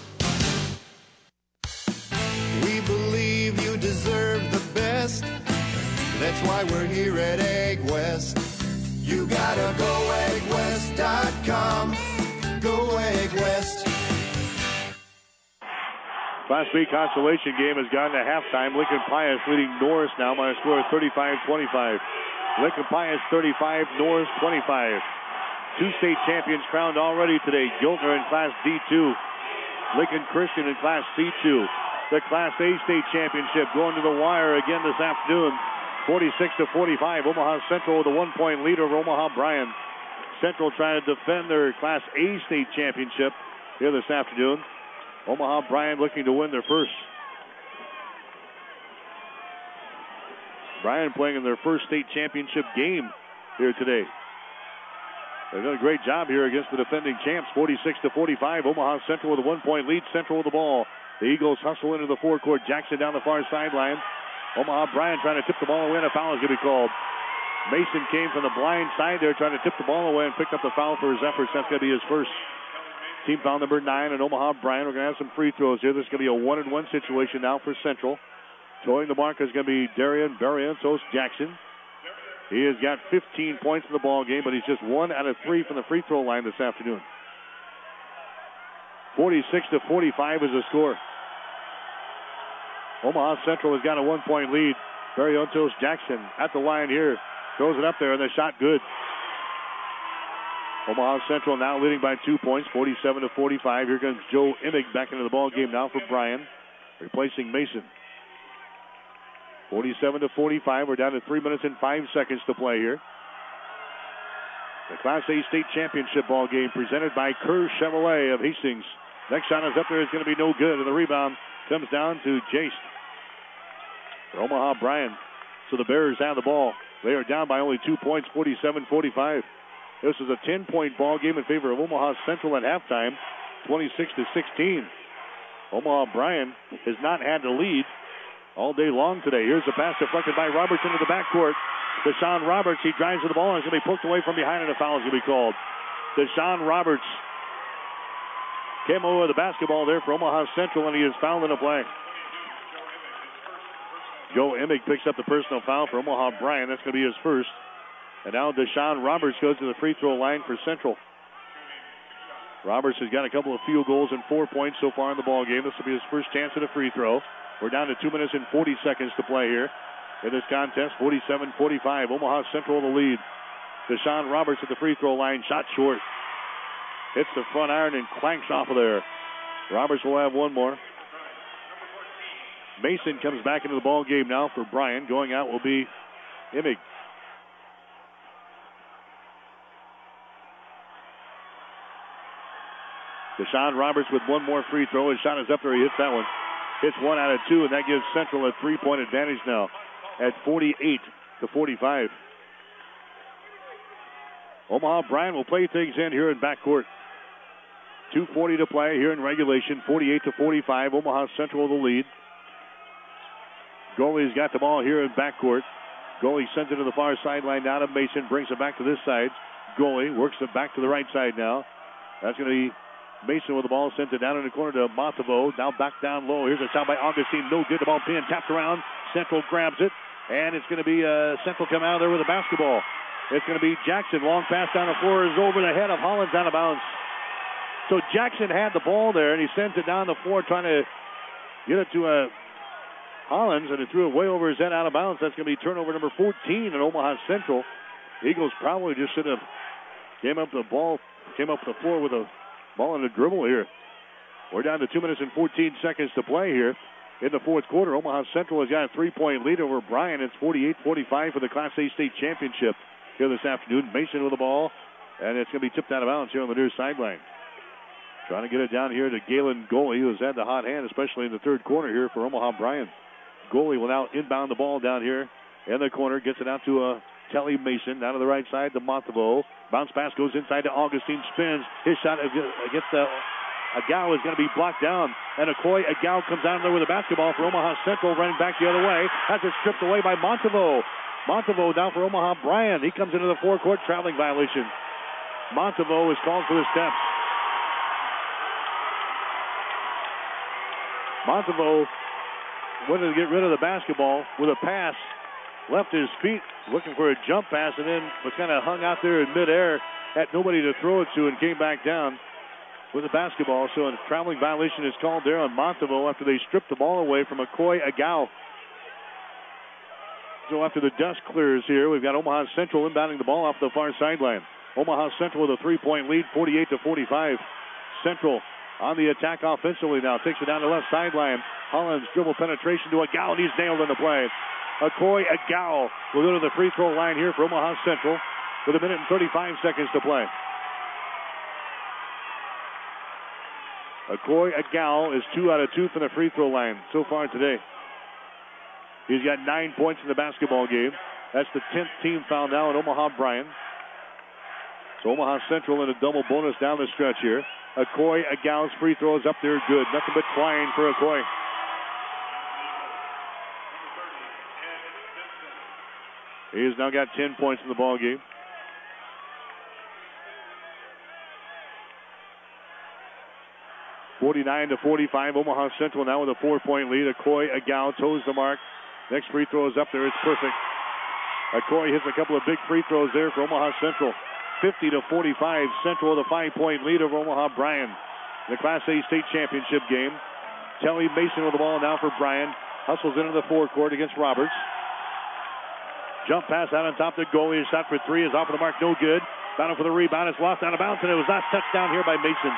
We believe you deserve the best. That's why we're here at Egg West. You gotta go egg west dot com. Go Egg West. Class B consolation game has gone to halftime. Lincoln Pius leading Norris now by a score of thirty-five twenty-five. Lincoln Pius thirty-five, Norris twenty-five. Two state champions crowned already today. Giltner in Class D two. Lincoln Christian in Class C two. The Class A state championship going to the wire again this afternoon. forty-six to forty-five. Omaha Central with a one-point lead over Omaha Bryan. Central trying to defend their Class A state championship here this afternoon. Omaha Bryan looking to win their first. Bryan playing in their first state championship game here today. They've done a great job here against the defending champs. forty-six to forty-five. Omaha Central with a one-point lead. Central with the ball. The Eagles hustle into the forecourt. Jackson down the far sideline. Omaha Bryan trying to tip the ball away, and a foul is going to be called. Mason came from the blind side there trying to tip the ball away and picked up the foul for his efforts. That's going to be his first. Team foul number nine in Omaha Bryan. We're going to have some free throws here. This is going to be a one-and-one situation now for Central. Towing the mark is going to be Darian Barrientos Jackson. He has got fifteen points in the ball game, but he's just one out of three from the free throw line this afternoon. forty-six to forty-five is the score. Omaha Central has got a one-point lead. Barrientos Jackson at the line here. Throws it up there, and the shot good. Omaha Central now leading by two points, forty-seven to forty-five. Here comes Joe Emig back into the ball game now for Bryan, replacing Mason. forty-seven to forty-five. We're down to three minutes and five seconds to play here. The Class A State Championship ball game presented by Kerr Chevrolet of Hastings. Next shot is up there. It's going to be no good, and the rebound comes down to Jace. For Omaha Bryan. So the Bears have the ball. They are down by only two points, forty-seven forty-five. This is a ten-point ball game in favor of Omaha Central at halftime, twenty-six to sixteen. Omaha Bryan has not had the lead all day long today. Here's a pass deflected by Roberts into the backcourt. Deshaun Roberts, he drives to the ball and is going to be poked away from behind, and a foul is going to be called. Deshaun Roberts came over the basketball there for Omaha Central, and he is fouled in the play. Joe Emig picks up the personal foul for Omaha Bryan. That's going to be his first. And now Deshaun Roberts goes to the free throw line for Central. Roberts has got a couple of field goals and four points so far in the ball game. This will be his first chance at a free throw. We're down to two minutes and forty seconds to play here in this contest, forty-seven forty-five. Omaha Central the lead. Deshaun Roberts at the free throw line, shot short. Hits the front iron and clanks off of there. Roberts will have one more. Mason comes back into the ball game now for Bryan. Going out will be Emig. Deshaun Roberts with one more free throw. His shot is up there. He hits that one. Hits one out of two, and that gives Central a three-point advantage now at forty-eight to forty-five. Omaha Bryan will play things in here in backcourt. two forty to play here in regulation, forty-eight to forty-five. Omaha Central the lead. Goalie's got the ball here in backcourt. Goalie sends it to the far sideline down to Mason, brings it back to this side. Goalie works it back to the right side now. That's going to be Mason with the ball, sent it down in the corner to Montevo. Now back down low. Here's a shot by Augustine. No good. The ball pin tapped around. Central grabs it. And it's going to be uh, Central come out of there with a basketball. It's going to be Jackson. Long pass down the floor is over the head of Hollins, out of bounds. So Jackson had the ball there, and he sends it down the floor trying to get it to uh, Hollins, and it threw it way over his head out of bounds. That's going to be turnover number fourteen in Omaha Central. Eagles probably just should have came up the ball, came up the floor with a ball in the dribble here. We're down to two minutes and fourteen seconds to play here in the fourth quarter. Omaha Central has got a three-point lead over Bryan. It's forty-eight forty-five for the Class A State Championship here this afternoon. Mason with the ball, and it's going to be tipped out of bounds here on the near sideline. Trying to get it down here to Galen Goalie, who's had the hot hand, especially in the third quarter here for Omaha Bryan. Goalie will now inbound the ball down here in the corner, gets it out to uh, Telly Mason, down to the right side to Montevo. Bounce pass goes inside to Augustine, spins. His shot against the Agau is going to be blocked down. And Okoye Agau comes down there with a basketball for Omaha Central, running back the other way. Has it stripped away by Montevo. Montevo down for Omaha Bryan. He comes into the forecourt, traveling violation. Montevo is called for the steps. Montevo wanted to get rid of the basketball with a pass. Left his feet looking for a jump pass, and then was kind of hung out there in midair, had nobody to throw it to, and came back down with the basketball. So a traveling violation is called there on Montevo after they stripped the ball away from Okoye Agau. So after the dust clears here, we've got Omaha Central inbounding the ball off the far sideline. Omaha Central with a three-point lead, forty-eight to forty-five. Central on the attack offensively now. Takes it down the left sideline. Hollins dribble penetration to Agau, and he's nailed in the play. Okoye Agau will go to the free throw line here for Omaha Central with a minute and thirty-five seconds to play. Okoye Agau is two out of two from the free throw line so far today. He's got nine points in the basketball game. That's the tenth team foul now in Omaha Bryan. So Omaha Central in a double bonus down the stretch here. Okoye Agau's free throw is up there, good. Nothing but flying for Okoye. He has now got ten points in the ball game. forty-nine to forty-five. Omaha Central now with a four-point lead. Okoye Agau toes the mark. Next free throw is up there. It's perfect. Okoye hits a couple of big free throws there for Omaha Central. fifty to forty-five. Central with a five-point lead over Omaha Bryan. The Class A State Championship game. Telly Mason with the ball now for Bryan. Hustles into the forecourt against Roberts. Jump pass out on top of the goalie. His shot for three is off of the mark. No good. Battle for the rebound. It's lost out of bounds, and it was last touched down here by Mason.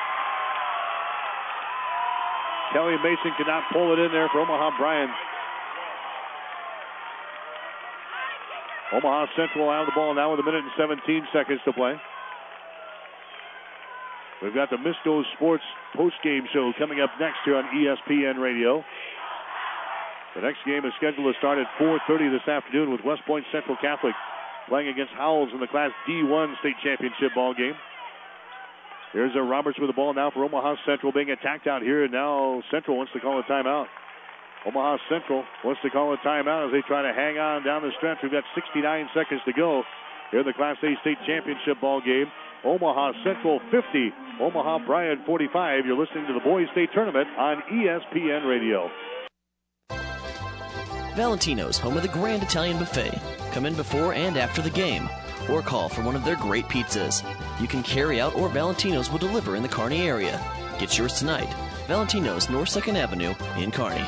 Kelly Mason could not pull it in there for Omaha Bryan. Omaha Central out of the ball now with a minute and seventeen seconds to play. We've got the Misco Sports post-game show coming up next here on E S P N Radio. The next game is scheduled to start at four thirty this afternoon with West Point Central Catholic playing against Howells in the Class D one state championship ball game. Here's a Roberts with the ball now for Omaha Central, being attacked out here, and now Central wants to call a timeout. Omaha Central wants to call a timeout as they try to hang on down the stretch. We've got sixty-nine seconds to go here in the Class A state championship ball game. Omaha Central fifty, Omaha Bryan forty-five. You're listening to the Boys State Tournament on E S P N Radio. Valentino's, home of the Grand Italian Buffet. Come in before and after the game, or call for one of their great pizzas. You can carry out, or Valentino's will deliver in the Kearney area. Get yours tonight. Valentino's, North second Avenue in Kearney.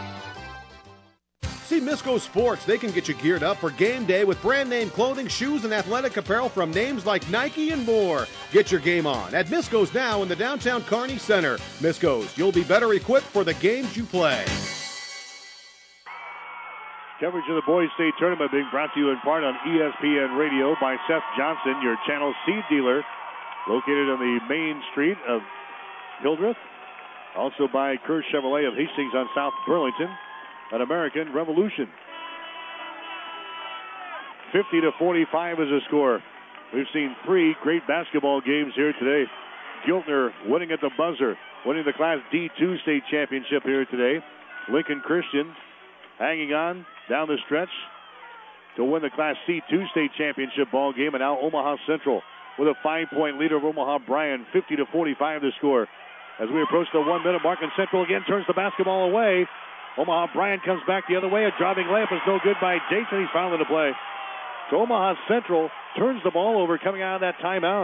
See Misco Sports. They can get you geared up for game day with brand name clothing, shoes, and athletic apparel from names like Nike and more. Get your game on at Misco's now in the downtown Kearney Center. Misco's, you'll be better equipped for the games you play. Coverage of the Boys State Tournament being brought to you in part on E S P N Radio by Seth Johnson, your Channel Seed dealer, located on the main street of Hildreth. Also by Kerr Chevrolet of Hastings on South Burlington. An American Revolution. fifty to forty-five is the score. We've seen three great basketball games here today. Giltner winning at the buzzer, winning the Class D two state championship here today. Lincoln Christian hanging on down the stretch to win the Class C two state championship ball game. And now Omaha Central with a five-point lead over Omaha Bryan, fifty to forty-five the score. As we approach the one-minute mark, and Central again turns the basketball away. Omaha Bryan comes back the other way. A driving layup is no good by Jason. He's fouled into play. So Omaha Central turns the ball over coming out of that timeout.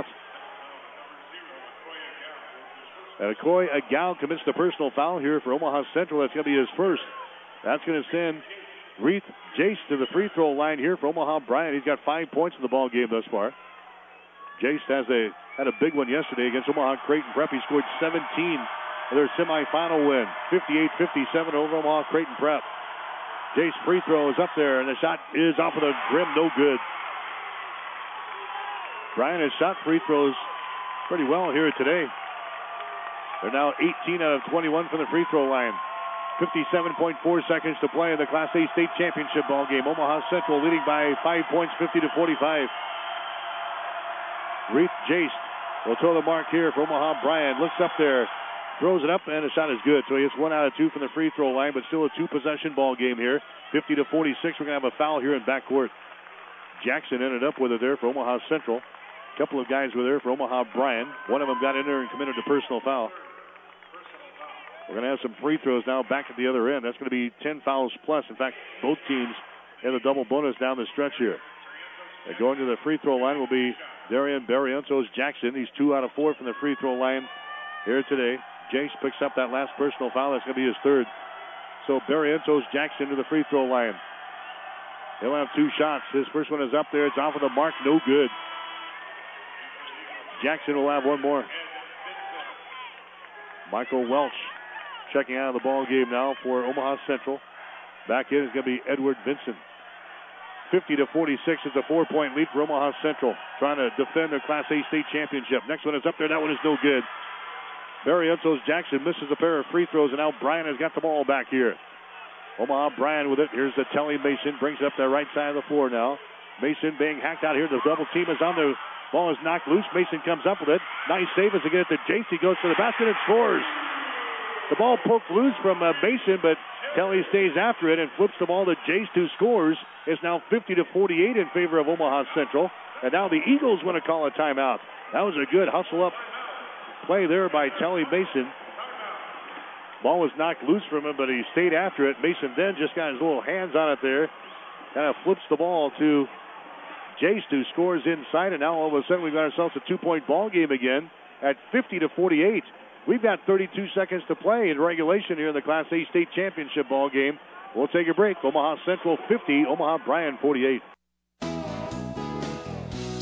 And Akoy Agal commits the personal foul here for Omaha Central. That's going to be his first. That's going to send Reith Jace to the free throw line here for Omaha Bryan. He's got five points in the ball game thus far. Jace has a had a big one yesterday against Omaha Creighton Prep. He scored seventeen for their semifinal win, fifty-eight fifty-seven over Omaha Creighton Prep. Jace free throw is up there, and the shot is off of the rim, no good. Bryan has shot free throws pretty well here today. They're now eighteen out of twenty-one from the free throw line. fifty-seven point four seconds to play in the Class A state championship ball game. Omaha Central leading by five points, fifty to forty-five. Reith Jace will throw the mark here for Omaha Bryan. Looks up there, throws it up, and the shot is good. So he hits one out of two from the free throw line, but still a two-possession ball game here. fifty to forty-six. We're going to have a foul here in backcourt. Jackson ended up with it there for Omaha Central. A couple of guys were there for Omaha Bryan. One of them got in there and committed a personal foul. We're going to have some free throws now back at the other end. That's going to be ten fouls plus. In fact, both teams in the double bonus down the stretch here. And going to the free throw line will be Darian Barrientos Jackson. He's two out of four from the free throw line here today. Jace picks up that last personal foul. That's going to be his third. So Barrientos Jackson to the free throw line. He'll have two shots. His first one is up there. It's off of the mark. No good. Jackson will have one more. Michael Welch checking out of the ball game now for Omaha Central. Back in is going to be Edward Vincent. fifty to forty-six is a four-point lead for Omaha Central, trying to defend their Class A state championship. Next one is up there. That one is no good. Barrientos Jackson misses a pair of free throws, and now Bryan has got the ball back here. Omaha Bryan with it. Here's the Telly Mason. Brings it up the right side of the floor now. Mason being hacked out here. The double team is on. The ball is knocked loose. Mason comes up with it. Nice save as they get it to Jace. He goes to the basket and scores. The ball poked loose from uh, Mason, but Kelly stays after it and flips the ball to Jace, who scores. It's now fifty to forty-eight in favor of Omaha Central. And now the Eagles want to call a timeout. That was a good hustle-up play there by Telly Mason. Ball was knocked loose from him, but he stayed after it. Mason then just got his little hands on it there. Kind of flips the ball to Jace, who scores inside. And now all of a sudden we've got ourselves a two-point ball game again at fifty to forty-eight. We've got thirty-two seconds to play in regulation here in the Class A state championship ball game. We'll take a break. Omaha Central fifty, Omaha Bryan forty-eight.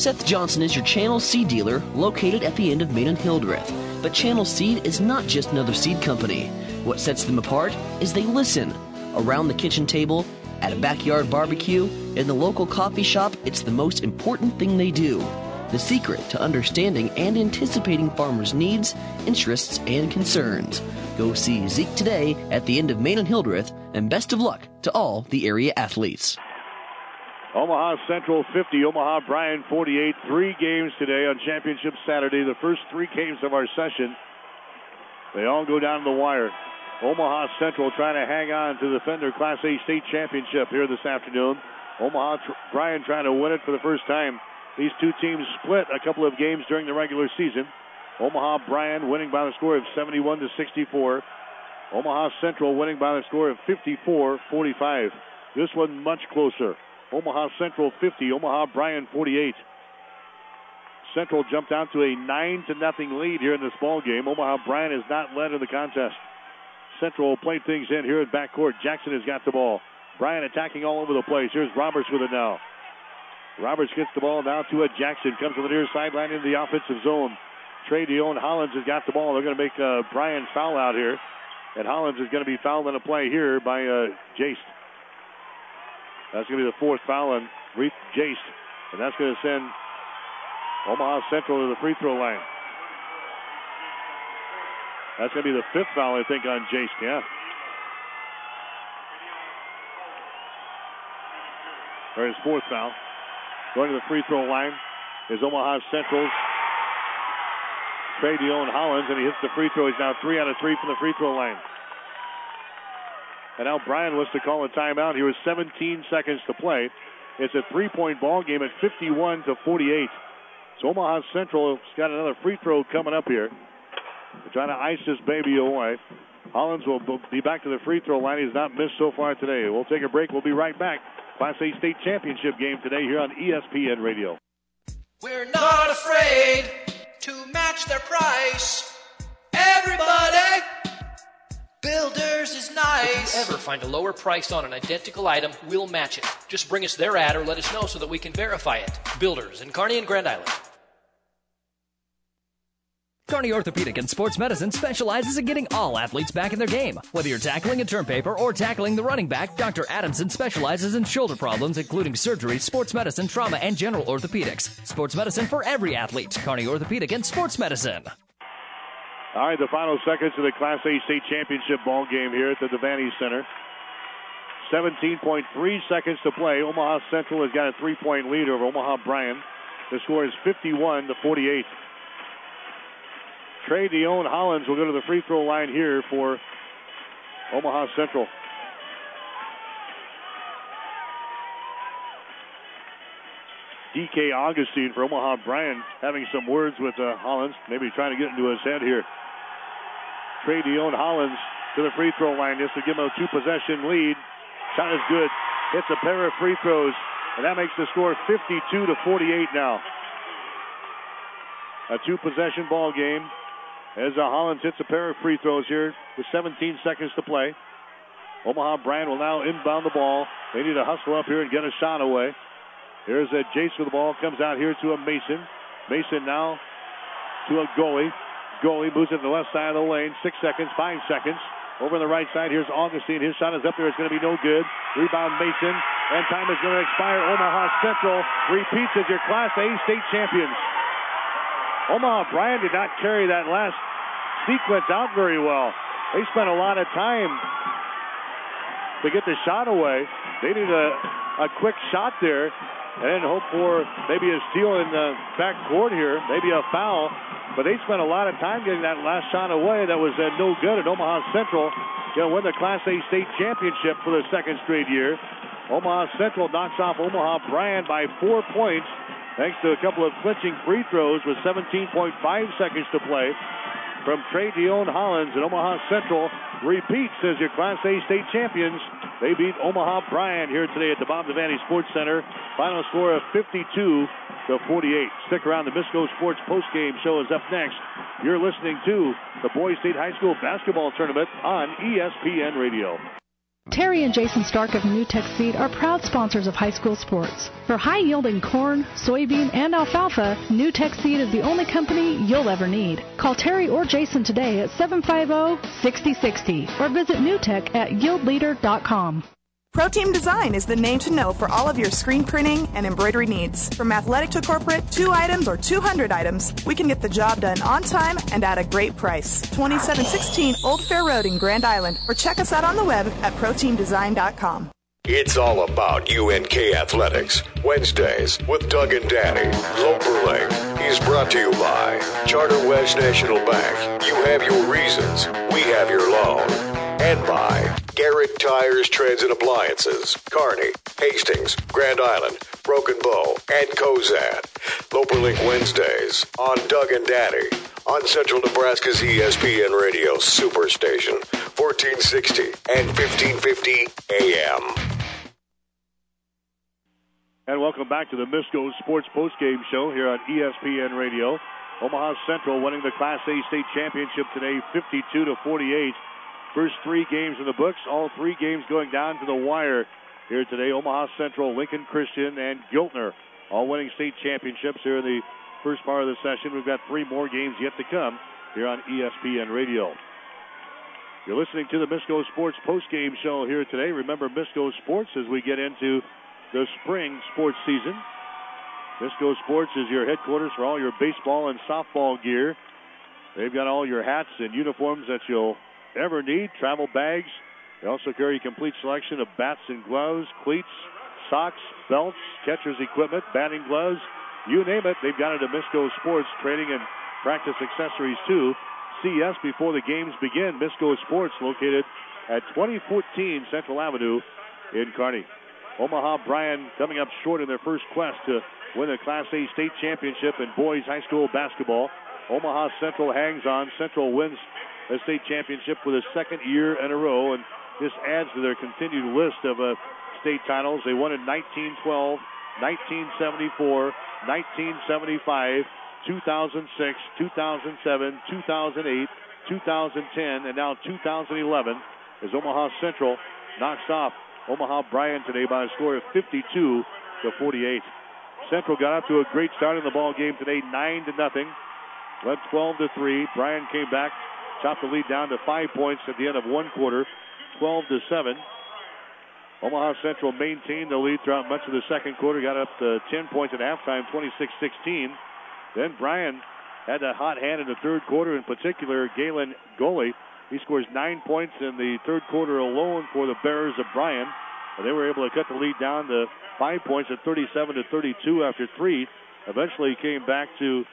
Seth Johnson is your Channel Seed dealer located at the end of Main and Hildreth. But Channel Seed is not just another seed company. What sets them apart is they listen. Around the kitchen table, at a backyard barbecue, in the local coffee shop, it's the most important thing they do. The secret to understanding and anticipating farmers' needs, interests, and concerns. Go see Zeke today at the end of Main and Hildreth, and best of luck to all the area athletes. Omaha Central fifty, Omaha Bryan forty-eight. Three games today on Championship Saturday. The first three games of our session, they all go down to the wire. Omaha Central trying to hang on to defend their Class A state championship here this afternoon. Omaha tr- Bryan trying to win it for the first time. These two teams split a couple of games during the regular season. Omaha Bryan winning by the score of seventy-one to sixty-four. Omaha Central winning by the score of fifty-four forty-five. This one much closer. Omaha Central fifty, Omaha Bryan forty-eight. Central jumped out to a nine to nothing lead here in this ball game. Omaha Bryan has not led in the contest. Central played things in here at backcourt. Jackson has got the ball. Bryan attacking all over the place. Here's Roberts with it now. Roberts gets the ball now to a Jackson. Comes to the near sideline into the offensive zone. Trey Dion Hollins has got the ball. They're going to make uh, Bryan foul out here. And Hollins is going to be fouled on a play here by uh, Jace. That's going to be the fourth foul on Reef Jace. And that's going to send Omaha Central to the free throw line. That's going to be the fifth foul, I think, on Jace. Yeah. Or his fourth foul. Going to the free throw line is Omaha Central's Trey Dion Hollins, and he hits the free throw. He's now three out of three from the free throw line. And now Bryan wants to call a timeout. Here was seventeen seconds to play. It's a three-point ball game at fifty-one to forty-eight. So Omaha Central has got another free throw coming up here. They're trying to ice this baby away. Hollins will be back to the free throw line. He's not missed so far today. We'll take a break. We'll be right back. Class A state championship game today here on E S P N Radio. We're not afraid to match their price. Everybody, Builders is nice. If you ever find a lower price on an identical item, we'll match it. Just bring us their ad or let us know so that we can verify it. Builders in Kearney and Grand Island. Kearney Orthopedic and Sports Medicine specializes in getting all athletes back in their game. Whether you're tackling a term paper or tackling the running back, Doctor Adamson specializes in shoulder problems, including surgery, sports medicine, trauma, and general orthopedics. Sports medicine for every athlete. Kearney Orthopedic and Sports Medicine. All right, the final seconds of the Class A state championship ball game here at the Devaney Center. seventeen point three seconds to play. Omaha Central has got a three-point lead over Omaha Bryan. The score is fifty-one to forty-eight. Trey Dion Hollins will go to the free throw line here for Omaha Central. D K Augustine for Omaha Bryan having some words with uh, Hollins, maybe trying to get into his head here. Trey Dion Hollins to the free throw line just to give him a two-possession lead. Shot is good. Hits a pair of free throws, and that makes the score fifty-two to forty-eight now. A two-possession ball game. As uh, Hollins hits a pair of free throws here with seventeen seconds to play. Omaha Bryan will now inbound the ball. They need to hustle up here and get a shot away. Here's a Jace with the ball. Comes out here to a Mason. Mason now to a goalie. Goalie moves it to the left side of the lane. Six seconds, five seconds. Over on the right side, here's Augustine. His shot is up there. It's going to be no good. Rebound Mason. And time is going to expire. Omaha Central repeats as your Class A state champions. Omaha Bryan did not carry that last sequence out very well. They spent a lot of time to get the shot away. They needed a, a quick shot there and then hope for maybe a steal in the back court here, maybe a foul. But they spent a lot of time getting that last shot away that was uh, no good. And Omaha Central going to win the Class A state championship for the second straight year. Omaha Central knocks off Omaha Bryan by four points. Thanks to a couple of clinching free throws with seventeen point five seconds to play from Trey Dion Hollins. And Omaha Central repeats as your Class A state champions. They beat Omaha Bryan here today at the Bob Devaney Sports Center. Final score of fifty-two to forty-eight. Stick around. The Misco Sports postgame show is up next. You're listening to the Boys State High School basketball tournament on E S P N Radio. Terry and Jason Stark of New Tech Seed are proud sponsors of high school sports. For high-yielding corn, soybean, and alfalfa, New Tech Seed is the only company you'll ever need. Call Terry or Jason today at seven five zero, six zero six zero or visit newtech at yield leader dot com. ProTeam Design is the name to know for all of your screen printing and embroidery needs. From athletic to corporate, two items or two hundred items, we can get the job done on time and at a great price. twenty-seven sixteen Old Fair Road in Grand Island, or check us out on the web at pro team design dot com. It's all about U N K Athletics. Wednesdays with Doug and Danny. Loper Link. He's brought to you by Charter West National Bank. You have your reasons. We have your loan. And by Garrett Tires, Treads, and Appliances. Kearney, Hastings, Grand Island, Broken Bow, and Cozad. Loper Link Wednesdays on Doug and Danny on Central Nebraska's E S P N Radio Superstation, fourteen sixty and fifteen fifty A M. And welcome back to the Misco Sports Postgame Show here on E S P N Radio. Omaha Central winning the Class A state championship today, fifty-two to forty-eight. First three games in the books, all three games going down to the wire here today. Omaha Central, Lincoln Christian, and Giltner all winning state championships here in the first part of the session. We've got three more games yet to come here on E S P N Radio. You're listening to the Misco Sports Postgame Show here today. Remember Misco Sports as we get into the spring sports season. Misco Sports is your headquarters for all your baseball and softball gear. They've got all your hats and uniforms that you'll ever need, travel bags. They also carry a complete selection of bats and gloves, cleats, socks, belts, catcher's equipment, batting gloves. You name it, they've got it at Misco Sports, training and practice accessories too. See us before the games begin. Misco Sports, located at twenty fourteen Central Avenue in Kearney. Omaha Bryan coming up short in their first quest to win the Class A state championship in boys high school basketball. Omaha Central hangs on. Central wins a state championship for the second year in a row, and this adds to their continued list of uh, state titles. They won in nineteen twelve, nineteen seventy-four, nineteen seventy-five, two thousand six, two thousand seven, two thousand eight, two thousand ten, and now two thousand eleven as Omaha Central knocks off Omaha Bryan today by a score of fifty-two to forty-eight. Central got out to a great start in the ball game today, nine to nothing. Led twelve to three. Bryan came back, chopped the lead down to five points at the end of one quarter, twelve to seven. Omaha Central maintained the lead throughout much of the second quarter, got up to ten points at halftime, twenty-six sixteen. Then Bryan had a hot hand in the third quarter, in particular, Galen Goley. He scores nine points in the third quarter alone for the Bears of Bryan. And they were able to cut the lead down to five points at thirty-seven to thirty-two after three. Eventually came back to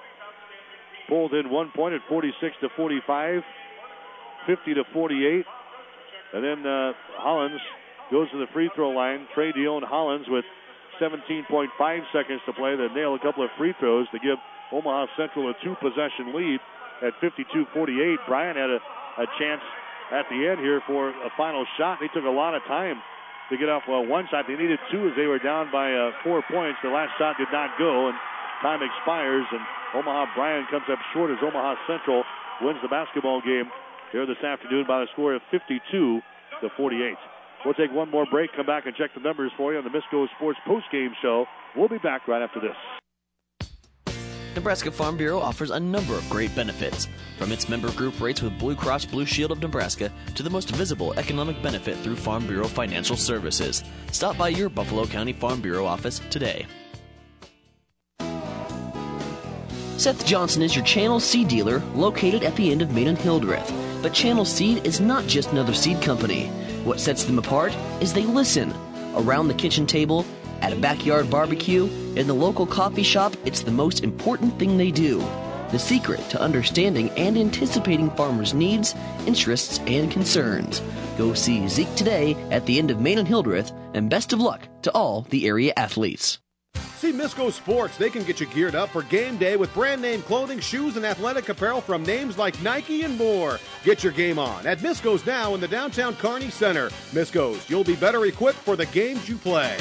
pulled in one point at forty-six to forty-five, fifty to forty-eight. And then uh, Hollins goes to the free throw line. Trey Dion Hollins with seventeen point five seconds to play. They nail a couple of free throws to give Omaha Central a two-possession lead at fifty-two forty-eight. Bryan had a, a chance at the end here for a final shot. They took a lot of time to get off uh, one shot. They needed two as they were down by uh, four points. The last shot did not go, and time expires, and Omaha Bryan comes up short as Omaha Central wins the basketball game here this afternoon by the score of fifty-two to forty-eight. We'll take one more break, come back and check the numbers for you on the Misco Sports Postgame Show. We'll be back right after this. Nebraska Farm Bureau offers a number of great benefits, from its member group rates with Blue Cross Blue Shield of Nebraska to the most visible economic benefit through Farm Bureau Financial Services. Stop by your Buffalo County Farm Bureau office today. Seth Johnson is your Channel Seed dealer located at the end of Main and Hildreth. But Channel Seed is not just another seed company. What sets them apart is they listen. Around the kitchen table, at a backyard barbecue, in the local coffee shop, it's the most important thing they do. The secret to understanding and anticipating farmers' needs, interests, and concerns. Go see Zeke today at the end of Main and Hildreth, and best of luck to all the area athletes. See Misco Sports. They can get you geared up for game day with brand name clothing, shoes, and athletic apparel from names like Nike and more. Get your game on at Misco's now in the downtown Kearney Center. Misco's, you'll be better equipped for the games you play.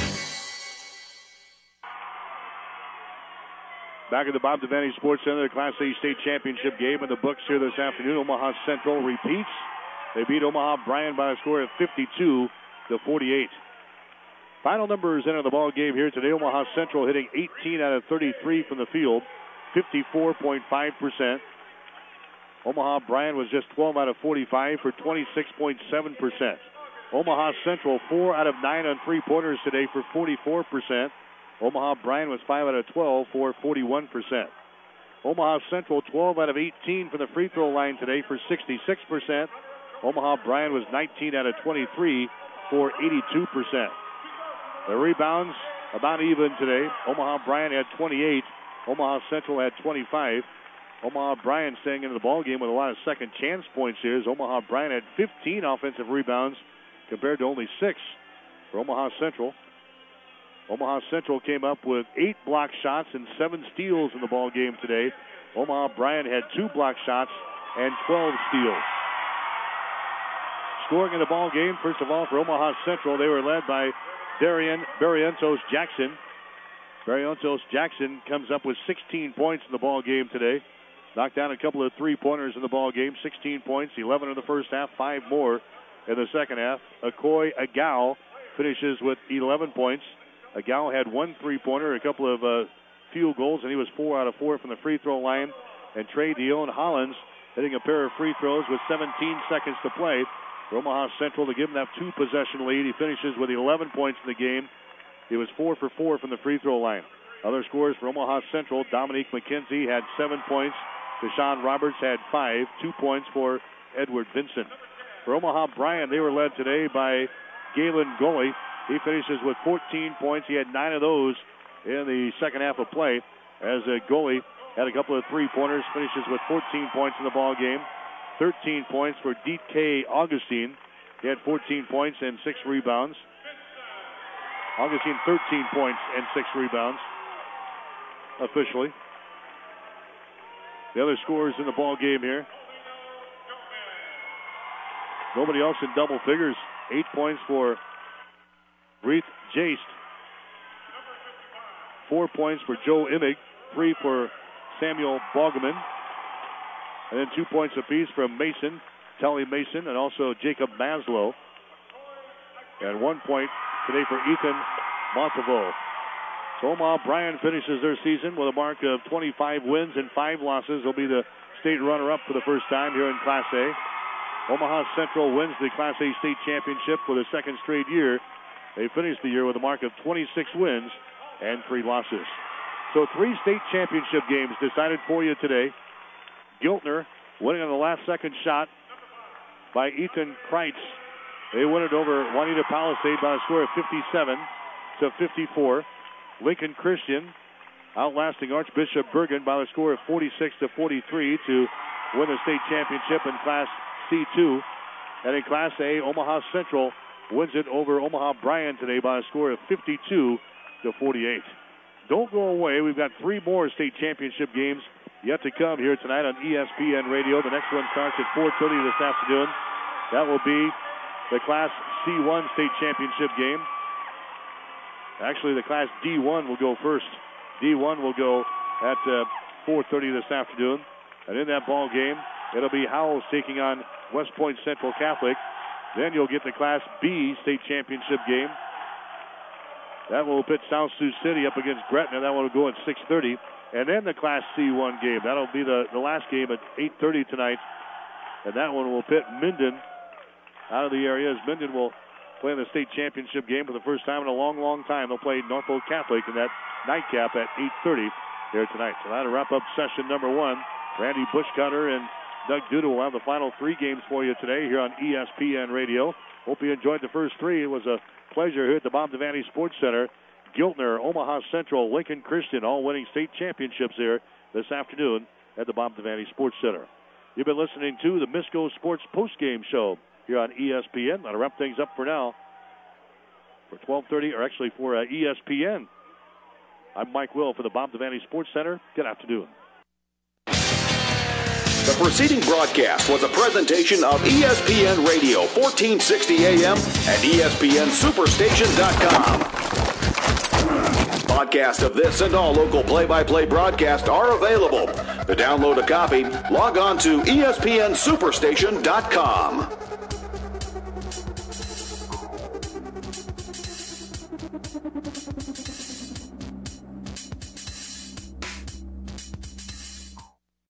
Back at the Bob Devaney Sports Center, the Class A state championship game in the books here this afternoon. Omaha Central repeats They beat Omaha Bryan by a score of fifty-two to forty-eight. Final numbers into the ball game here today. Omaha Central hitting eighteen out of thirty-three from the field, fifty-four point five percent. Omaha Bryan was just twelve out of forty-five for twenty-six point seven percent. Omaha Central four out of nine on three-pointers today for forty-four percent. Omaha Bryan was five out of twelve for forty-one percent. Omaha Central twelve out of eighteen from the free throw line today for sixty-six percent. Omaha Bryan was nineteen out of twenty-three for eighty-two percent. The rebounds about even today. Omaha Bryan had twenty-eight. Omaha Central had twenty-five. Omaha Bryan staying into the ballgame with a lot of second chance points here. As Omaha Bryan had fifteen offensive rebounds compared to only six for Omaha Central. Omaha Central came up with eight block shots and seven steals in the ballgame today. Omaha Bryan had two block shots and twelve steals. Scoring in the ballgame, first of all, for Omaha Central, they were led by Darian Barrientos Jackson. Barrientos Jackson comes up with sixteen points in the ball game today. Knocked down a couple of three-pointers in the ball game. sixteen points, eleven in the first half, five more in the second half. Akoi Agao finishes with eleven points. Agao had one three-pointer, a couple of uh, field goals, and he was four out of four from the free throw line. And Trey Dion Hollins hitting a pair of free throws with seventeen seconds to play. For Omaha Central to give him that two-possession lead. He finishes with eleven points in the game. He was four for four from the free throw line. Other scores for Omaha Central, Dominique McKenzie had seven points. Deshaun Roberts had five, two points for Edward Vincent. For Omaha Bryan, they were led today by Galen Gully. He finishes with fourteen points. He had nine of those in the second half of play. As uh, Gully had a couple of three-pointers, finishes with fourteen points in the ball game. thirteen points for D K Augustine. He had fourteen points and six rebounds. Augustine, thirteen points and six rebounds officially. The other scorers in the ball game here. Nobody else in double figures. Eight points for Reith Jaste. Four points for Joe Immig. Three for Samuel Boggeman. And then two points apiece from Mason, Tully Mason, and also Jacob Maslow. And one point today for Ethan Monteveau. So Omaha Bryan finishes their season with a mark of twenty-five wins and five losses. They'll be the state runner-up for the first time here in Class A. Omaha Central wins the Class A state championship for the second straight year. They finished the year with a mark of twenty-six wins and three losses. So three state championship games decided for you today. Giltner winning on the last second shot by Ethan Kreitz. They win it over Juanita Palisade by a score of fifty-seven to fifty-four. Lincoln Christian outlasting Archbishop Bergen by the score of forty-six to forty-three to win the state championship in Class C two. And in Class A, Omaha Central wins it over Omaha Bryan today by a score of fifty-two to forty-eight. Don't go away. We've got three more state championship games yet to come here tonight on E S P N Radio. The next one starts at four thirty this afternoon. That will be the Class C one state championship game. Actually, the Class D one will go first. D one will go at uh, four thirty this afternoon. And in that ball game, it'll be Howells taking on West Point Central Catholic. Then you'll get the Class B state championship game. That will pit South Sioux City up against Gretna. That one will go at six thirty. And then the Class C one game. That'll be the, the last game at eight thirty tonight. And that one will pit Minden out of the area, as Minden will play in the state championship game for the first time in a long, long time. They'll play Norfolk Catholic in that nightcap at eight thirty here tonight. So that'll wrap up session number one. Randy Bushcutter and Doug Duda will have the final three games for you today here on E S P N Radio. Hope you enjoyed the first three. It was a pleasure here at the Bob Devaney Sports Center. Giltner, Omaha Central, Lincoln Christian, all winning state championships here this afternoon at the Bob Devaney Sports Center. You've been listening to the Misco Sports Postgame Show here on E S P N. That'll wrap things up for now. For twelve thirty, or actually for uh, E S P N, I'm Mike Will for the Bob Devaney Sports Center. Good afternoon. The preceding broadcast was a presentation of E S P N Radio, fourteen sixty A M and E S P N Superstation dot com. Podcast of this and all local play-by-play broadcasts are available. To download a copy, log on to E S P N Superstation dot com.